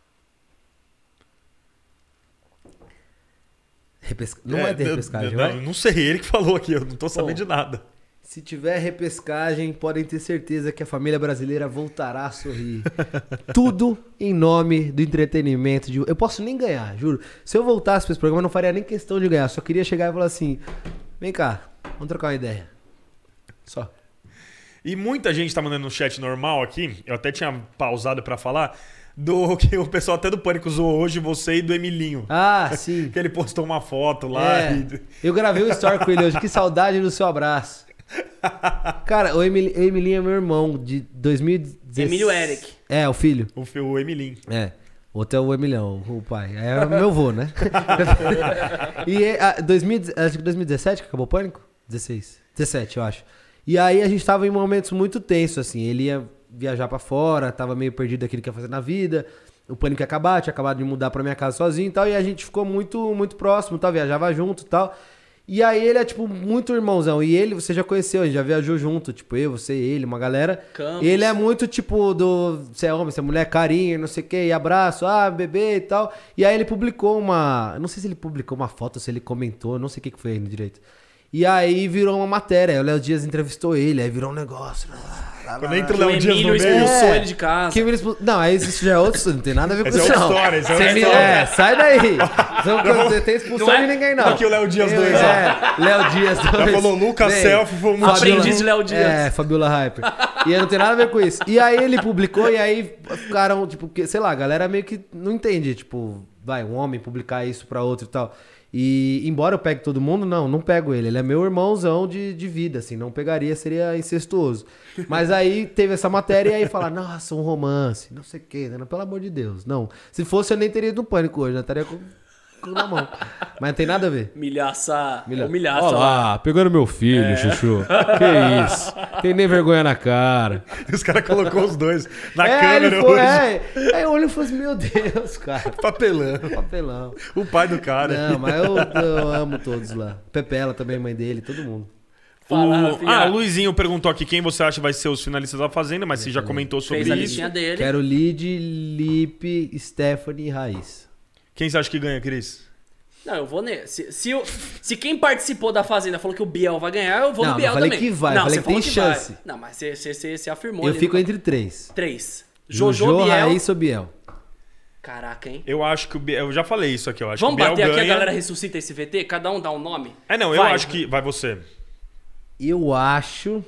Repesca... Não vai ter É, repescagem, não, vai? não sei, ele que falou aqui, eu não tô sabendo Bom. de nada. Se tiver repescagem, podem ter certeza que a família brasileira voltará a sorrir. Tudo em nome do entretenimento. De... Eu posso nem ganhar, juro. Se eu voltasse pra esse programa, eu não faria nem questão de ganhar. Só queria chegar e falar assim: vem cá, vamos trocar uma ideia. Só. E muita gente tá mandando no chat normal aqui, eu até tinha pausado pra falar, do que o pessoal até do Pânico zoou hoje, você e do Emilinho. Ah, sim. Que ele postou uma foto lá. É, e- eu gravei um story com ele hoje. Que saudade do seu abraço. Cara, o Emil- o Emilinho é meu irmão de dois mil e dezesseis. Emílio Eric. É, o filho. O, fi- o Emilinho. É. Outro é o Emilhão, o pai. É o meu vô, né? E é, a, dois mil, acho que dois mil e dezessete que acabou o Pânico? dezesseis. dezessete, eu acho. E aí a gente tava em momentos muito tensos, assim. Ele ia viajar pra fora, tava meio perdido daquilo que ia fazer na vida. O Pânico ia acabar, tinha acabado de mudar pra minha casa sozinho e tal. E a gente ficou muito, muito próximo, tal, viajava junto e tal. E aí ele é, tipo, muito irmãozão. E ele, você já conheceu, a gente já viajou junto. Tipo, eu, você, ele, uma galera. Campos. Ele é muito, tipo, do... Você é homem, você é mulher, carinho, não sei o quê. E abraço, ah, bebê e tal. E aí ele publicou uma... Eu não sei se ele publicou uma foto, se ele comentou. Não sei o que que foi ainda direito. E aí virou uma matéria. Aí o Léo Dias entrevistou ele. Aí virou um negócio. Quando entra o O Léo Dias no Emílio meio. expulsou É. ele de casa. Que ele expul- Não, aí isso já é outro... Não tem nada a ver com Essa é isso, outra não. história, essa é Você outra me- história. É, sai daí. Não, não tem expulsão Não é- de ninguém, não. Aqui o Léo Dias Eu- dois, ó. É, Léo Dias dois. Já falou Lucas Vem. Selfie, foi um Aprendiz motivo. de Léo Dias. É, Fabiola Hyper. E aí não tem nada a ver com isso. E aí ele publicou e aí ficaram, tipo, que, sei lá, a galera meio que não entende, tipo, vai, um homem publicar isso pra outro e tal. E embora eu pegue todo mundo, não, não pego ele. Ele é meu irmãozão de, de vida, assim, não pegaria, seria incestuoso. Mas aí teve essa matéria e aí fala, nossa, um romance, não sei o quê, né? Pelo amor de Deus. Não, se fosse eu nem teria ido no Pânico hoje, né? Estaria com, com na mão. Mas não tem nada a ver. Milhaça. Milha- Humilhaça Ó lá. lá, pegando meu filho, Chuchu. Que isso? Tem nem vergonha na cara. Os caras colocou os dois na é, câmera ele foi, hoje. é. Aí eu olho e falei assim, meu Deus, cara. Papelão. Papelão. O pai do cara. Não, mas eu, eu amo todos lá. Pepela também, mãe dele, todo mundo. Fala, O... Rafinha. Ah, o Luizinho perguntou aqui quem você acha vai ser os finalistas da Fazenda, mas você já comentou sobre Fez a isso. listinha dele. Quero Lid, Lipe, Stephanie e Raiz. Quem você acha que ganha, Cris? Não, eu vou nesse. Se, se, eu- se quem participou da Fazenda falou que o Biel vai ganhar, eu vou Não, no Biel eu falei também. que vai, eu não, falei você que tem falou chance. vai. Não, mas você, você, você, você afirmou. Eu ali fico no- entre três. Três. Jojo, Jojo, Biel. Raiz ou Biel. Caraca, hein? Eu acho que o Biel... Eu já falei isso aqui, eu acho Vamos que o Biel bater ganha. aqui, a galera ressuscita esse V T? Cada um dá um nome? É, não, eu Vai. acho que... Vai você. Eu acho...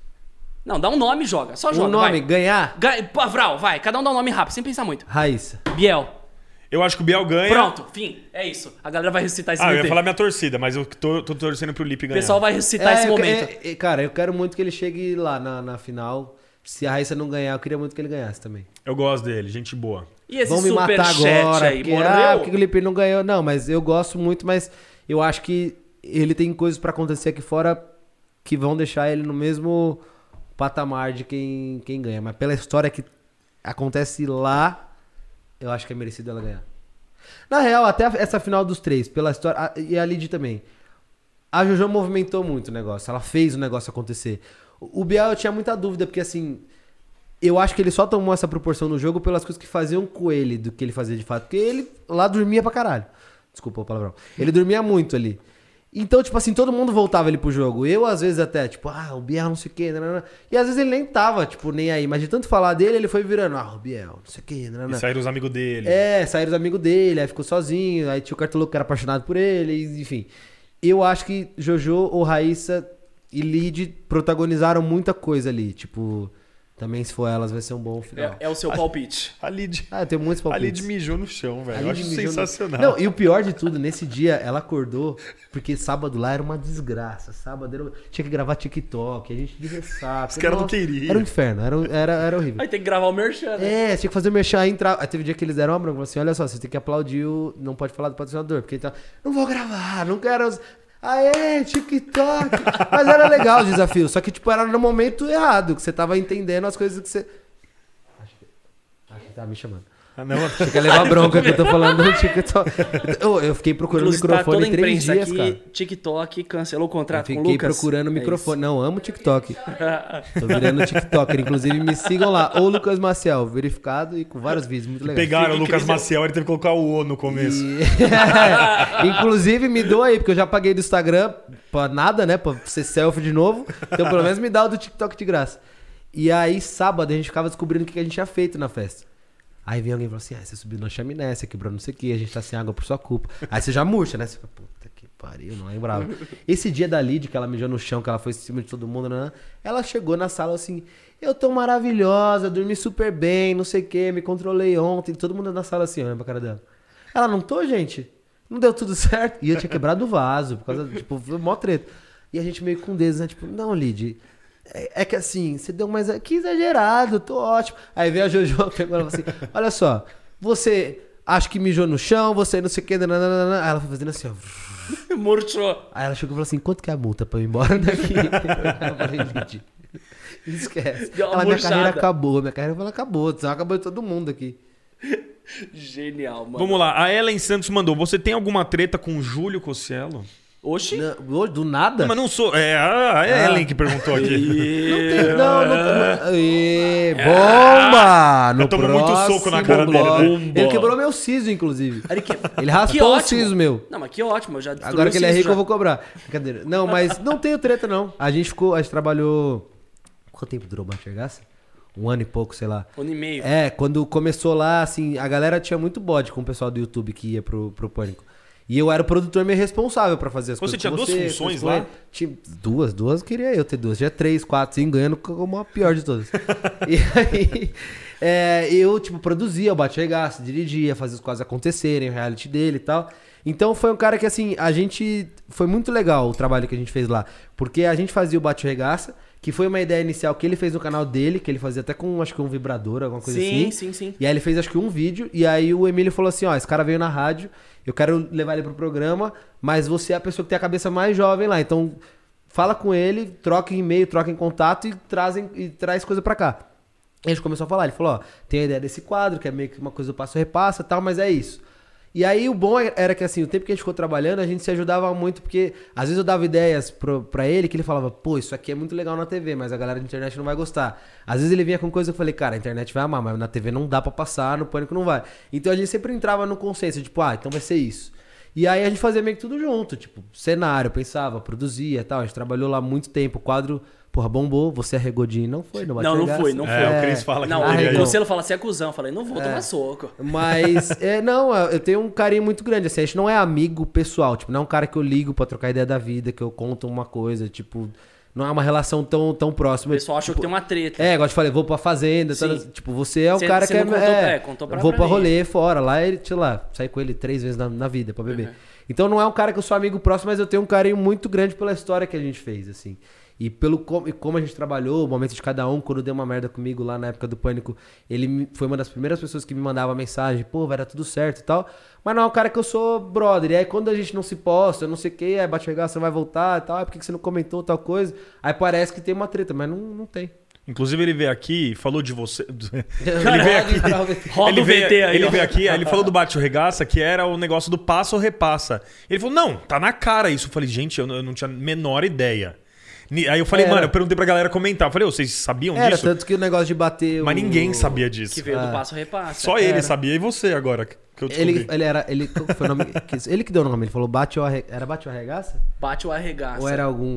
Não, dá um nome e joga. Só O joga, nome, vai. ganhar, Ga- Pavral, vai. Cada um dá um nome rápido, sem pensar muito. Raíssa. Biel. Eu acho que o Biel ganha. Pronto, fim. É isso. A galera vai ressuscitar esse Ah, eu V ia T. falar minha torcida, mas eu tô, tô torcendo pro Lipe O ganhar. pessoal vai ressuscitar esse eu- momento. é- é- cara, eu quero muito que ele chegue lá na, na final. Se a Raíssa não ganhar, eu queria muito que ele ganhasse também. Eu gosto dele, gente boa. E esse Vão me matar superchat agora. aí, Porque, mordeu? ah, porque o Lipe não ganhou. Não, mas eu gosto muito, mas eu acho que ele tem coisas pra acontecer aqui fora que vão deixar ele no mesmo patamar de quem, quem ganha. Mas pela história que acontece lá, eu acho que é merecido ela ganhar. Na real, até essa final dos três, pela história. a- E a Lid também. A Jojo movimentou muito o negócio. Ela fez o negócio acontecer. O o Biel eu tinha muita dúvida, porque assim. Eu acho que ele só tomou essa proporção no jogo pelas coisas que faziam com ele, do que ele fazia de fato. Porque ele lá dormia pra caralho. Desculpa o palavrão. Ele dormia muito ali. Então, tipo assim, todo mundo voltava ele pro jogo. Eu, às vezes, até, tipo, ah, o Biel não sei o quê. Nanana. E às vezes ele nem tava, tipo, nem aí. Mas de tanto falar dele, ele foi virando, ah, o Biel, não sei o quê. Nanana. E saíram os amigos dele. É, saíram os amigos dele, aí ficou sozinho, aí tinha o Cartoloco que era apaixonado por ele, enfim. Eu acho que Jojo ou Raíssa e Lid protagonizaram muita coisa ali, tipo, também se for elas vai ser um bom final. É, é o seu palpite. A Lid... Ah, eu tenho muitos A palpites. Lid mijou no chão, A velho. Eu Lid acho mijou no- sensacional. Não, e o pior de tudo, nesse dia ela acordou, porque sábado lá era uma desgraça, sábado era... tinha que gravar TikTok, a gente de ressaca. Os caras não Nossa, queriam. Era um inferno, era, era, era horrível. Aí tem que gravar o merchan, né? É, tinha que fazer o merchan aí entrar. Aí teve um dia que eles deram uma bronca. Falaram assim: olha só, você tem que aplaudir o. Não pode falar do patrocinador. Porque então. Não vou gravar, não quero. os- Aê, TikTok. Mas era legal o desafio. Só que, tipo, era no momento errado. Que você tava entendendo as coisas que você. Acho que. Acho que tava me chamando. Ah, não. Você quer levar bronca que eu tô falando do TikTok. Eu, eu fiquei procurando Inclusive, tá microfone toda a em três imprensa dias, aqui, cara. TikTok cancelou o Eu contrato com o fiquei Lucas. procurando É microfone. Não, amo TikTok. Tô virando TikToker. Inclusive, me sigam lá. Ou Lucas Maciel, verificado e com vários vídeos muito legais. Pegaram o Fica Lucas incrível. Maciel, ele teve que colocar o O no começo. E- Inclusive, me doa aí, porque eu já paguei do Instagram pra nada, né? Pra ser selfie de novo. Então, pelo menos me dá o do TikTok de graça. E aí, sábado, a gente ficava descobrindo o que a gente tinha feito na festa. Aí vem alguém e fala assim: ah, você subiu na chaminé, você quebrou não sei o que, a gente tá sem água por sua culpa. Aí você já murcha, né? Você fala, puta que pariu, não lembrava. Esse dia da Lid, que ela mijou no chão, que ela foi em cima de todo mundo, né? Ela chegou na sala assim: eu tô maravilhosa, dormi super bem, não sei o que, me controlei ontem. Todo mundo na sala assim, olhando pra cara dela. Ela, não tô, gente? Não deu tudo certo? E eu tinha quebrado o vaso, por causa, tipo, foi mó treta. E a gente meio com dedos, né? Tipo, não, Lid, é, é que assim, você deu mais... Que exagerado, tô ótimo. Aí veio a Jojo, pegou ela e falou assim, olha só, você acha que mijou no chão, você não sei o que... nananana. Aí ela foi fazendo assim, ó. Murchou. Aí ela chegou e falou assim, quanto que é a multa pra eu ir embora daqui? Eu falei, Lid, esquece. Deu uma Ela, minha murchada. carreira acabou, minha carreira falou, acabou, senão acabou de todo mundo aqui. Genial, mano. Vamos lá, a Ellen Santos mandou. Você tem alguma treta com o Júlio Cossielo? Oxi. Não, do nada? Mas não sou. É a é a Ellen que perguntou aqui. Não, não, não. Aê, bomba! No Eu tomo muito próximo soco na cara dele, bloco. né? Bomba. Ele quebrou meu siso, inclusive. Ele, que... Ele que raspou o ótimo. siso meu. Não, mas que ótimo. Eu já destruí Agora o que ele é siso rico, já. eu vou cobrar. Brincadeira. Não, mas não tenho treta, não. A gente ficou, a gente trabalhou... Quanto tempo durou o Batergaça? Um ano e pouco, sei lá. Um ano e meio. É, quando começou lá, assim, a galera tinha muito bode com o pessoal do YouTube que ia pro, pro Pânico. E eu era o produtor meio responsável pra fazer as Você coisas. tinha com duas você, funções com lá? ele. Tinha duas, duas queria eu ter duas. Tinha três, quatro, cinco, ganhando como a pior de todas. E aí, é, eu, tipo, produzia o Bate Regaça, dirigia, fazia as coisas acontecerem, o reality dele e tal. Então foi um cara que, assim, a gente... Foi muito legal o trabalho que a gente fez lá. Porque a gente fazia o Bate Regaça, que foi uma ideia inicial que ele fez no canal dele, que ele fazia até com, acho que um vibrador, alguma coisa Sim, assim. sim, sim. E aí ele fez, acho que um vídeo, e aí o Emílio falou assim, ó, esse cara veio na rádio, eu quero levar ele pro programa, mas você é a pessoa que tem a cabeça mais jovem lá, então fala com ele, troca em e-mail, troca em contato e, trazem, e traz coisa pra cá. E a gente começou a falar, ele falou, ó, tem a ideia desse quadro, que é meio que uma coisa do passo-repassa e tal, mas é isso. E aí o bom era que, assim, o tempo que a gente ficou trabalhando, a gente se ajudava muito, porque às vezes eu dava ideias pro, pra ele, que ele falava, pô, isso aqui é muito legal na T V, mas a galera da internet não vai gostar. Às vezes ele vinha com coisa que eu falei, cara, a internet vai amar, mas na T V não dá pra passar, no Pânico não vai. Então a gente sempre entrava no consenso, tipo, ah, então vai ser isso. E aí a gente fazia meio que tudo junto, tipo, cenário, pensava, produzia e tal, a gente trabalhou lá muito tempo, o quadro... Porra, bombou, você arregou de... Não foi, não vai Não, não foi, não foi. É, o Cris fala que Não, não o teve. Conselho fala, você é cuzão. Eu falei, não vou tomar soco. Mas, é, não, eu tenho um carinho muito grande, assim, a gente não é amigo pessoal, tipo, não é um cara que eu ligo pra trocar ideia da vida, que eu conto uma coisa, tipo, não é uma relação tão, tão próxima. O pessoal achou tipo, que tem uma treta. É, igual eu te falei, vou pra fazenda, tá, Sim. tipo, você é o Cê- cara cê que é, não contou é, pra- é, contou pra- vou pra pra mim. rolê fora, lá ele, sei lá, saí com ele três vezes na, na vida pra beber. Uhum. Então não é um cara que eu sou amigo próximo, mas eu tenho um carinho muito grande pela história que a gente fez, assim. E pelo com, e como a gente trabalhou, o momento de cada um, quando deu uma merda comigo lá na época do Pânico, ele me- foi uma das primeiras pessoas que me mandava mensagem, pô, vai dar tudo certo e tal. Mas não é um cara que eu sou brother. E aí quando a gente não se posta, eu não sei o que, aí bate chegar, você vai voltar e tal, ah, por que que você não comentou tal coisa? Aí parece que tem uma treta, mas não, não tem. Inclusive ele veio aqui, falou de você... Ele veio aqui- Roda ele o veio, V T aí, ele ó. veio aqui, aí ele falou do Bate ou Regaça, que era o negócio do passo ou repassa. Ele falou, não, tá na cara isso. Eu falei, gente, eu não, eu não tinha a menor ideia. Ni- Aí eu falei, Era. mano, eu perguntei pra galera comentar. Eu falei, "Ô, vocês sabiam Era, disso? tanto que o negócio de bater Mas o- ninguém sabia disso. Que veio Ah. do passo repassa. Só ele Era. sabia e você agora que eu descobri. Ele, ele era. Ele, qual que foi o nome? Que- Ele que deu o nome, ele falou bate ou arregaça. Era bate ou arregaça? Bate ou arregaça. Ou era algum.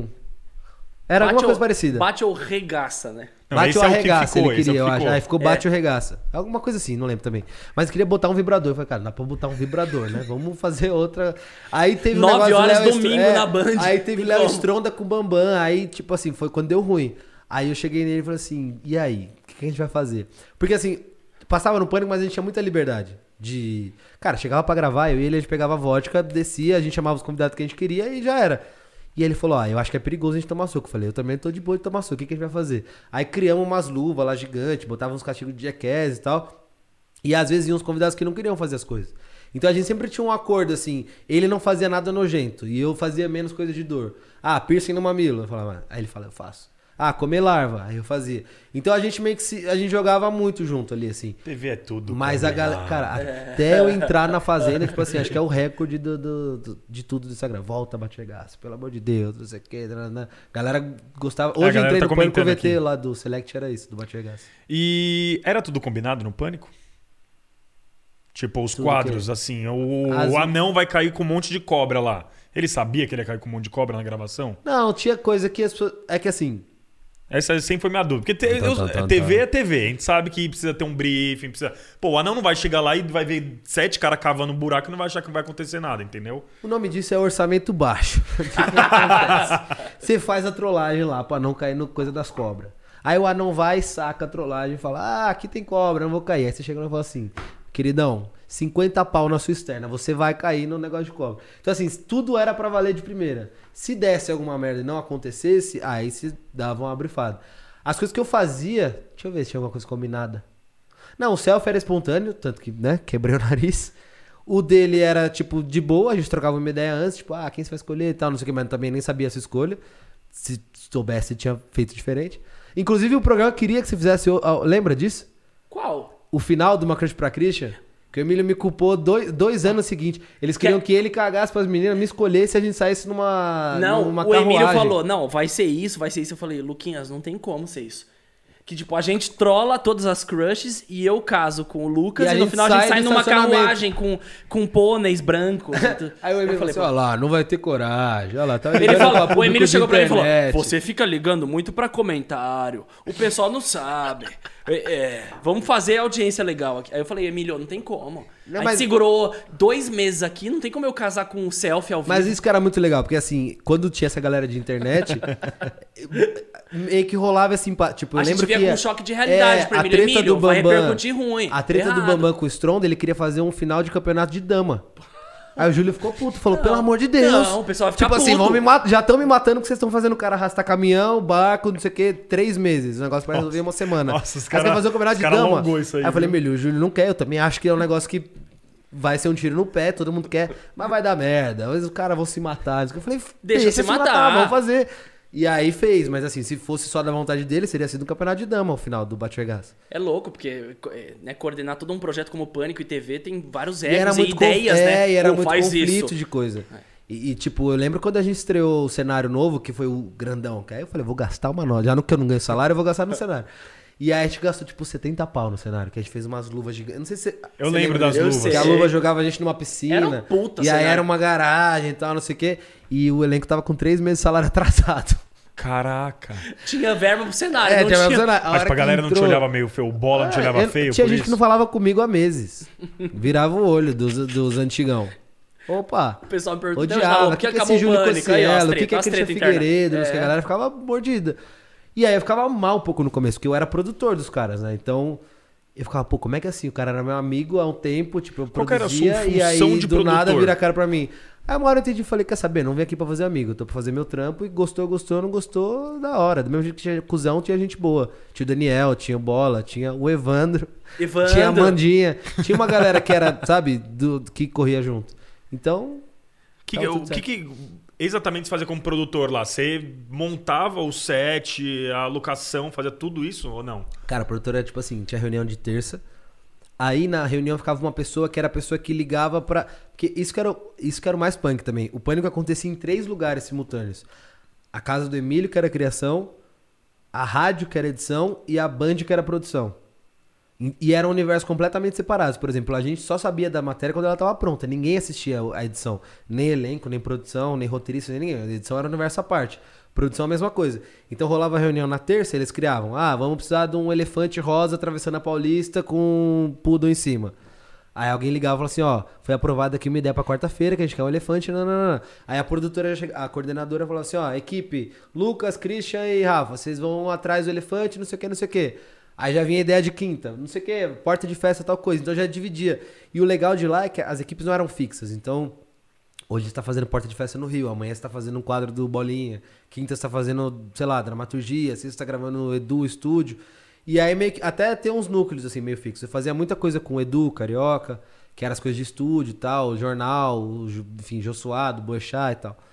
Era Bate alguma ou- coisa parecida. Bate ou regaça, né? Não, Bate esse ou é o que arregaça, ficou, ele esse é o queria, que eu acho. ficou. Aí ficou É. bate ou arregaça. Alguma coisa assim, não lembro também. Mas queria botar um vibrador. Eu falei, cara, não dá pra botar um vibrador, né? Vamos fazer outra. Aí teve um Nove negócio do horas Léo domingo Str- na Band. Aí teve Tem Léo como? Stronda com o Bambam. Aí, tipo assim, foi quando deu ruim. Aí eu cheguei nele e falei assim, e aí? O que, que a gente vai fazer? Porque assim, passava no Pânico, mas a gente tinha muita liberdade. De. Cara, chegava pra gravar, eu e ele, a gente pegava a vodka, descia, a gente chamava os convidados que a gente queria e já era. E ele falou, ah, eu acho que é perigoso a gente tomar soco. Eu falei, eu também tô de boa de tomar soco, o que, que a gente vai fazer? Aí criamos umas luvas lá gigantes, botava uns castigos de jackass e tal. E às vezes iam uns convidados que não queriam fazer as coisas. Então a gente sempre tinha um acordo assim, ele não fazia nada nojento e eu fazia menos coisa de dor. Ah, piercing no mamilo. Eu falava, aí ele fala, eu faço. Ah, comer larva. Aí eu fazia. Então a gente meio que se, a gente jogava muito junto ali, assim. T V é tudo. Mas a também. galera, Ah. cara, até eu entrar na fazenda, tipo assim, acho que é o recorde do, do- do- de tudo do Instagram. Volta, bate regaço, pelo amor de Deus, não sei o que. Galera gostava. a Hoje eu galera entrei tá no Pânico comentando V T aqui. lá do Select, era isso, do bate regaço. E era tudo combinado no Pânico? Tipo, os Tudo quadros, que- assim, o, As- o anão vai cair com um monte de cobra lá. Ele sabia que ele ia cair com um monte de cobra na gravação? Não, tinha coisa que as pessoas. É que assim. Essa sempre foi minha dúvida. Porque te- Tá, eu- tá, tá, T V tá. é T V. A gente sabe que precisa ter um briefing, precisa... Pô, o anão não vai chegar lá e vai ver sete caras cavando um buraco e não vai achar que não vai acontecer nada, entendeu? O nome disso é orçamento baixo. O que que acontece? Você faz a trollagem lá pra não cair no coisa das cobras. Aí o anão vai, saca a trollagem e fala: ah, aqui tem cobra, não vou cair. Aí você chega lá e fala assim: queridão, cinquenta pau na sua externa, você vai cair no negócio de cobra. Então assim, tudo era pra valer de primeira. Se desse alguma merda e não acontecesse, aí se dava uma brifada. As coisas que eu fazia, deixa eu ver se tinha alguma coisa combinada. Não, o selfie era espontâneo, tanto que, né, quebrei o nariz. O dele era, tipo, de boa, a gente trocava uma ideia antes, tipo, ah, quem você vai escolher e tal, não sei o que, mas também nem sabia essa escolha. Se soubesse, tinha feito diferente. Inclusive, o programa queria que você fizesse, o- o- lembra disso? Qual? O final do Uma Crush pra Christian, que o Emílio me culpou dois, dois anos seguintes. Eles queriam que ele cagasse pras meninas, me escolhesse e a gente saísse numa, Não, numa o Emílio carruagem. falou, não, vai ser isso, vai ser isso. Eu falei, Luquinhas, não tem como ser isso. Que, tipo, a gente trola todas as crushes e eu caso com o Lucas E e, a no gente final a gente sai sai do numa estacionamento. carruagem com, com pôneis brancos. Aí o Emílio Eu falou falei, assim, olha lá, não vai ter coragem, olha lá. Tá Ele ligando pra falou, o público Emílio de chegou pra ele e falou: internet. você fica ligando muito pra comentário, o pessoal não sabe. É, é, vamos fazer audiência legal aqui. Aí eu falei, Emílio, não tem como. Não, a mas- gente segurou dois meses aqui, não tem como eu casar com um selfie ao vivo. Mas isso que era muito legal, porque assim, quando tinha essa galera de internet, meio que rolava assim, pa- tipo, eu A gente lembro via que... com ia- um choque de realidade é, pro a Emílio. treta Emílio, do vai Bambam, repercutir ruim. A treta do Errado. Bambam com o Stronda, ele queria fazer um final de campeonato de dama. Aí o Júlio ficou puto, falou, pelo amor de Deus. não, o pessoal vai ficar Tipo assim, puto. vão me mat- já estão me matando porque vocês estão fazendo o cara arrastar caminhão, barco, não sei o que, três meses. O negócio pra resolver em uma semana. Nossa, os Aí cara- você quer fazer um campeonato os de cara dama. alongou isso aí, eu falei, viu? meu, o Júlio não quer, eu também acho que é um negócio que vai ser um tiro no pé, todo mundo quer, mas vai dar merda. Às vezes os caras vão se matar. Eu falei, Deixa se matar. vamos fazer. E aí fez, mas assim, se fosse só da vontade dele, seria sido um campeonato de dama ao final do Bate-Regaça. É louco, porque né, coordenar todo um projeto como Pânico e T V tem vários E era egos e, muito conf- ideias, é, né? e era Pô, muito faz conflito isso. de coisa. E, e, tipo, eu lembro quando a gente estreou o cenário novo, que foi o grandão, que aí eu falei, vou gastar uma nota. Já no que eu não ganho salário, eu vou gastar no cenário. E aí a gente gastou, tipo, setenta pau no cenário, que a gente fez umas luvas gigantes. Não sei se você, Eu você lembro lembra das disso? luvas. Que a Sei. luva jogava a gente numa piscina. Era um puta E aí cenário. era uma garagem e tal, não sei o quê. E o elenco tava com três meses de salário atrasado. Caraca. Tinha verba pro cenário, É, não tinha tinha... mesmo cenário. A Mas hora pra que galera não te entrou- olhava meio feio, o bola não te olhava eu- feio Tinha por gente isso? que não falava comigo há meses. Virava o olho dos, dos antigão. Opa! O pessoal me perguntando, Odiava, por o que, que que é acabou esse o Júlio Pânico? Aí, ó, as Cossielo, o que, que é treta, as Christian treta interna. Figueiredo, não sei o que, É. a galera ficava mordida. E aí eu ficava mal um pouco no começo, porque eu era produtor dos caras, né? Então, eu ficava, pô, como é que é assim? O cara era meu amigo há um tempo, tipo, eu Qual que era a sua produzia e aí função de do nada produtor? vira a cara pra mim. Aí uma hora eu entendi e falei, quer saber, não vim aqui pra fazer amigo, eu tô pra fazer meu trampo e gostou, gostou, não gostou, da hora. Do mesmo jeito que tinha cuzão, tinha gente boa. Tinha o Daniel, tinha o Bola, tinha o Evandro, Evandro. tinha a Mandinha, tinha uma galera que era, sabe, do, que corria junto. Então, Que, Tava o tudo que, certo. que exatamente você fazia como produtor lá? Você montava o set, a locação, fazia tudo isso ou não? cara, a produtora era tipo assim, tinha reunião de terça. Aí na reunião ficava uma pessoa que era a pessoa que ligava pra. Porque isso que era, o- isso que era o mais punk também. O pânico acontecia em três lugares simultâneos: a casa do Emílio, que era criação, a rádio, que era edição, e a Band, que era produção. E e eram universos completamente separados. Por exemplo, a gente só sabia da matéria quando ela estava pronta. Ninguém assistia a edição. Nem elenco, nem produção, nem roteirista, nem ninguém. A edição era um universo à parte. Produção é a mesma coisa. Então rolava reunião na terça, eles criavam. Ah, vamos precisar de um elefante rosa atravessando a Paulista com um poodle em cima. Aí alguém ligava e falava assim, ó, foi aprovada aqui uma ideia pra quarta-feira, que a gente quer um elefante, não, não, não. Aí a produtora, já chega- a coordenadora falava assim, ó, equipe, Lucas, Christian e Rafa, vocês vão atrás do elefante, não sei o que, não sei o que. Aí já vinha a ideia de quinta, não sei o que, porta de festa, tal coisa. Então já dividia. E o legal de lá é que as equipes não eram fixas. Então, hoje você tá fazendo porta de festa no Rio, amanhã você tá fazendo um quadro do Bolinha, quinta você tá fazendo, sei lá, dramaturgia, sexta você tá gravando no Edu Estúdio. E aí meio que, até tem uns núcleos assim, meio fixos. Eu fazia muita coisa com o Edu, Carioca, que eram as coisas de estúdio e tal, jornal, o Ju- enfim, Jô Suado, Boechat e tal.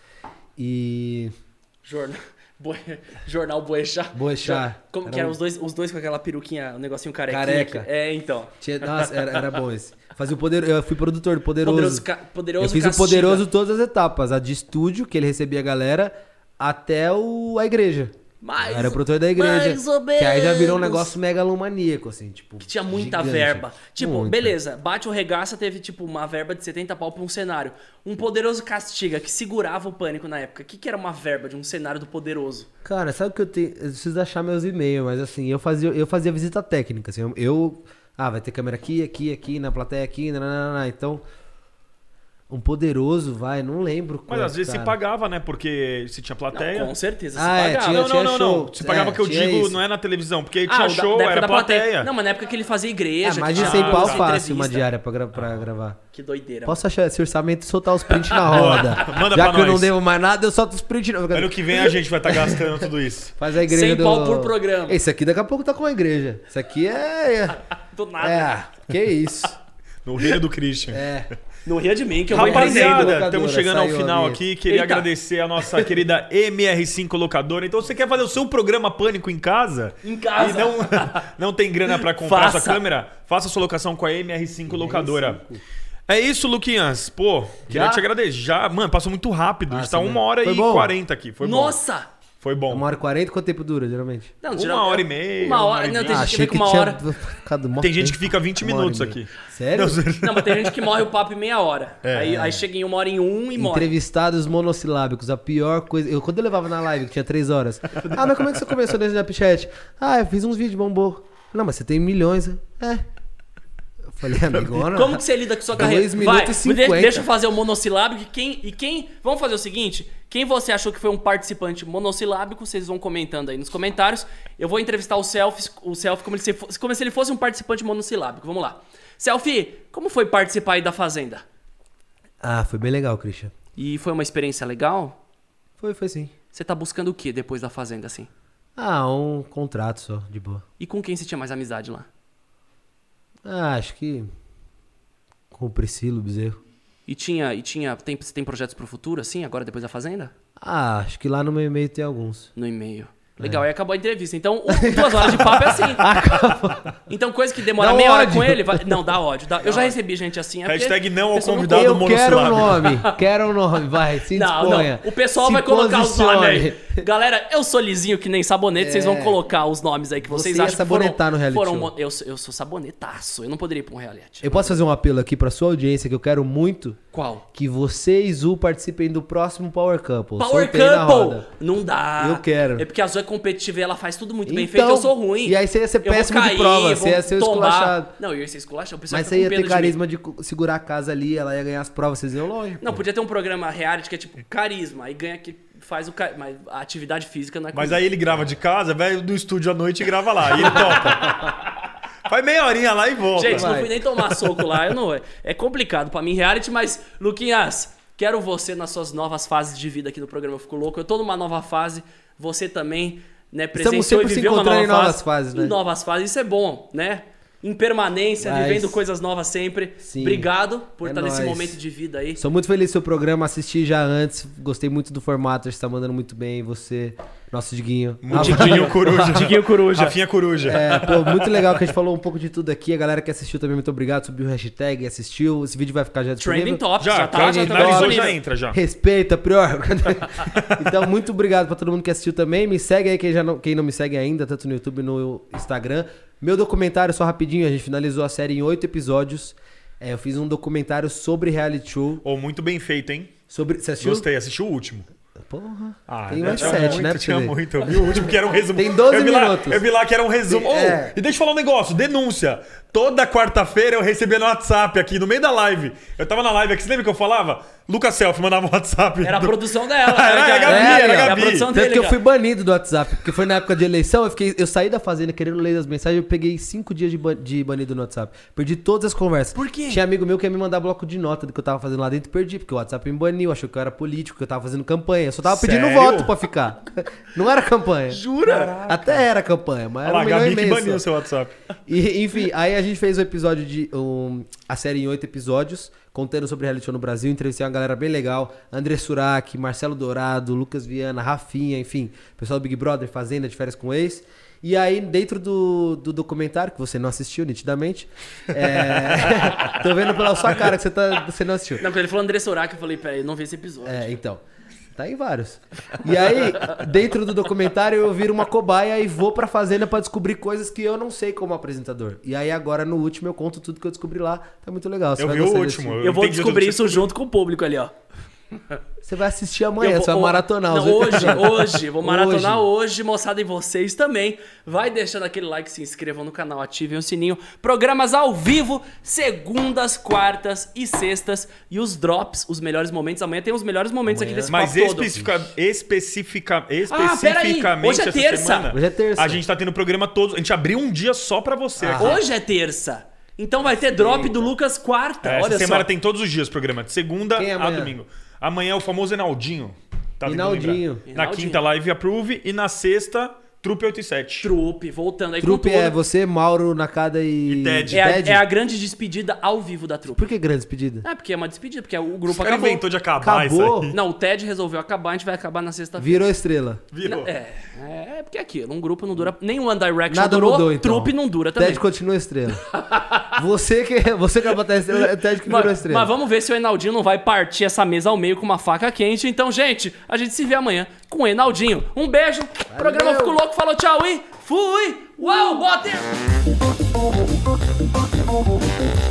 E... Jornal, Boi- Jornal Boechat. Boechat. Como Era que eram um- os dois, os dois com aquela peruquinha, um negocinho carequinha? Careca. que- É, então. Tinha, nossa, era, era bom esse. Fazia o poder, eu fui produtor do Poderoso. Poderoso, ca- poderoso eu fiz Castiga. o Poderoso todas as etapas. A de estúdio, que ele recebia a galera, até o, a igreja. Mais, Eu era o produtor da igreja. mais ou Que aí já virou um menos. negócio megalomaníaco, assim, tipo. Que tinha muita gigante. verba. Tipo, Muita. beleza, Bate o Regaça teve, tipo, uma verba de setenta pau pra um cenário. Um Poderoso Castiga, que segurava o Pânico na época. O que, que era uma verba de um cenário do Poderoso? Cara, sabe o que eu tenho? Eu preciso achar meus e-mails, mas assim, eu fazia, eu fazia visita técnica, assim, eu, eu- ah, vai ter câmera aqui, aqui, aqui, na plateia aqui, nananana, então, um Poderoso, vai, não lembro Mas quanto, às vezes cara. se pagava, né? Porque se tinha plateia. Não, com certeza, se Ah, é, pagava. tinha- Não, não, não, não. show. Se pagava É, que eu tinha digo, isso. não é na televisão, porque Ah, tinha o da- show, da época era da plateia. Não, mas na época que ele fazia igreja. É, mais que de tinha cem pau as fácil entrevistas. uma diária pra, gra- pra gravar. Que doideira. Posso achar esse orçamento e soltar os prints na roda? Manda Já pra que eu não nós. devo mais nada, eu solto os prints. na- Ano que vem a gente vai estar gastando tudo isso. Faz a igreja cem do... pau por programa. Esse aqui daqui a pouco tá com a igreja. Esse aqui é... Do nada. É, que isso. No reino do Christian. É. Não ria de mim, que eu vou entendendo. Rapaziada, locadora, estamos chegando ao saiu final a minha. aqui. Queria Eita. agradecer a nossa querida M R cinco Locadora. Então, você quer fazer o seu programa Pânico em casa? Em casa. E não, não tem grana pra comprar Faça. sua câmera? Faça sua locação com a M R cinco Locadora. É isso, Luquinhas. Pô, queria Já? te agradecer. Já, mano, passou muito rápido. A gente Nossa, tá uma mano. hora Foi e bom? quarenta aqui. Foi bom. Nossa! Foi bom. Uma hora e quarenta, quanto tempo dura, geralmente? Não, Uma geral- hora e meia, Uma uma hora. hora e Não, vinte. tem Ah, gente que achei fica que uma tinha hora. ficado mó Tem gente tempo. que fica vinte Uma hora minutos e meia. aqui. Sério? Não, mas tem gente que morre o papo em meia hora. É. aí, aí chega em uma hora em um e morre. Entrevistados monossilábicos, a pior coisa. Eu, quando eu levava na live, que tinha três horas. Ah, mas como é que você começou nesse Snapchat? Ah, eu fiz uns vídeos, bombou. Não, mas você tem milhões, né? É. Eu Falei, amigona. Como que você lida com sua Dois carreira? minutos Vai, e cinquenta. de- deixa eu fazer o monossilábico. E quem, e quem... Vamos fazer o seguinte. Quem você achou que foi um participante monossilábico, vocês vão comentando aí nos comentários. Eu vou entrevistar o Selfie, o Selfie como, se fosse, como se ele fosse um participante monossilábico. Vamos lá. Selfie, como foi participar aí da Fazenda? Ah, foi bem legal, Christian. E foi uma experiência legal? Foi, foi sim. Você tá buscando o que depois da Fazenda, assim? Ah, um contrato só, de boa. E com quem você tinha mais amizade lá? Ah, acho que com o Priscilo, o Bezerro. E tinha... E tinha tem, você tem projetos pro futuro, assim, agora depois da Fazenda? Ah, acho que lá no meu e-mail tem alguns. No e-mail. Legal, aí acabou a entrevista. Então, um, duas horas de papo é assim. Então, coisa que demora Dá meia hora ódio. com ele... Vai... Não, dá ódio. Dá... Eu já recebi gente assim. É porque Hashtag não ao a pessoa convidado Eu quero um monossilábico. nome, quero um nome, vai, se Não, disponha. não. O pessoal Se vai colocar os posicione. nomes aí. Galera, eu sou lisinho que nem sabonete, vocês vão colocar os nomes aí que vocês Você ia acham que foram... sabonetar no reality foram show. mo- eu, sou- eu sou sabonetaço, eu não poderia ir pra um reality. Eu posso fazer um apelo aqui pra sua audiência que eu quero muito Qual? que você e Zu participem do próximo Power Couple. Power Sorteio na Couple! roda. Não dá. Eu quero. É porque a Zu é competitiva e ela faz tudo muito bem Então, feito, eu sou ruim. e aí você ia ser Eu vou péssimo de cair, prova, vou você ia ser o tombar. esculachado. Não, eu ia ser esculachado, o pessoal Mas fica você com ia pena ter de mim. carisma de cu- segurar a casa ali, ela ia ganhar as provas, vocês iam longe. Não, pô. podia ter um programa reality que é tipo carisma, aí ganha que faz o ca... mas a atividade física não é Mas comigo. aí ele grava de casa, vai do estúdio à noite e grava lá. E ele topa. Faz meia horinha lá e volta. Gente, não Vai. fui nem tomar soco lá, eu não. É complicado pra mim reality, mas Luquinhas, quero você nas suas novas fases de vida aqui no programa Eu Fico Louco. Eu tô numa nova fase, você também, né, presenciou sempre e se viveu uma encontrando nova em novas fase, fases, né? Em novas fases, isso é bom, né? Em permanência, Mas- vivendo coisas novas sempre. Sim. Obrigado por É estar nesse nóis. momento de vida aí. Sou muito feliz do seu programa, assisti já antes, gostei muito do formato, você tá mandando muito bem, você, nosso Diguinho. Diguinho Coruja. Diguinho Coruja. Rafinha Coruja. É, pô, muito legal que a gente falou um pouco de tudo aqui. A galera que assistiu também, muito obrigado. Subiu o hashtag, assistiu. Esse vídeo vai ficar já disponível. Trending Top, Já, já, tá, já, já Trending tá Top. finalizou, disponível. já entra já. Respeita, prior. Então, muito obrigado pra todo mundo que assistiu também. Me segue aí, quem, já não, quem não me segue ainda, tanto no YouTube e no Instagram. Meu documentário, só rapidinho, a gente finalizou a série em oito episódios. É, eu fiz um documentário sobre reality show. Ou muito bem feito, hein? Sobre... Você assistiu? Gostei, assisti o último. Porra. Ah, Tem mais tinha sete, muito, né? pra Tinha você ver. muito. Eu vi o último que era um resumo. Tem doze eu vi lá- minutos. eu vi lá que era um resumo. É. Oh, e deixa eu falar um negócio, denúncia. Toda quarta-feira eu recebia no WhatsApp aqui, no meio da live. Eu tava na live aqui, você lembra que eu falava? Lucas Selfie mandava um WhatsApp. Era a do- produção dela. Era né, a cara? Gabi, É, era a é Gabi. produção Tanto dele, que eu cara. fui banido do WhatsApp, porque foi na época de eleição, eu, fiquei, eu saí da fazenda querendo ler as mensagens, eu peguei cinco dias de, ban- de banido no WhatsApp. Perdi todas as conversas. Por quê? Tinha amigo meu que ia me mandar bloco de nota do que eu tava fazendo lá dentro e perdi, porque o WhatsApp me baniu, achou que eu era político, que eu tava fazendo campanha. Eu só tava pedindo Sério? voto pra ficar. Não era campanha. Jura? Até era campanha, mas Olha era lá, um milhão Gabi e que meio baniu só. o seu WhatsApp. E, enfim, aí a gente fez o episódio de. Um, a série em oito episódios, contando sobre reality show no Brasil. Entrevistei uma galera bem legal: André Surak, Marcelo Dourado, Lucas Viana, Rafinha, enfim, pessoal do Big Brother, Fazenda, de Férias com Ex. E aí, dentro do, do documentário, que você não assistiu nitidamente, é... tô vendo pela sua cara que você, tá, você não assistiu. Não, quando ele falou André Sorak, eu falei, peraí, eu não vi esse episódio. É, então. Tá em vários. E aí, dentro do documentário, eu viro uma cobaia e vou pra fazenda pra descobrir coisas que eu não sei como apresentador. E aí, agora, no último, eu conto tudo que eu descobri lá. Tá muito legal. Você Eu vai vi o gostar último. desse- Eu vou entendi descobrir tudo isso junto com o público ali, ó. Você vai assistir amanhã, Eu vou- você vai o- maratonar. os Não, oito hoje, episódios. hoje. Vou maratonar hoje, moçada, e vocês também. Vai deixando aquele like, se inscrevam no canal, ativem o sininho. Programas ao vivo, segundas, quartas e sextas. E os drops, os melhores momentos. Amanhã tem os melhores momentos Amanhã. aqui desse Mas papo todo. especifica, especifica, peraí, especificamente hoje é essa terça. semana, Hoje é terça. a gente tá tendo programa todos. A gente abriu um dia só pra você Ah. aqui. Hoje é terça. Então vai ter drop do Lucas quarta. É, essa Olha semana só. tem todos os dias programa, de segunda Quem é a amanhã? domingo. Amanhã é o famoso Enaldinho. Tá tentando Enaldinho. lembrar. Na Enaldinho. quinta, Live Approve. E na sexta, Trupe oitenta e sete. Trupe, voltando aí Trupe com tudo. é você, Mauro, Nakada e... E Ted. É a, Ted? é a grande despedida ao vivo da trupe. Por que grande despedida? É, porque é uma despedida, porque o O grupo cara acabou. inventou de acabar Acabou? isso aí. Não, o Ted resolveu acabar, a gente vai acabar na sexta-feira. Virou estrela. Virou. Não, é, é porque é aquilo, um grupo não dura. Nem One Direction Nada durou, mudou, então. trupe não dura também. Ted continua estrela. você que você que vai botar estrela, é o Ted que virou Mas, estrela. mas vamos ver se o Enaldinho não vai partir essa mesa ao meio com uma faca quente. Então, gente, a gente se vê amanhã com o Enaldinho. Um beijo, programa Fico Louco, falou tchau e fui! Uau, bota!